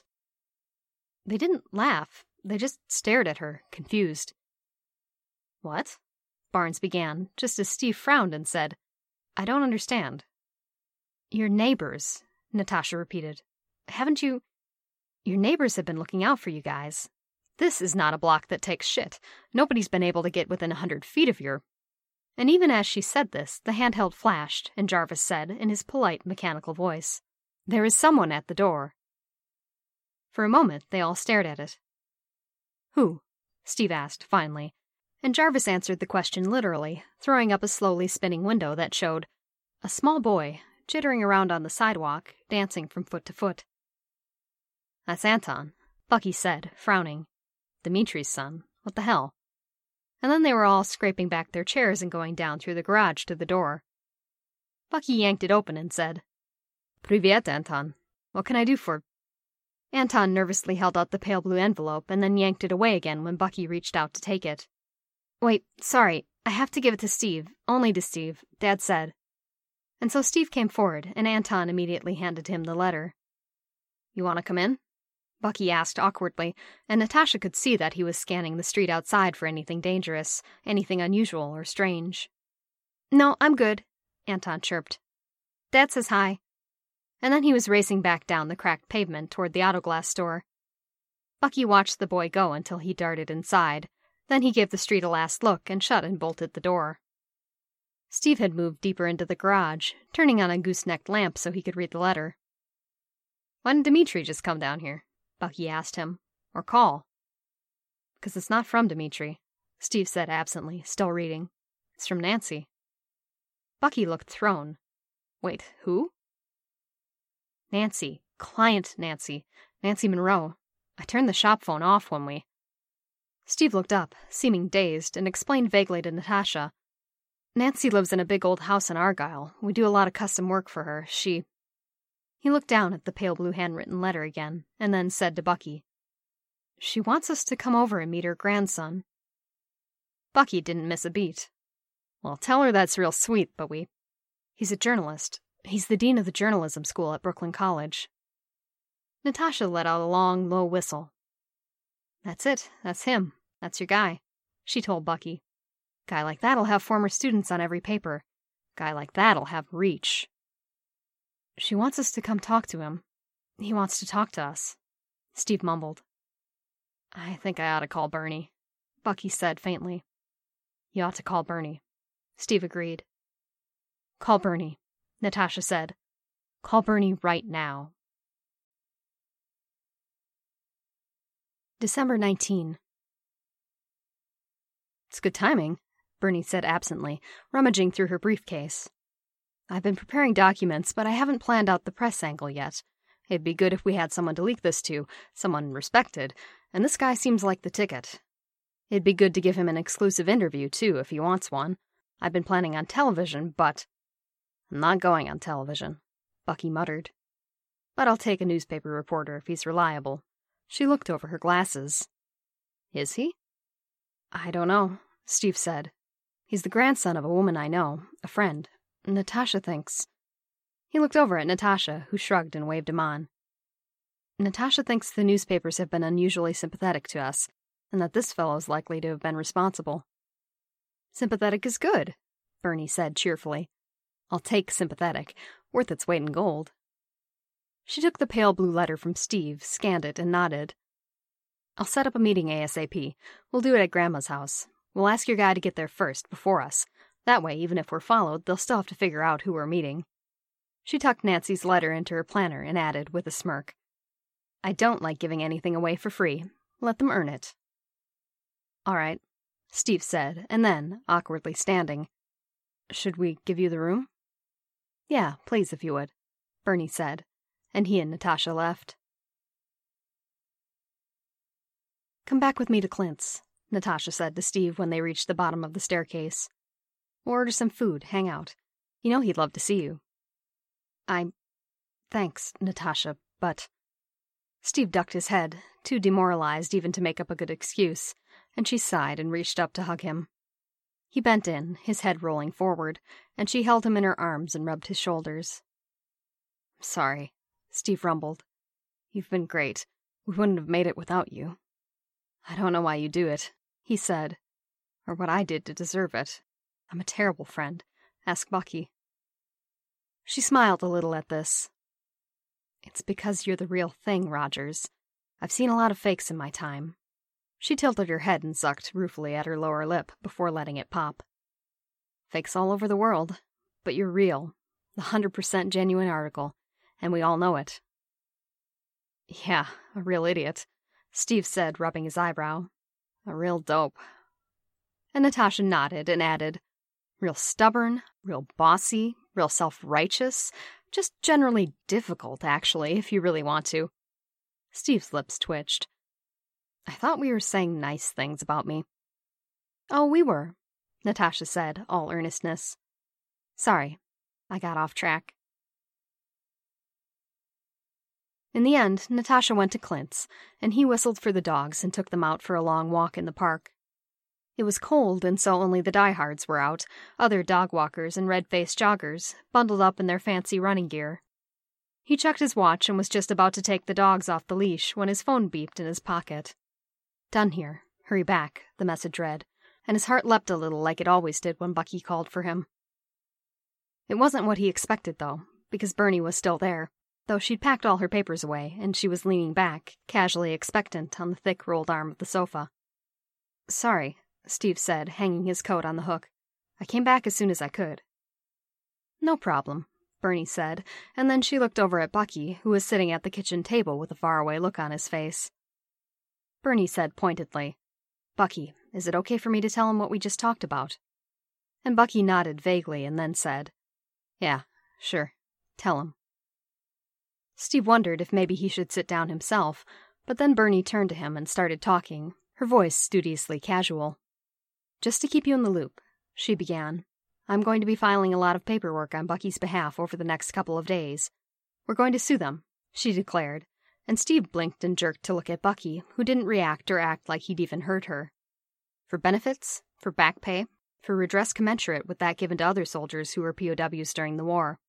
They didn't laugh. They just stared at her, confused. What? Barnes began, just as Steve frowned and said, I don't understand. Your neighbors, Natasha repeated. Haven't you... Your neighbors have been looking out for you guys. This is not a block that takes shit. Nobody's been able to get within a hundred feet of your... And even as she said this, the handheld flashed, and Jarvis said, in his polite, mechanical voice, There is someone at the door. For a moment, they all stared at it. Who? Steve asked, finally, and Jarvis answered the question literally, throwing up a slowly spinning window that showed a small boy, jittering around on the sidewalk, dancing from foot to foot. That's Anton, Bucky said, frowning. Dimitri's son. What the hell? And then they were all scraping back their chairs and going down through the garage to the door. Bucky yanked it open and said, Privyet, Anton. What can I do for... Anton nervously held out the pale blue envelope and then yanked it away again when Bucky reached out to take it. Wait, sorry, I have to give it to Steve, only to Steve, Dad said. And so Steve came forward, and Anton immediately handed him the letter. You want to come in? Bucky asked awkwardly, and Natasha could see that he was scanning the street outside for anything dangerous, anything unusual or strange. No, I'm good, Anton chirped. Dad says hi. And then he was racing back down the cracked pavement toward the autoglass store. Bucky watched the boy go until he darted inside. Then he gave the street a last look and shut and bolted the door. Steve had moved deeper into the garage, turning on a goosenecked lamp so he could read the letter. Why didn't Dimitri just come down here? Bucky asked him. Or call? Because it's not from Dimitri, Steve said absently, still reading. It's from Nancy. Bucky looked thrown. Wait, who? Nancy. Client Nancy. Nancy Monroe. I turned the shop phone off when we... Steve looked up, seeming dazed, and explained vaguely to Natasha. Nancy lives in a big old house in Argyle. We do a lot of custom work for her. She... He looked down at the pale blue handwritten letter again, and then said to Bucky, She wants us to come over and meet her grandson. Bucky didn't miss a beat. Well, tell her that's real sweet, but we... He's a journalist. He's the dean of the journalism school at Brooklyn College. Natasha let out a long, low whistle. That's it. That's him. That's your guy, she told Bucky. Guy like that'll have former students on every paper. Guy like that'll have reach. She wants us to come talk to him. He wants to talk to us, Steve mumbled. I think I ought to call Bernie, Bucky said faintly. You ought to call Bernie, Steve agreed. Call Bernie, Natasha said. Call Bernie right now. December nineteenth. It's good timing, Bernie said absently, rummaging through her briefcase. I've been preparing documents, but I haven't planned out the press angle yet. It'd be good if we had someone to leak this to, someone respected, and this guy seems like the ticket. It'd be good to give him an exclusive interview, too, if he wants one. I've been planning on television, but... I'm not going on television, Bucky muttered. But I'll take a newspaper reporter if he's reliable. She looked over her glasses. Is he? I don't know, Steve said. He's the grandson of a woman I know, a friend. Natasha thinks... He looked over at Natasha, who shrugged and waved him on. Natasha thinks the newspapers have been unusually sympathetic to us, and that this fellow's likely to have been responsible. Sympathetic is good, Bernie said cheerfully. I'll take sympathetic, worth its weight in gold. She took the pale blue letter from Steve, scanned it, and nodded. I'll set up a meeting ASAP. We'll do it at Grandma's house. We'll ask your guy to get there first, before us. That way, even if we're followed, they'll still have to figure out who we're meeting. She tucked Nancy's letter into her planner and added, with a smirk, I don't like giving anything away for free. Let them earn it. All right, Steve said, and then, awkwardly standing, Should we give you the room? Yeah, please, if you would, Bernie said, and he and Natasha left. Come back with me to Clint's, Natasha said to Steve when they reached the bottom of the staircase. We'll order some food, hang out. You know he'd love to see you. I... Thanks, Natasha, but... Steve ducked his head, too demoralized even to make up a good excuse, and she sighed and reached up to hug him. He bent in, his head rolling forward, and she held him in her arms and rubbed his shoulders. Sorry, Steve rumbled. You've been great. We wouldn't have made it without you. I don't know why you do it, he said, or what I did to deserve it. I'm a terrible friend. Ask Bucky. She smiled a little at this. It's because you're the real thing, Rogers. I've seen a lot of fakes in my time. She tilted her head and sucked ruefully at her lower lip before letting it pop. Fakes all over the world, but you're real, the one hundred percent genuine article, and we all know it. Yeah, a real idiot, Steve said, rubbing his eyebrow. A real dope. And Natasha nodded and added, real stubborn, real bossy, real self-righteous, just generally difficult, actually, if you really want to. Steve's lips twitched. I thought we were saying nice things about me. Oh, we were, Natasha said, all earnestness. Sorry, I got off track. In the end, Natasha went to Clint's, and he whistled for the dogs and took them out for a long walk in the park. It was cold, and so only the diehards were out, other dog walkers and red-faced joggers, bundled up in their fancy running gear. He checked his watch and was just about to take the dogs off the leash when his phone beeped in his pocket. Done here. Hurry back, the message read, and his heart leapt a little like it always did when Bucky called for him. It wasn't what he expected, though, because Bernie was still there, though she'd packed all her papers away, and she was leaning back, casually expectant on the thick rolled arm of the sofa. Sorry, Steve said, hanging his coat on the hook. I came back as soon as I could. No problem, Bernie said, and then she looked over at Bucky, who was sitting at the kitchen table with a faraway look on his face. Bernie said pointedly, Bucky, is it okay for me to tell him what we just talked about? And Bucky nodded vaguely and then said, Yeah, sure, tell him. Steve wondered if maybe he should sit down himself, but then Bernie turned to him and started talking, her voice studiously casual. Just to keep you in the loop, she began, I'm going to be filing a lot of paperwork on Bucky's behalf over the next couple of days. We're going to sue them, she declared, and Steve blinked and jerked to look at Bucky, who didn't react or act like he'd even heard her. For benefits, for back pay, for redress commensurate with that given to other soldiers who were P O Ws during the war.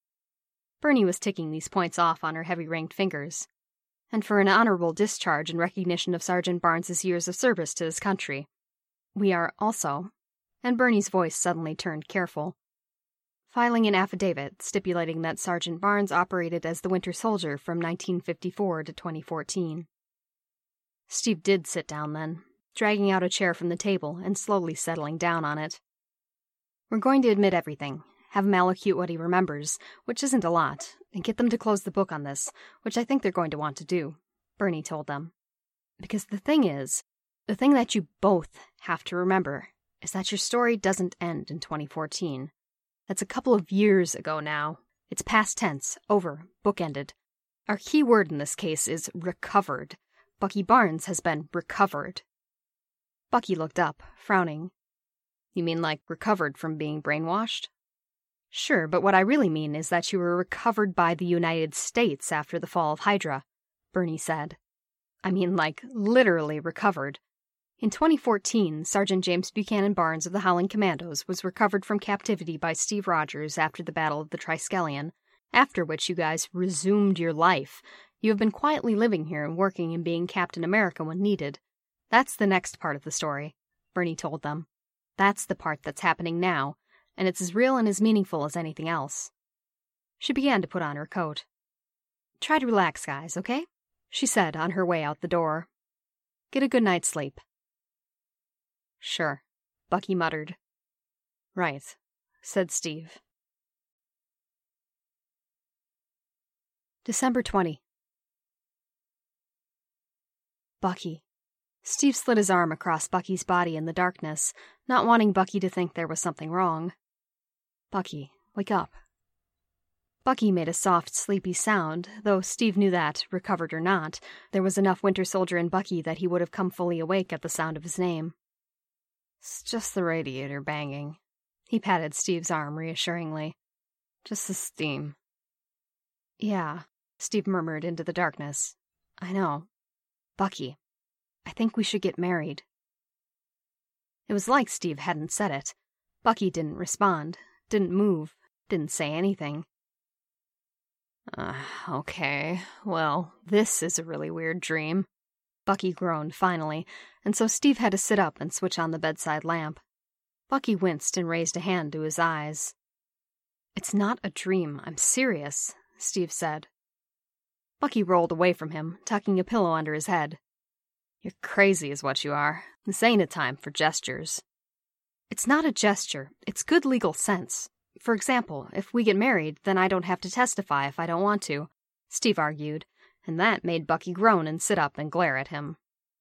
Bernie was ticking these points off on her heavy-ringed fingers. And for an honorable discharge in recognition of Sergeant Barnes's years of service to his country. We are also, and Bernie's voice suddenly turned careful, filing an affidavit stipulating that Sergeant Barnes operated as the Winter Soldier from nineteen fifty-four to twenty fourteen. Steve did sit down then, dragging out a chair from the table and slowly settling down on it. We're going to admit everything, have him allocute what he remembers, which isn't a lot, and get them to close the book on this, which I think they're going to want to do, Bernie told them. Because the thing is, the thing that you both have to remember is that your story doesn't end in twenty fourteen. That's a couple of years ago now. It's past tense, over, bookended. Our key word in this case is recovered. Bucky Barnes has been recovered. Bucky looked up, frowning. You mean like recovered from being brainwashed? Sure, but what I really mean is that you were recovered by the United States after the fall of Hydra, Bernie said. I mean, like, literally recovered. In twenty fourteen, Sergeant James Buchanan Barnes of the Howling Commandos was recovered from captivity by Steve Rogers after the Battle of the Triskelion, after which you guys resumed your life. You have been quietly living here and working and being Captain America when needed. That's the next part of the story, Bernie told them. That's the part that's happening now, and it's as real and as meaningful as anything else. She began to put on her coat. Try to relax, guys, okay? She said on her way out the door. Get a good night's sleep. Sure, Bucky muttered. Right, said Steve. December twentieth. Bucky. Steve slid his arm across Bucky's body in the darkness, not wanting Bucky to think there was something wrong. Bucky, wake up. Bucky made a soft, sleepy sound, though Steve knew that, recovered or not, there was enough Winter Soldier in Bucky that he would have come fully awake at the sound of his name. It's just the radiator banging. He patted Steve's arm reassuringly. Just the steam. Yeah, Steve murmured into the darkness. I know. Bucky, I think we should get married. It was like Steve hadn't said it. Bucky didn't respond, didn't move, didn't say anything. Uh, okay, well, this is a really weird dream. Bucky groaned finally, and so Steve had to sit up and switch on the bedside lamp. Bucky winced and raised a hand to his eyes. It's not a dream, I'm serious, Steve said. Bucky rolled away from him, tucking a pillow under his head. You're crazy is what you are. This ain't a time for gestures. It's not a gesture, it's good legal sense. For example, if we get married, then I don't have to testify if I don't want to, Steve argued, and that made Bucky groan and sit up and glare at him.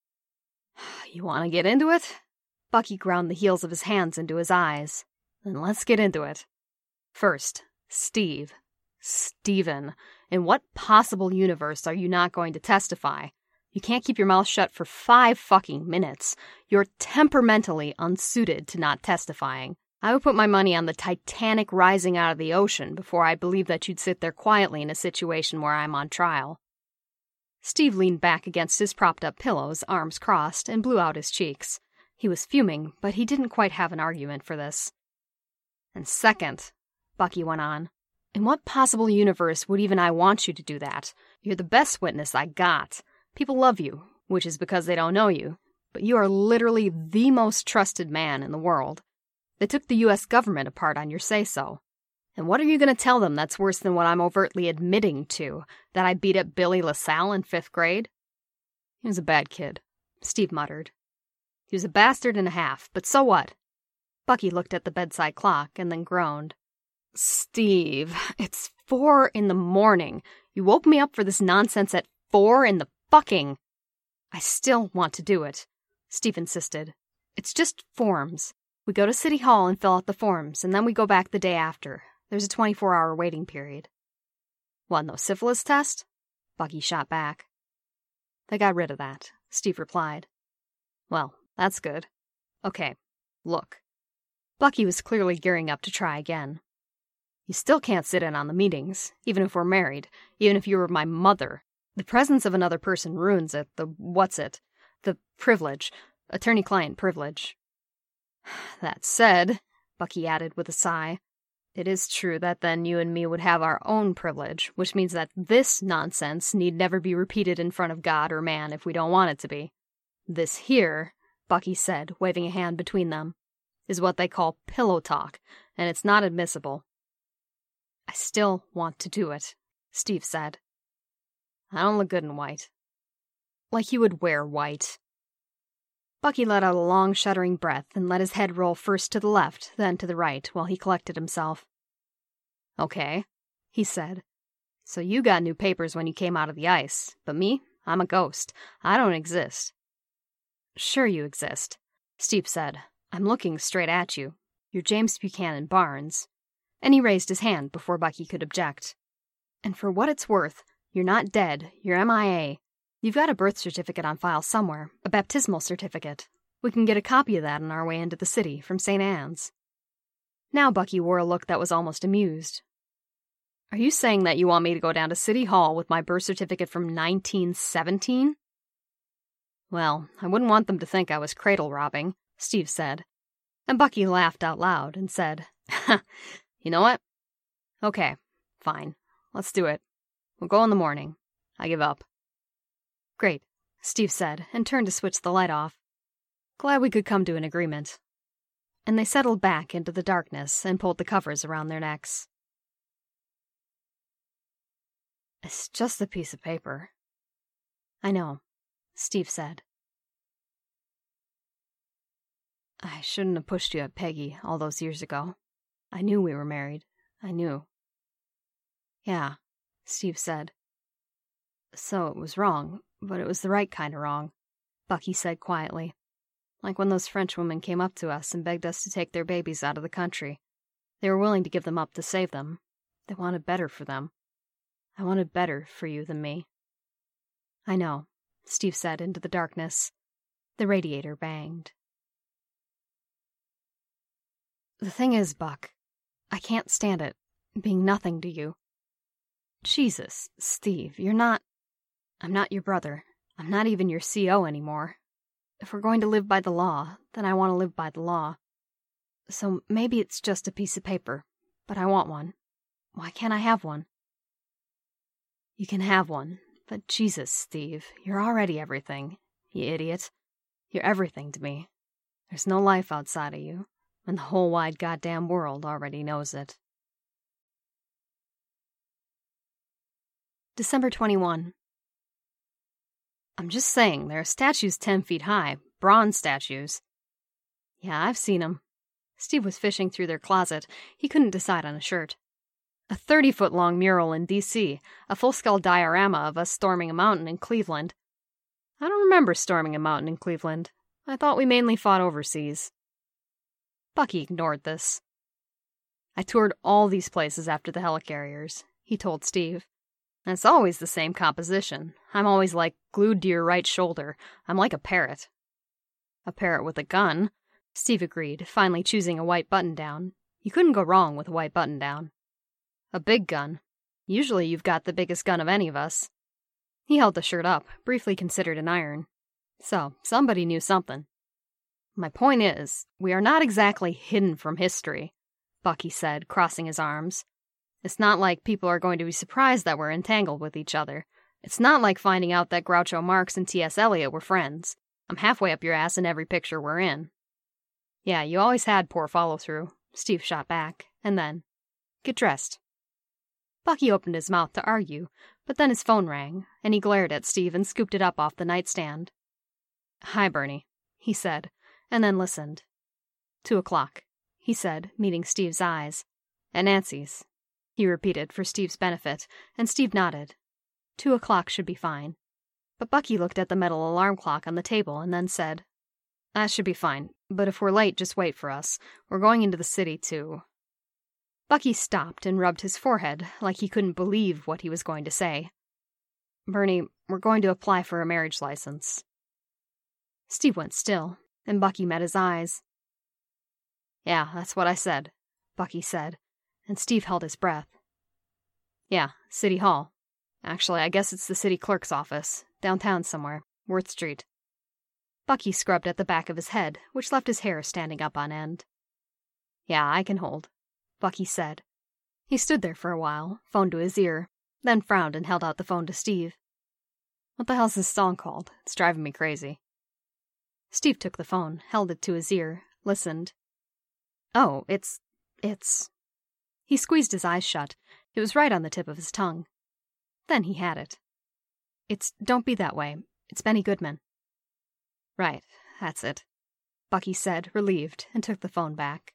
You want to get into it? Bucky ground the heels of his hands into his eyes. Then let's get into it. First, Steve. Steven, in what possible universe are you not going to testify? You can't keep your mouth shut for five fucking minutes. You're temperamentally unsuited to not testifying. I would put my money on the Titanic rising out of the ocean before I believe that you'd sit there quietly in a situation where I'm on trial. Steve leaned back against his propped-up pillows, arms crossed, and blew out his cheeks. He was fuming, but he didn't quite have an argument for this. And second, Bucky went on, in what possible universe would even I want you to do that? You're the best witness I got. People love you, which is because they don't know you, but you are literally the most trusted man in the world. They took the U S government apart on your say-so. And what are you going to tell them that's worse than what I'm overtly admitting to, that I beat up Billy LaSalle in fifth grade? He was a bad kid, Steve muttered. He was a bastard and a half, but so what? Bucky looked at the bedside clock and then groaned. Steve, it's four in the morning. You woke me up for this nonsense at four in the fucking... I still want to do it, Steve insisted. It's just forms. We go to City Hall and fill out the forms, and then we go back the day after. There's a twenty-four hour waiting period. What, no syphilis test? Bucky shot back. They got rid of that, Steve replied. Well, that's good. Okay, look. Bucky was clearly gearing up to try again. You still can't sit in on the meetings, even if we're married, even if you were my mother. The presence of another person ruins it, the what's it, the privilege, attorney-client privilege. That said, Bucky added with a sigh, it is true that then you and me would have our own privilege, which means that this nonsense need never be repeated in front of God or man if we don't want it to be. This here, Bucky said, waving a hand between them, is what they call pillow talk, and it's not admissible. I still want to do it, Steve said. I don't look good in white. Like you would wear white. Bucky let out a long, shuddering breath and let his head roll first to the left, then to the right, while he collected himself. Okay, he said. So you got new papers when you came out of the ice, but me, I'm a ghost. I don't exist. Sure you exist, Steve said. I'm looking straight at you. You're James Buchanan Barnes. And he raised his hand before Bucky could object. And for what it's worth, you're not dead, you're M I A. You've got a birth certificate on file somewhere, a baptismal certificate. We can get a copy of that on our way into the city from Saint Anne's. Now Bucky wore a look that was almost amused. Are you saying that you want me to go down to City Hall with my birth certificate from nineteen seventeen? Well, I wouldn't want them to think I was cradle robbing, Steve said. And Bucky laughed out loud and said, You know what? Okay, fine. Let's do it. We'll go in the morning. I give up. Great, Steve said, and turned to switch the light off. Glad we could come to an agreement. And they settled back into the darkness and pulled the covers around their necks. It's just a piece of paper. I know, Steve said. I shouldn't have pushed you at Peggy all those years ago. I knew we were married. I knew. Yeah, Steve said. So it was wrong, but it was the right kind of wrong, Bucky said quietly. Like when those French women came up to us and begged us to take their babies out of the country. They were willing to give them up to save them. They wanted better for them. I wanted better for you than me. I know, Steve said into the darkness. The radiator banged. The thing is, Buck, I can't stand it, being nothing to you. Jesus, Steve, you're not... I'm not your brother. I'm not even your C O anymore. If we're going to live by the law, then I want to live by the law. So maybe it's just a piece of paper, but I want one. Why can't I have one? You can have one, but Jesus, Steve, you're already everything, you idiot. You're everything to me. There's no life outside of you, and the whole wide goddamn world already knows it. December twenty-first. I'm just saying, there are statues ten feet high, bronze statues. Yeah, I've seen 'em. Steve was fishing through their closet. He couldn't decide on a shirt. A thirty-foot-long mural in D C, a full-scale diorama of us storming a mountain in Cleveland. I don't remember storming a mountain in Cleveland. I thought we mainly fought overseas. Bucky ignored this. I toured all these places after the helicarriers, he told Steve. And it's always the same composition. I'm always like glued to your right shoulder. I'm like a parrot. A parrot with a gun, Steve agreed, finally choosing a white button-down. You couldn't go wrong with a white button-down. A big gun. Usually you've got the biggest gun of any of us. He held the shirt up, briefly considered an iron. So, somebody knew something. My point is, we are not exactly hidden from history, Bucky said, crossing his arms. It's not like people are going to be surprised that we're entangled with each other. It's not like finding out that Groucho Marx and T S Eliot were friends. I'm halfway up your ass in every picture we're in. Yeah, you always had poor follow-through, Steve shot back, and then, get dressed. Bucky opened his mouth to argue, but then his phone rang, and he glared at Steve and scooped it up off the nightstand. Hi, Bernie, he said, and then listened. Two o'clock, he said, meeting Steve's eyes. At Nancy's, he repeated for Steve's benefit, and Steve nodded. Two o'clock should be fine. But Bucky looked at the metal alarm clock on the table and then said, That should be fine, but if we're late, just wait for us. We're going into the city, too. Bucky stopped and rubbed his forehead like he couldn't believe what he was going to say. Bernie, we're going to apply for a marriage license. Steve went still, and Bucky met his eyes. Yeah, that's what I said, Bucky said, and Steve held his breath. Yeah, City Hall. Actually, I guess it's the city clerk's office, downtown somewhere, Worth Street. Bucky scrubbed at the back of his head, which left his hair standing up on end. Yeah, I can hold, Bucky said. He stood there for a while, phone to his ear, then frowned and held out the phone to Steve. What the hell's this song called? It's driving me crazy. Steve took the phone, held it to his ear, listened. Oh, it's... it's... He squeezed his eyes shut. It was right on the tip of his tongue. Then he had it. It's Don't Be That Way. It's Benny Goodman. Right, that's it, Bucky said, relieved, and took the phone back.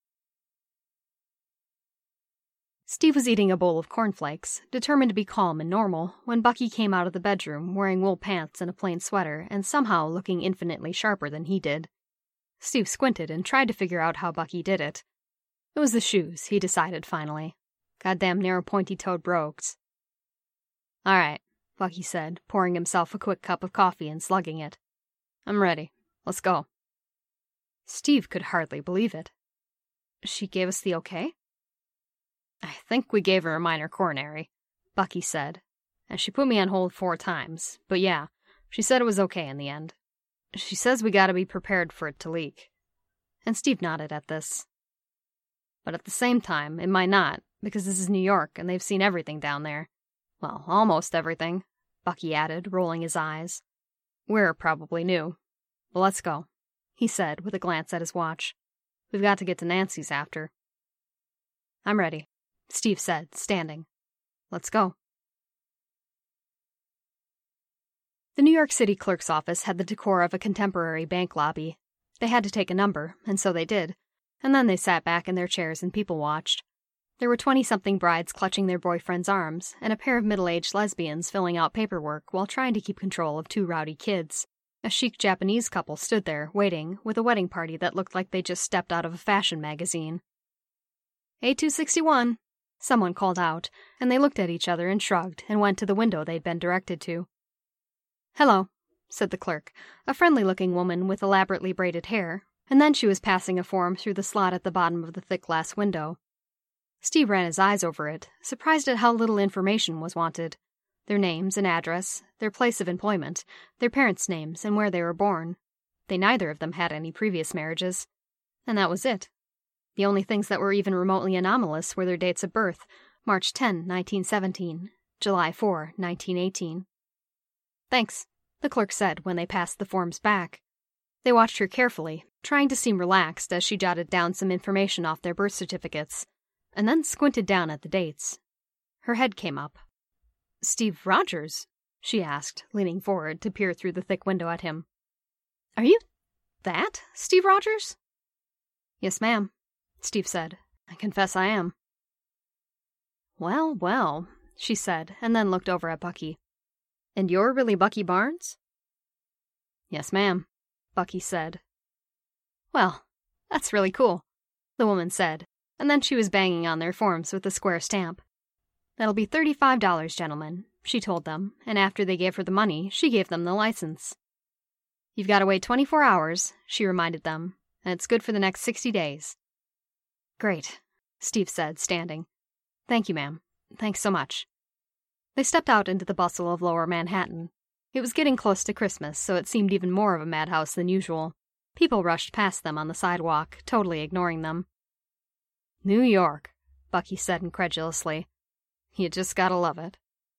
Steve was eating a bowl of cornflakes, determined to be calm and normal, when Bucky came out of the bedroom wearing wool pants and a plain sweater and somehow looking infinitely sharper than he did. Steve squinted and tried to figure out how Bucky did it. It was the shoes, he decided finally. Goddamn narrow pointy-toed brogues. All right, Bucky said, pouring himself a quick cup of coffee and slugging it. I'm ready. Let's go. Steve could hardly believe it. She gave us the okay? I think we gave her a minor coronary, Bucky said, and she put me on hold four times, but yeah, she said it was okay in the end. She says we gotta be prepared for it to leak. And Steve nodded at this. But at the same time, it might not, because this is New York and they've seen everything down there. Well, almost everything, Bucky added, rolling his eyes. We're probably new. But let's go, he said with a glance at his watch. We've got to get to Nancy's after. I'm ready, Steve said, standing. Let's go. The New York City clerk's office had the decor of a contemporary bank lobby. They had to take a number, and so they did, and then they sat back in their chairs and people-watched. There were twenty-something brides clutching their boyfriends' arms, and a pair of middle-aged lesbians filling out paperwork while trying to keep control of two rowdy kids. A chic Japanese couple stood there, waiting, with a wedding party that looked like they just stepped out of a fashion magazine. A two sixty-one, someone called out, and they looked at each other and shrugged and went to the window they'd been directed to. Hello, said the clerk, a friendly-looking woman with elaborately braided hair, and then she was passing a form through the slot at the bottom of the thick glass window. Steve ran his eyes over it, surprised at how little information was wanted. Their names and address, their place of employment, their parents' names, and where they were born. They neither of them had any previous marriages. And that was it. The only things that were even remotely anomalous were their dates of birth, March tenth, nineteen seventeen, July fourth, nineteen eighteen. Thanks, the clerk said when they passed the forms back. They watched her carefully, trying to seem relaxed as she jotted down some information off their birth certificates, and then squinted down at the dates. Her head came up. Steve Rogers? She asked, leaning forward to peer through the thick window at him. Are you that, Steve Rogers? Yes, ma'am, Steve said. I confess I am. Well, well, she said, and then looked over at Bucky. And you're really Bucky Barnes? Yes, ma'am, Bucky said. Well, that's really cool, the woman said, and then she was banging on their forms with a square stamp. That'll be thirty-five dollars, gentlemen, she told them, and after they gave her the money, she gave them the license. You've got to wait twenty-four hours, she reminded them, and it's good for the next sixty days. Great, Steve said, standing. Thank you, ma'am. Thanks so much. They stepped out into the bustle of lower Manhattan. It was getting close to Christmas, so it seemed even more of a madhouse than usual. People rushed past them on the sidewalk, totally ignoring them. New York, Bucky said incredulously. You just gotta love it.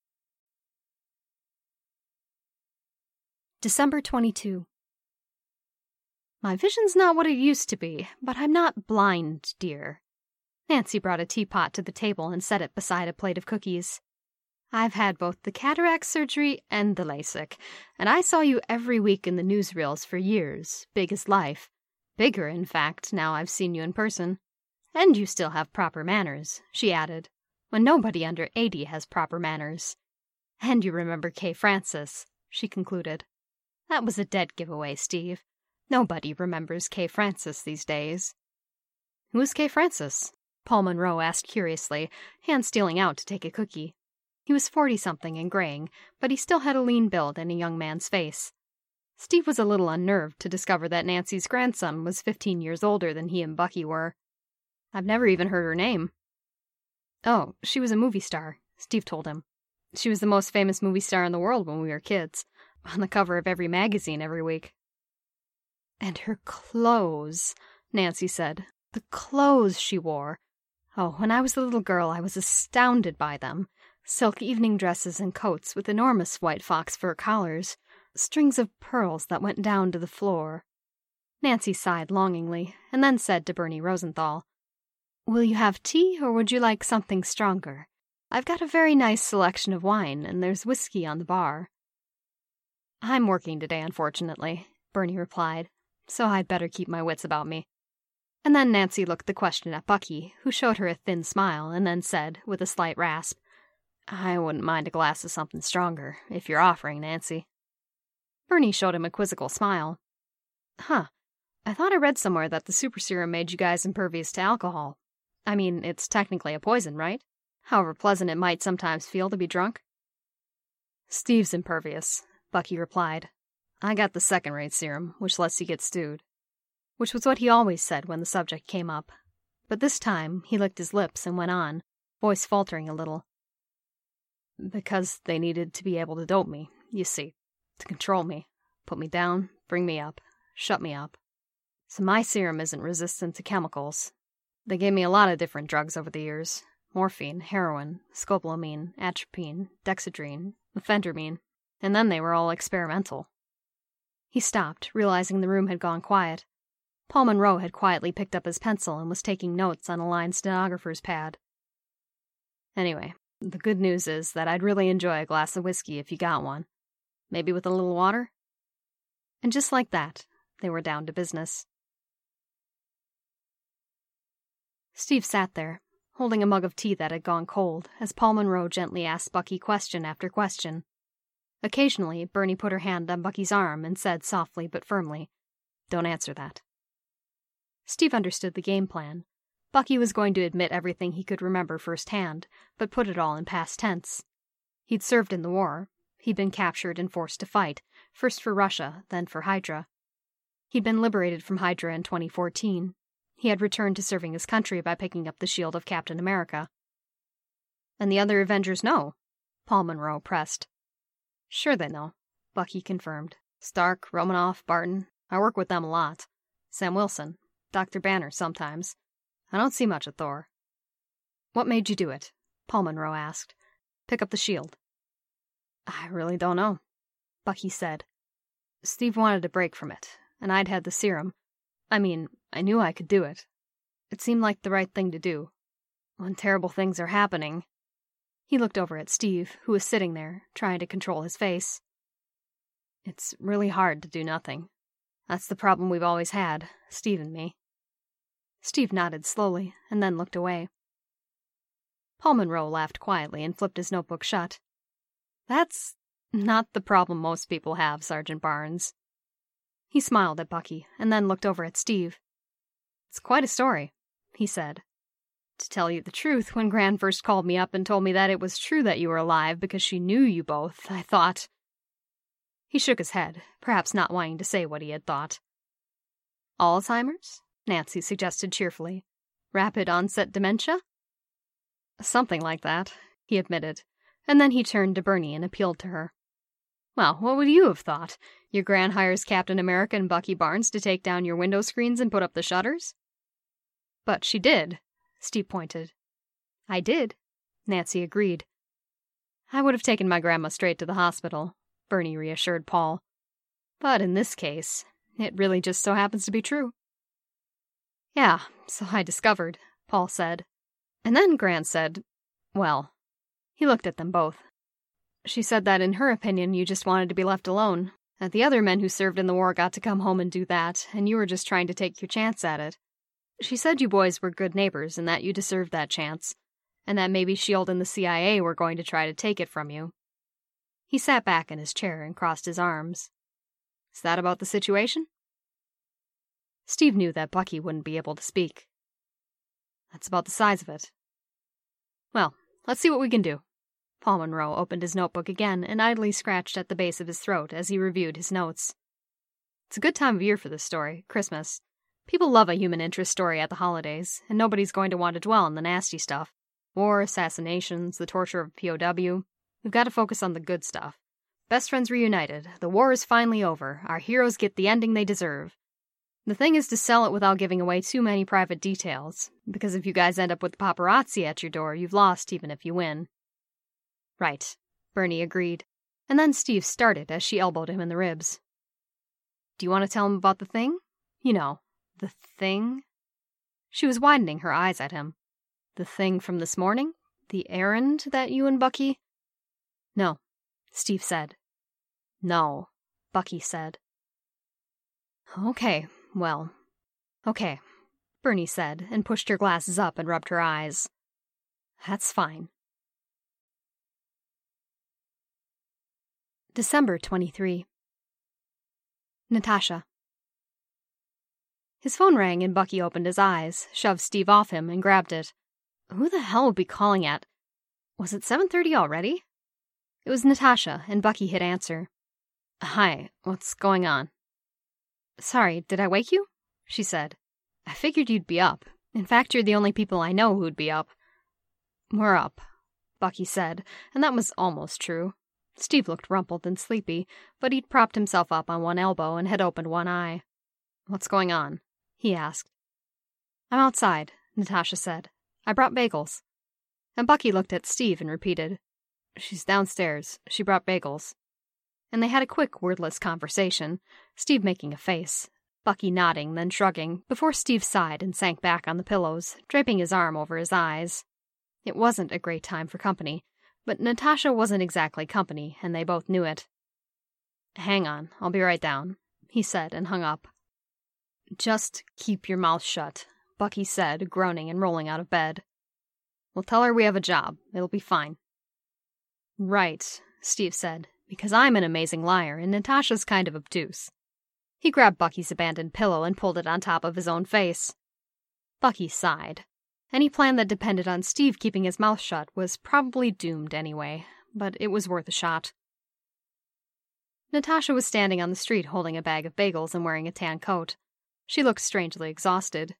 December twenty-second. My vision's not what it used to be, but I'm not blind, dear. Nancy brought a teapot to the table and set it beside a plate of cookies. I've had both the cataract surgery and the LASIK, and I saw you every week in the newsreels for years, big as life. Bigger, in fact, now I've seen you in person. And you still have proper manners, she added, when nobody under eighty has proper manners. And you remember Kay Francis, she concluded. That was a dead giveaway, Steve. Nobody remembers Kay Francis these days. Who's Kay Francis? Paul Monroe asked curiously, hand stealing out to take a cookie. He was forty-something and graying, but he still had a lean build and a young man's face. Steve was a little unnerved to discover that Nancy's grandson was fifteen years older than he and Bucky were. I've never even heard her name. Oh, she was a movie star, Steve told him. She was the most famous movie star in the world when we were kids, on the cover of every magazine every week. And her clothes, Nancy said. The clothes she wore. Oh, when I was a little girl, I was astounded by them. Silk evening dresses and coats with enormous white fox fur collars, strings of pearls that went down to the floor. Nancy sighed longingly, and then said to Bernie Rosenthal, Will you have tea, or would you like something stronger? I've got a very nice selection of wine, and there's whiskey on the bar. I'm working today, unfortunately, Bernie replied, so I'd better keep my wits about me. And then Nancy looked the question at Bucky, who showed her a thin smile, and then said, with a slight rasp, I wouldn't mind a glass of something stronger, if you're offering, Nancy. Bernie showed him a quizzical smile. Huh, I thought I read somewhere that the super serum made you guys impervious to alcohol. I mean, it's technically a poison, right? However pleasant it might sometimes feel to be drunk. Steve's impervious, Bucky replied. I got the second-rate serum, which lets you get stewed. Which was what he always said when the subject came up. But this time, he licked his lips and went on, voice faltering a little. Because they needed to be able to dope me, you see, to control me, put me down, bring me up, shut me up. So my serum isn't resistant to chemicals. They gave me a lot of different drugs over the years. Morphine, heroin, scopolamine, atropine, dexedrine, ephedramine, and then they were all experimental. He stopped, realizing the room had gone quiet. Paul Monroe had quietly picked up his pencil and was taking notes on a lined stenographer's pad. Anyway, the good news is that I'd really enjoy a glass of whiskey if you got one. Maybe with a little water? And just like that, they were down to business. Steve sat there, holding a mug of tea that had gone cold, as Paul Monroe gently asked Bucky question after question. Occasionally, Bernie put her hand on Bucky's arm and said softly but firmly, "Don't answer that." Steve understood the game plan. Bucky was going to admit everything he could remember firsthand, but put it all in past tense. He'd served in the war. He'd been captured and forced to fight, first for Russia, then for Hydra. He'd been liberated from Hydra in twenty fourteen. He had returned to serving his country by picking up the shield of Captain America. "And the other Avengers know?" Paul Monroe pressed. "Sure they know," Bucky confirmed. "Stark, Romanoff, Barton. I work with them a lot. Sam Wilson. Doctor Banner sometimes. I don't see much of Thor." "What made you do it?" Paul Monroe asked. "Pick up the shield." "I really don't know," Bucky said. "Steve wanted a break from it, and I'd had the serum. I mean, I knew I could do it. It seemed like the right thing to do. When terrible things are happening..." He looked over at Steve, who was sitting there, trying to control his face. "It's really hard to do nothing. That's the problem we've always had, Steve and me." Steve nodded slowly, and then looked away. Paul Monroe laughed quietly and flipped his notebook shut. "That's not the problem most people have, Sergeant Barnes." He smiled at Bucky, and then looked over at Steve. "It's quite a story," he said. "To tell you the truth, when Gran first called me up and told me that it was true that you were alive because she knew you both, I thought..." He shook his head, perhaps not wanting to say what he had thought. "Alzheimer's?" Nancy suggested cheerfully. "Rapid onset dementia?" "Something like that," he admitted, and then he turned to Bernie and appealed to her. "Well, what would you have thought? Your Gran hires Captain America and Bucky Barnes to take down your window screens and put up the shutters?" "But she did," Steve pointed. "I did," Nancy agreed. "I would have taken my grandma straight to the hospital," Bernie reassured Paul. "But in this case, it really just so happens to be true." "Yeah, so I discovered," Paul said. "And then Gran said, well," he looked at them both. "She said that in her opinion you just wanted to be left alone, that the other men who served in the war got to come home and do that, and you were just trying to take your chance at it. She said you boys were good neighbors and that you deserved that chance, and that maybe SHIELD and the C I A were going to try to take it from you." He sat back in his chair and crossed his arms. "Is that about the situation?" Steve knew that Bucky wouldn't be able to speak. "That's about the size of it." "Well, let's see what we can do." Paul Monroe opened his notebook again and idly scratched at the base of his throat as he reviewed his notes. "It's a good time of year for this story, Christmas. People love a human interest story at the holidays, and nobody's going to want to dwell on the nasty stuff. War, assassinations, the torture of a P O W. We've got to focus on the good stuff. Best friends reunited. The war is finally over. Our heroes get the ending they deserve. The thing is to sell it without giving away too many private details, because if you guys end up with paparazzi at your door, you've lost even if you win." "Right," Bernie agreed, and then Steve started as she elbowed him in the ribs. "Do you want to tell him about the thing? You know, the thing?" She was widening her eyes at him. "The thing from this morning? The errand that you and Bucky—" "No," Steve said. "No," Bucky said. "Okay, well, okay," Bernie said, and pushed her glasses up and rubbed her eyes. "That's fine." December twenty-third. Natasha. His phone rang and Bucky opened his eyes, shoved Steve off him, and grabbed it. Who the hell would be calling at? Was it seven thirty already? It was Natasha, and Bucky hit answer. "Hi, what's going on?" "Sorry, did I wake you?" she said. "I figured you'd be up. In fact, you're the only people I know who'd be up." "We're up," Bucky said, and that was almost true. Steve looked rumpled and sleepy, but he'd propped himself up on one elbow and had opened one eye. "What's going on?" he asked. "I'm outside," Natasha said. "I brought bagels." And Bucky looked at Steve and repeated, "She's downstairs. She brought bagels." And they had a quick, wordless conversation, Steve making a face, Bucky nodding, then shrugging, before Steve sighed and sank back on the pillows, draping his arm over his eyes. It wasn't a great time for company, but Natasha wasn't exactly company, and they both knew it. "Hang on, I'll be right down," he said, and hung up. "Just keep your mouth shut," Bucky said, groaning and rolling out of bed. "We'll tell her we have a job. It'll be fine." "Right," Steve said, "because I'm an amazing liar, and Natasha's kind of obtuse." He grabbed Bucky's abandoned pillow and pulled it on top of his own face. Bucky sighed. Any plan that depended on Steve keeping his mouth shut was probably doomed anyway, but it was worth a shot. Natasha was standing on the street holding a bag of bagels and wearing a tan coat. She looked strangely exhausted.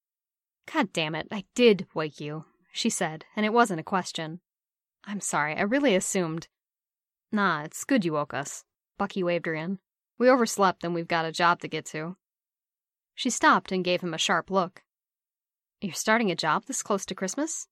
"God damn it, I did wake you," she said, and it wasn't a question. "I'm sorry, I really assumed—" "Nah, it's good you woke us." Bucky waved her in. "We overslept and we've got a job to get to." She stopped and gave him a sharp look. "You're starting a job this close to Christmas?"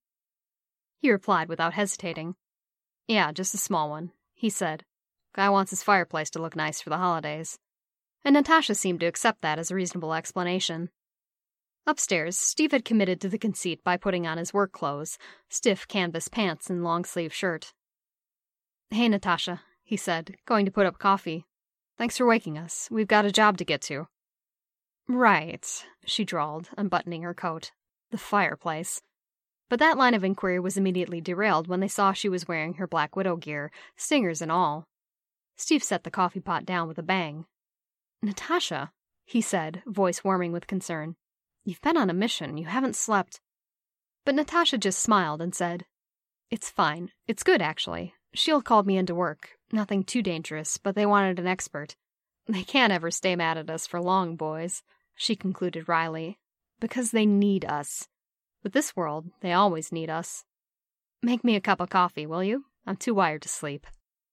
He replied without hesitating. "Yeah, just a small one," he said. "Guy wants his fireplace to look nice for the holidays." And Natasha seemed to accept that as a reasonable explanation. Upstairs, Steve had committed to the conceit by putting on his work clothes, stiff canvas pants and long-sleeve shirt. "Hey, Natasha," he said, "going to put up coffee. Thanks for waking us. We've got a job to get to." "Right," she drawled, unbuttoning her coat. "The fireplace." But that line of inquiry was immediately derailed when they saw she was wearing her Black Widow gear, stingers and all. Steve set the coffee pot down with a bang. "Natasha," he said, voice warming with concern. "You've been on a mission. You haven't slept." But Natasha just smiled and said, "It's fine. It's good, actually. Shield called me into work. Nothing too dangerous, but they wanted an expert. They can't ever stay mad at us for long, boys," she concluded wryly. "Because they need us. With this world, they always need us. Make me a cup of coffee, will you? I'm too wired to sleep."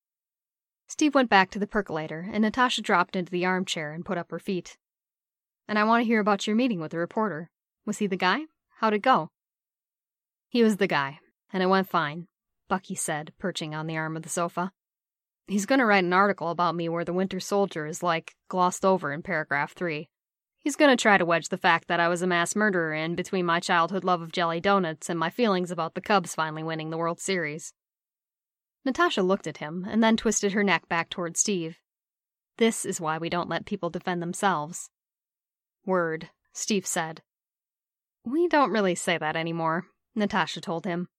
Steve went back to the percolator, and Natasha dropped into the armchair and put up her feet. "And I want to hear about your meeting with the reporter. Was he the guy? How'd it go?" "He was the guy, and it went fine," Bucky said, perching on the arm of the sofa. "He's going to write an article about me where the Winter Soldier is, like, glossed over in paragraph three. He's going to try to wedge the fact that I was a mass murderer in between my childhood love of jelly donuts and my feelings about the Cubs finally winning the World Series." Natasha looked at him, and then twisted her neck back toward Steve. "This is why we don't let people defend themselves." "Word," Steve said. "We don't really say that anymore," Natasha told him.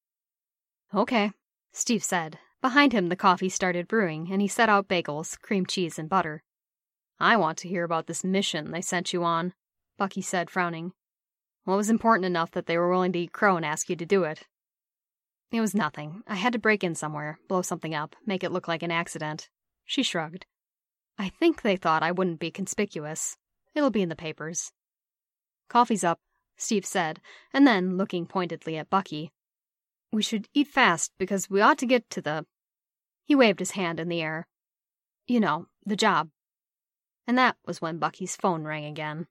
"Okay," Steve said. Behind him the coffee started brewing, and he set out bagels, cream cheese, and butter. "I want to hear about this mission they sent you on," Bucky said, frowning. "What was important enough that they were willing to eat crow and ask you to do it?" "It was nothing. I had to break in somewhere, blow something up, make it look like an accident." She shrugged. "I think they thought I wouldn't be conspicuous. It'll be in the papers." "Coffee's up," Steve said, and then, looking pointedly at Bucky, "We should eat fast, because we ought to get to the—" He waved his hand in the air. "You know, the job." And that was when Bucky's phone rang again.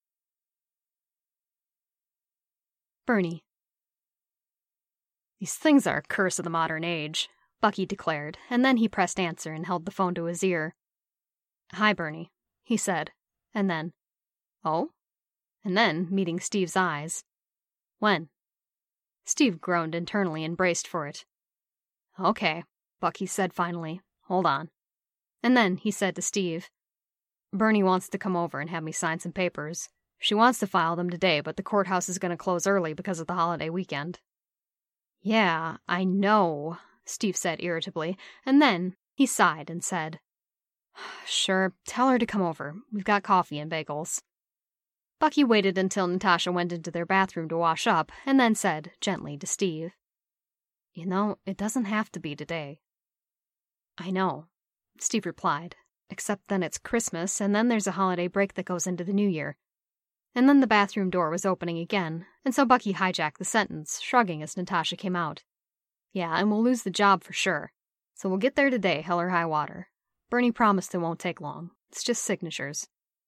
Bernie. "These things are a curse of the modern age," Bucky declared, and then he pressed answer and held the phone to his ear. "Hi, Bernie," he said, and then, "Oh?" And then, meeting Steve's eyes, "When?" Steve groaned internally and braced for it. "Okay," Bucky said finally. "Hold on." And then he said to Steve, "Bernie wants to come over and have me sign some papers. She wants to file them today, but the courthouse is going to close early because of the holiday weekend." "Yeah, I know," Steve said irritably, and then he sighed and said, "Sure, tell her to come over. We've got coffee and bagels." Bucky waited until Natasha went into their bathroom to wash up, and then said, gently, to Steve, "You know, it doesn't have to be today." "I know," Steve replied, "except then it's Christmas, and then there's a holiday break that goes into the new year. And then the bathroom door was opening again, and so Bucky hijacked the sentence, shrugging as Natasha came out. Yeah, and we'll lose the job for sure. So we'll get there today, hell or high water. Bernie promised it won't take long. It's just signatures.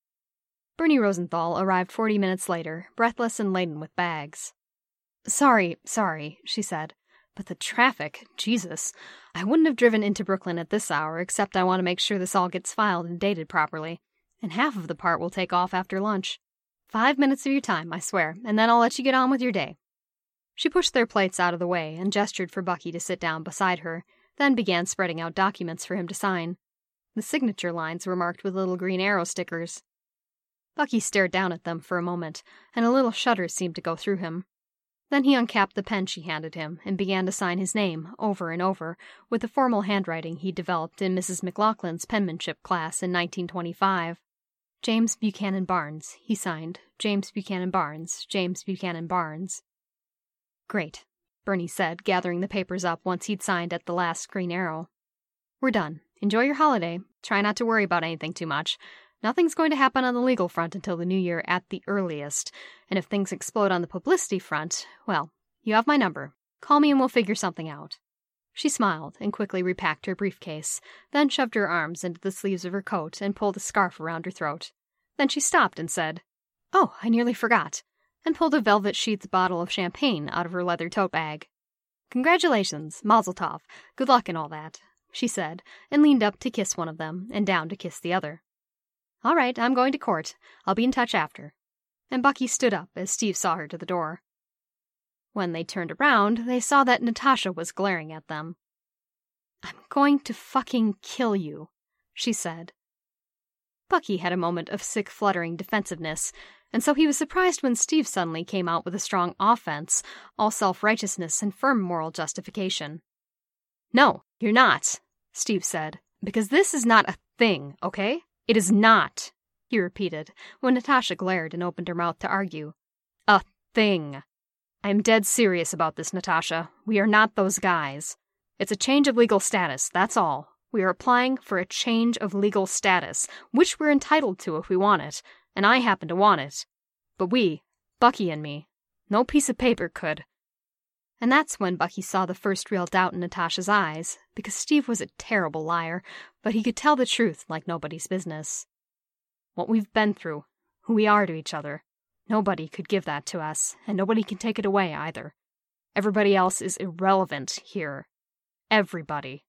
Bernie Rosenthal arrived forty minutes later, breathless and laden with bags. Sorry, sorry, she said. But the traffic, Jesus. I wouldn't have driven into Brooklyn at this hour, except I want to make sure this all gets filed and dated properly. And half of the part will take off after lunch. Five minutes of your time, I swear, and then I'll let you get on with your day. She pushed their plates out of the way and gestured for Bucky to sit down beside her, then began spreading out documents for him to sign. The signature lines were marked with little green arrow stickers. Bucky stared down at them for a moment, and a little shudder seemed to go through him. Then he uncapped the pen she handed him and began to sign his name, over and over, with the formal handwriting he'd developed in Missus McLaughlin's penmanship class in nineteen twenty-five. James Buchanan Barnes, he signed. James Buchanan Barnes. James Buchanan Barnes. Great, Bernie said, gathering the papers up once he'd signed at the last green arrow. We're done. Enjoy your holiday. Try not to worry about anything too much. Nothing's going to happen on the legal front until the new year at the earliest, and if things explode on the publicity front, well, you have my number. Call me and we'll figure something out. She smiled and quickly repacked her briefcase, then shoved her arms into the sleeves of her coat and pulled a scarf around her throat. Then she stopped and said, Oh, I nearly forgot, and pulled a velvet-sheathed bottle of champagne out of her leather tote bag. Congratulations, Mazel tov, good luck and all that, she said, and leaned up to kiss one of them and down to kiss the other. All right, I'm going to court. I'll be in touch after. And Bucky stood up as Steve saw her to the door. When they turned around, they saw that Natasha was glaring at them. I'm going to fucking kill you, she said. Bucky had a moment of sick, fluttering defensiveness, and so he was surprised when Steve suddenly came out with a strong offense, all self-righteousness and firm moral justification. No, you're not, Steve said, because this is not a thing, okay? It is not, he repeated, when Natasha glared and opened her mouth to argue. A thing. I am dead serious about this, Natasha. We are not those guys. It's a change of legal status, that's all. We are applying for a change of legal status, which we're entitled to if we want it, and I happen to want it. But we, Bucky and me, no piece of paper could. And that's when Bucky saw the first real doubt in Natasha's eyes, because Steve was a terrible liar, but he could tell the truth like nobody's business. What we've been through, who we are to each other, nobody could give that to us, and nobody can take it away either. Everybody else is irrelevant here. Everybody.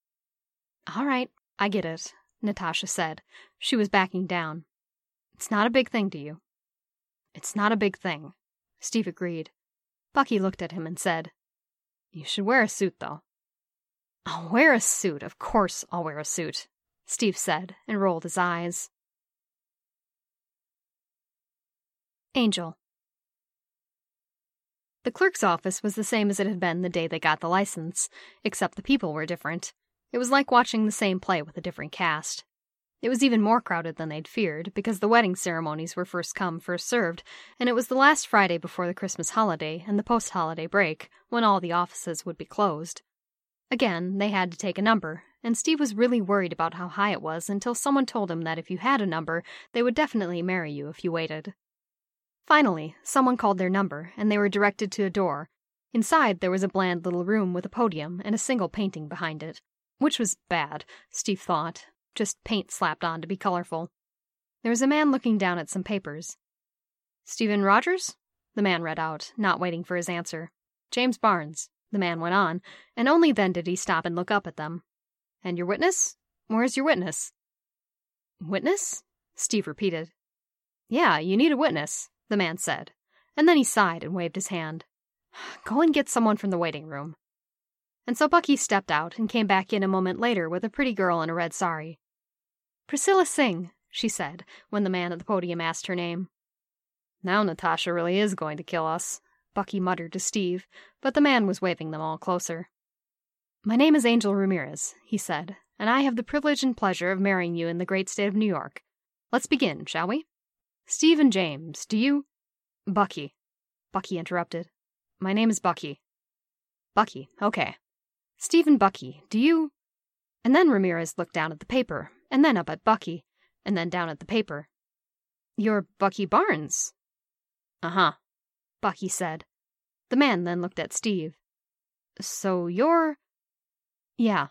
All right, I get it, Natasha said. She was backing down. It's not a big thing to you. It's not a big thing, Steve agreed. Bucky looked at him and said, You should wear a suit, though. I'll wear a suit, of course I'll wear a suit, Steve said, and rolled his eyes. Angel. The clerk's office was the same as it had been the day they got the license, except the people were different. It was like watching the same play with a different cast. It was even more crowded than they'd feared, because the wedding ceremonies were first come, first served, and it was the last Friday before the Christmas holiday and the post-holiday break, when all the offices would be closed. Again, they had to take a number, and Steve was really worried about how high it was until someone told him that if you had a number, they would definitely marry you if you waited. Finally, someone called their number, and they were directed to a door. Inside, there was a bland little room with a podium and a single painting behind it, which was bad, Steve thought. Just paint slapped on to be colorful. There was a man looking down at some papers. Stephen Rogers? The man read out, not waiting for his answer. James Barnes, the man went on, and only then did he stop and look up at them. And your witness? Where's your witness? Witness? Steve repeated. Yeah, you need a witness, the man said, and then he sighed and waved his hand. Go and get someone from the waiting room. And so Bucky stepped out and came back in a moment later with a pretty girl in a red sari. Priscilla Singh, she said, when the man at the podium asked her name. Now Natasha really is going to kill us, Bucky muttered to Steve, but the man was waving them all closer. My name is Angel Ramirez, he said, and I have the privilege and pleasure of marrying you in the great state of New York. Let's begin, shall we? Steve and James, do you... Bucky. Bucky interrupted. My name is Bucky. Bucky, okay. Steve and Bucky, do you... And then Ramirez looked down at the paper, and then up at Bucky, and then down at the paper. You're Bucky Barnes, Uh-huh, Bucky said. The man then looked at Steve. So you're... Yeah.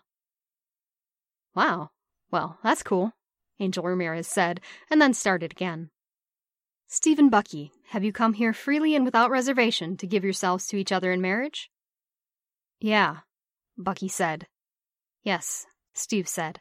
Wow. Well, that's cool, Angel Ramirez said, and then started again. Steve and Bucky, have you come here freely and without reservation to give yourselves to each other in marriage? Yeah, Bucky said. Yes, Steve said.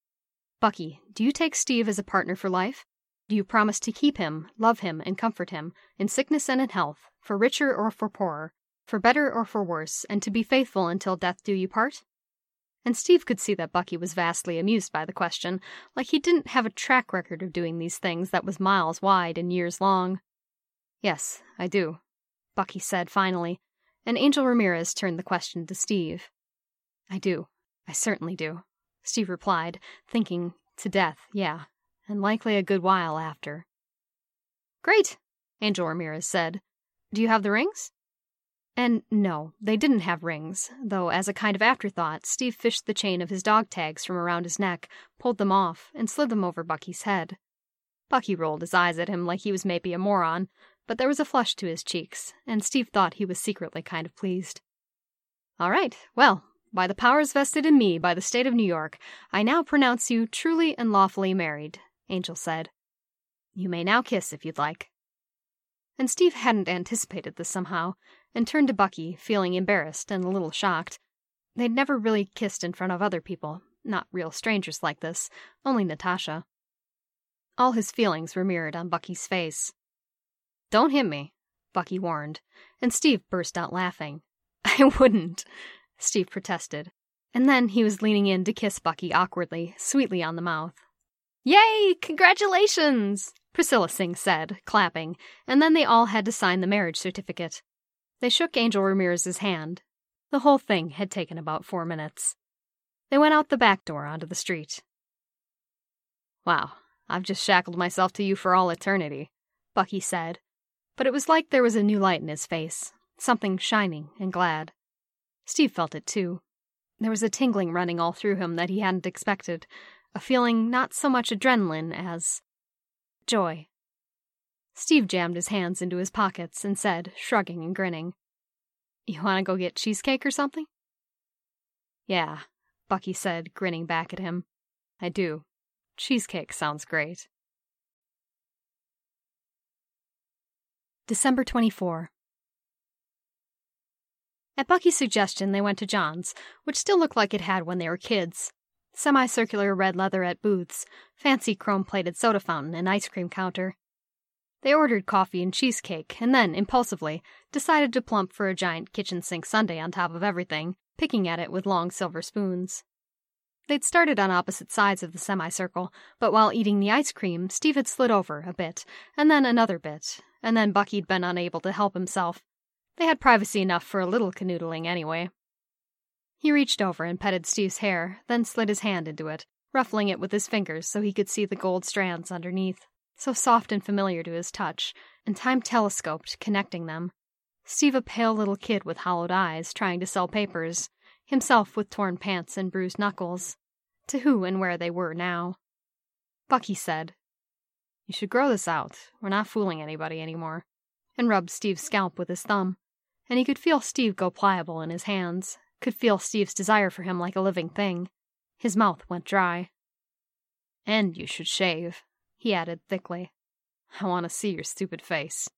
Bucky, do you take Steve as a partner for life? Do you promise to keep him, love him, and comfort him, in sickness and in health, for richer or for poorer, for better or for worse, and to be faithful until death do you part? And Steve could see that Bucky was vastly amused by the question, like he didn't have a track record of doing these things that was miles wide and years long. Yes, I do, Bucky said finally, and Angel Ramirez turned the question to Steve. I do. I certainly do, Steve replied, thinking, to death, yeah, and likely a good while after. Great, Angel Ramirez said. Do you have the rings? And no, they didn't have rings, though as a kind of afterthought, Steve fished the chain of his dog tags from around his neck, pulled them off, and slid them over Bucky's head. Bucky rolled his eyes at him like he was maybe a moron, but there was a flush to his cheeks, and Steve thought he was secretly kind of pleased. All right, well, by the powers vested in me by the state of New York, I now pronounce you truly and lawfully married, Angel said. You may now kiss if you'd like. And Steve hadn't anticipated this somehow, and turned to Bucky, feeling embarrassed and a little shocked. They'd never really kissed in front of other people, not real strangers like this, only Natasha. All his feelings were mirrored on Bucky's face. Don't hit me, Bucky warned, and Steve burst out laughing. I wouldn't, Steve protested, and then he was leaning in to kiss Bucky awkwardly, sweetly on the mouth. Yay! Congratulations! Priscilla Singh said, clapping, and then they all had to sign the marriage certificate. They shook Angel Ramirez's hand. The whole thing had taken about four minutes. They went out the back door onto the street. Wow, I've just shackled myself to you for all eternity, Bucky said, but it was like there was a new light in his face, something shining and glad. Steve felt it too. There was a tingling running all through him that he hadn't expected, a feeling not so much adrenaline as joy. Steve jammed his hands into his pockets and said, shrugging and grinning, You want to go get cheesecake or something? Yeah, Bucky said, grinning back at him. I do. Cheesecake sounds great. December twenty-fourth. At Bucky's suggestion, they went to John's, which still looked like it had when they were kids. Semicircular red leatherette booths, fancy chrome-plated soda fountain and ice cream counter. They ordered coffee and cheesecake, and then, impulsively, decided to plump for a giant kitchen sink sundae on top of everything, picking at it with long silver spoons. They'd started on opposite sides of the semicircle, but while eating the ice cream, Steve had slid over a bit, and then another bit, and then Bucky'd been unable to help himself. They had privacy enough for a little canoodling anyway. He reached over and petted Steve's hair, then slid his hand into it, ruffling it with his fingers so he could see the gold strands underneath, so soft and familiar to his touch, and time telescoped, connecting them. Steve a pale little kid with hollowed eyes, trying to sell papers, himself with torn pants and bruised knuckles. To who and where they were now. Bucky said, You should grow this out. We're not fooling anybody anymore, and rubbed Steve's scalp with his thumb, and he could feel Steve go pliable in his hands, could feel Steve's desire for him like a living thing. His mouth went dry. And you should shave, he added thickly. I want to see your stupid face.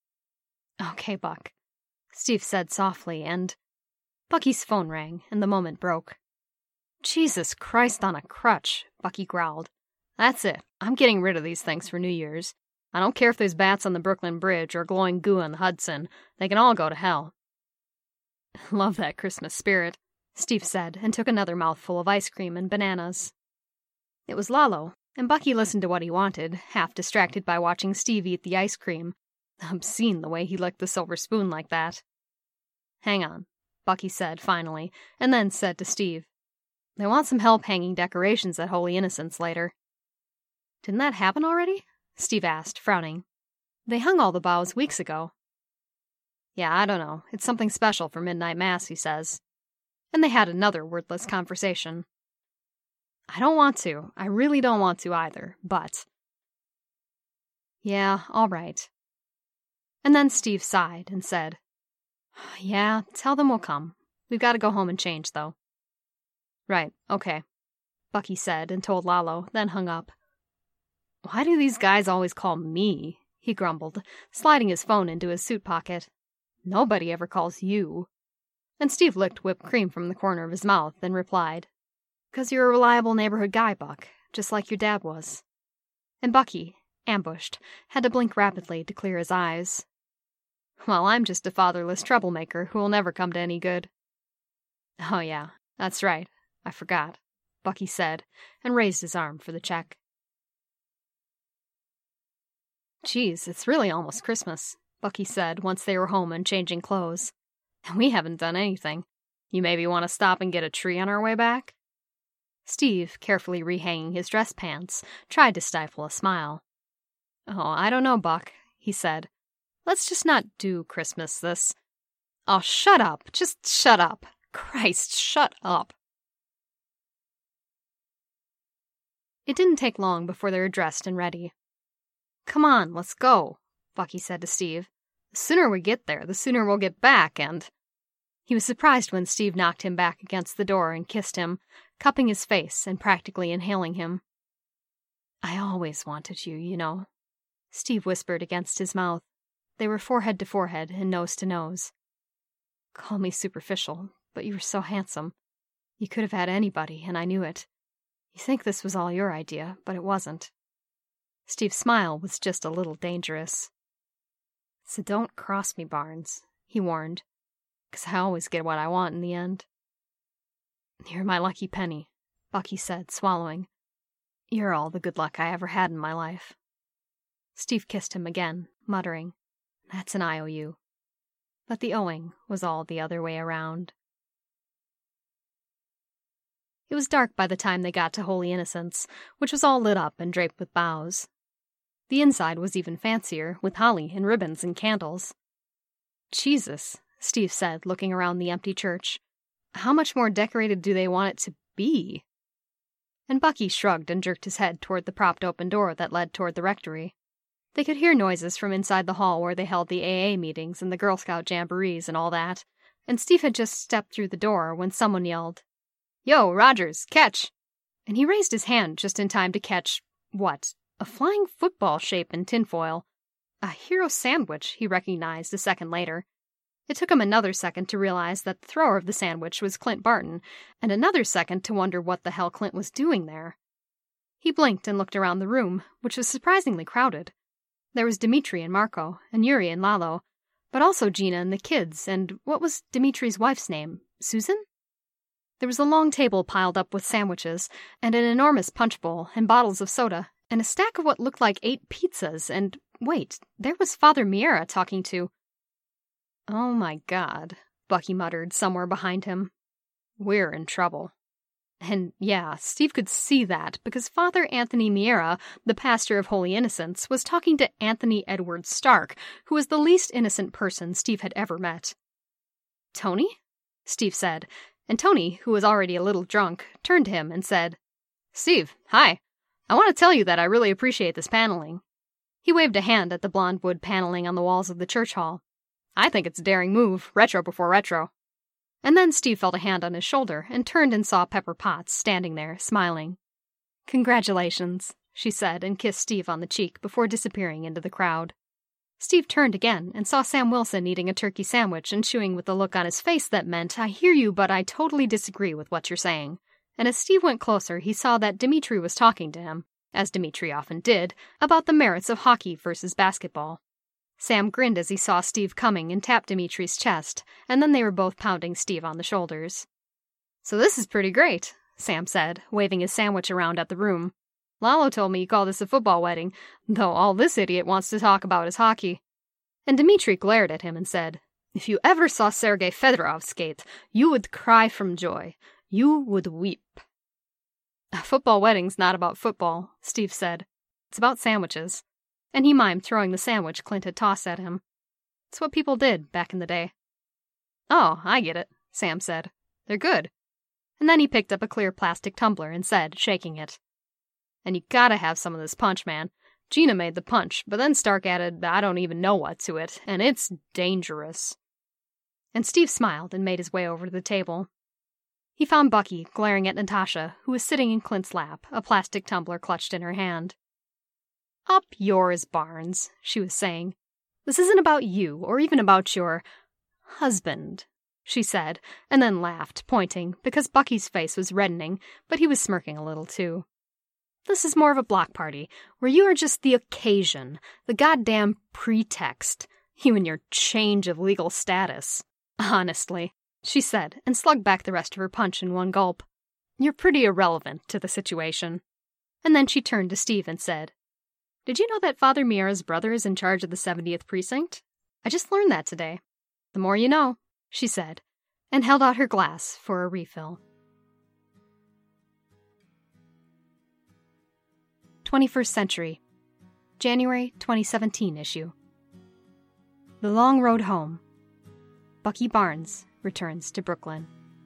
Okay, Buck, Steve said softly, and Bucky's phone rang, and the moment broke. Jesus Christ on a crutch, Bucky growled. That's it. I'm getting rid of these things for New Year's. I don't care if there's bats on the Brooklyn Bridge or glowing goo on the Hudson. They can all go to hell. Love that Christmas spirit, Steve said, and took another mouthful of ice cream and bananas. It was Lalo, and Bucky listened to what he wanted, half distracted by watching Steve eat the ice cream. Obscene the way he licked the silver spoon like that. Hang on, Bucky said finally, and then said to Steve, They want some help hanging decorations at Holy Innocents later. Didn't that happen already? Steve asked, frowning. They hung all the boughs weeks ago. Yeah, I don't know. It's something special for midnight mass, he says. And they had another wordless conversation. I don't want to. I really don't want to either, but... Yeah, all right. And then Steve sighed and said, "Yeah, tell them we'll come. We've got to go home and change, though." "Right, okay," Bucky said and told Lalo, then hung up. "Why do these guys always call me?" he grumbled, sliding his phone into his suit pocket. "Nobody ever calls you." And Steve licked whipped cream from the corner of his mouth and replied, "'Cause you're a reliable neighborhood guy, Buck, just like your dad was." And Bucky, ambushed, had to blink rapidly to clear his eyes. "Well, I'm just a fatherless troublemaker who'll never come to any good." "Oh yeah, that's right. I forgot," Bucky said, and raised his arm for the check. "Geez, it's really almost Christmas," Bucky said once they were home and changing clothes. "And we haven't done anything. You maybe want to stop and get a tree on our way back?" Steve, carefully rehanging his dress pants, tried to stifle a smile. "Oh, I don't know, Buck," he said. "Let's just not do Christmas this." "Oh, shut up. Just shut up. Christ, shut up." It didn't take long before they were dressed and ready. "Come on, let's go," Bucky said to Steve. "The sooner we get there, the sooner we'll get back, and—" He was surprised when Steve knocked him back against the door and kissed him, cupping his face and practically inhaling him. "I always wanted you, you know," Steve whispered against his mouth. They were forehead to forehead and nose to nose. "Call me superficial, but you were so handsome. You could have had anybody, and I knew it. You think this was all your idea, but it wasn't." Steve's smile was just a little dangerous. "So don't cross me, Barnes," he warned, "'cause I always get what I want in the end." "You're my lucky penny," Bucky said, swallowing. "You're all the good luck I ever had in my life." Steve kissed him again, muttering, "That's an I O U." But the owing was all the other way around. It was dark by the time they got to Holy Innocents, which was all lit up and draped with boughs. The inside was even fancier, with holly and ribbons and candles. "Jesus," Steve said, looking around the empty church. "How much more decorated do they want it to be?" And Bucky shrugged and jerked his head toward the propped open door that led toward the rectory. They could hear noises from inside the hall where they held the A A meetings and the Girl Scout jamborees and all that, and Steve had just stepped through the door when someone yelled, "Yo, Rogers, catch!" And he raised his hand just in time to catch, what, a flying football shape in tinfoil. A hero sandwich, he recognized a second later. It took him another second to realize that the thrower of the sandwich was Clint Barton, and another second to wonder what the hell Clint was doing there. He blinked and looked around the room, which was surprisingly crowded. There was Dimitri and Marco, and Yuri and Lalo, but also Gina and the kids, and what was Dimitri's wife's name? Susan? There was a long table piled up with sandwiches, and an enormous punch bowl, and bottles of soda, and a stack of what looked like eight pizzas, and, wait, there was Father Miera talking to... "Oh my God," Bucky muttered somewhere behind him. "We're in trouble." And yeah, Steve could see that, because Father Anthony Miera, the pastor of Holy Innocents, was talking to Anthony Edward Stark, who was the least innocent person Steve had ever met. "Tony?" Steve said, and Tony, who was already a little drunk, turned to him and said, "Steve, hi. I want to tell you that I really appreciate this paneling." He waved a hand at the blonde wood paneling on the walls of the church hall. "I think it's a daring move, retro before retro." And then Steve felt a hand on his shoulder and turned and saw Pepper Potts standing there, smiling. "Congratulations," she said, and kissed Steve on the cheek before disappearing into the crowd. Steve turned again and saw Sam Wilson eating a turkey sandwich and chewing with a look on his face that meant, "I hear you, but I totally disagree with what you're saying." And as Steve went closer, he saw that Dimitri was talking to him, as Dimitri often did, about the merits of hockey versus basketball. Sam grinned as he saw Steve coming and tapped Dimitri's chest, and then they were both pounding Steve on the shoulders. "So this is pretty great," Sam said, waving his sandwich around at the room. "Lalo told me you call this a football wedding, though all this idiot wants to talk about is hockey." And Dimitri glared at him and said, "If you ever saw Sergei Fedorov skate, you would cry from joy. You would weep." "A football wedding's not about football," Steve said. "It's about sandwiches." And he mimed throwing the sandwich Clint had tossed at him. It's what people did back in the day. "Oh, I get it," Sam said. "They're good." And then he picked up a clear plastic tumbler and said, shaking it, "And you gotta have some of this punch, man. Gina made the punch, but then Stark added, I don't even know what to it, and it's dangerous. And Steve smiled and made his way over to the table. He found Bucky glaring at Natasha, who was sitting in Clint's lap, a plastic tumbler clutched in her hand. Up yours, Barnes, she was saying. This isn't about you, or even about your husband, she said, and then laughed, pointing, because Bucky's face was reddening, but he was smirking a little too. This is more of a block party, where you are just the occasion, the goddamn pretext, you and your change of legal status. Honestly, she said, and slugged back the rest of her punch in one gulp. You're pretty irrelevant to the situation. And then she turned to Steve and said, Did you know that Father Miura's brother is in charge of the seventieth precinct? I just learned that today. The more you know, she said, and held out her glass for a refill. twenty-first Century, January twenty seventeen issue. The Long Road Home. Bucky Barnes returns to Brooklyn.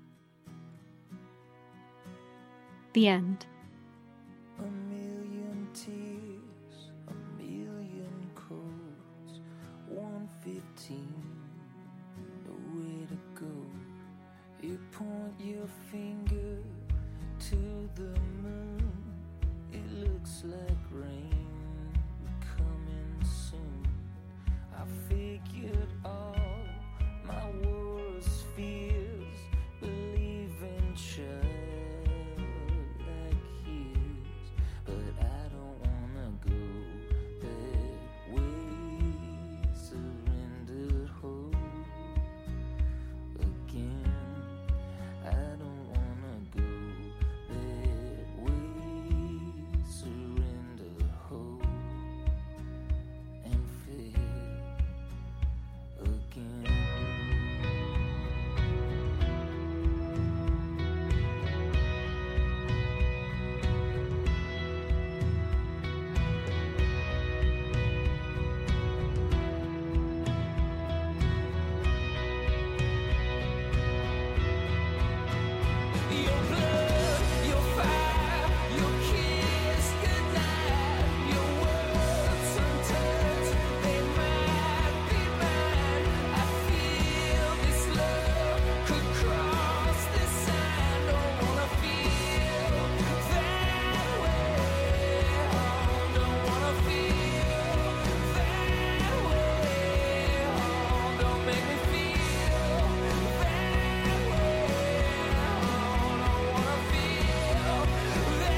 The end. A million tears, a million codes, one fifteen, nowhere to go. You point your finger to the moon, it looks like rain coming soon. I figured all my worst fears, believe in child like his, but I don't wanna go that way. Surrendered hope again. I don't wanna go that way. Surrender hope and fail again. Your blood, your fire, your kiss goodnight, your words untouched, they might be mine. I feel this love could cross this sign. Don't wanna feel that way. Oh, don't wanna feel that way. Oh, don't make me feel that way. Oh, don't wanna feel that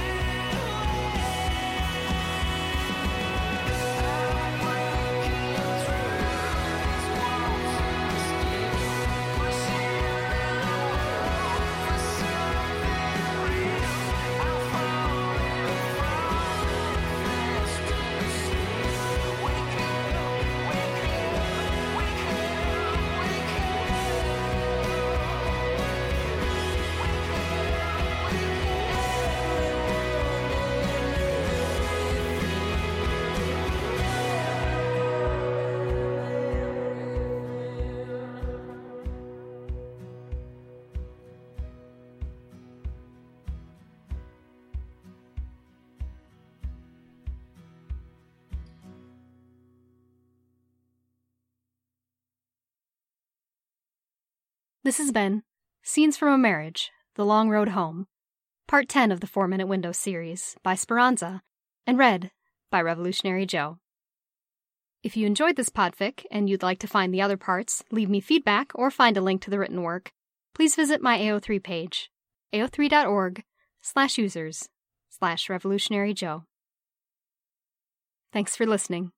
This has been Scenes from a Marriage, The Long Road Home, Part ten of the Four Minute Window series by Speranza, and read by Revolutionary Joe. If you enjoyed this podfic and you'd like to find the other parts, leave me feedback, or find a link to the written work, please visit my A O three page, A O three dot org slash users slash Revolutionary Joe. Thanks for listening.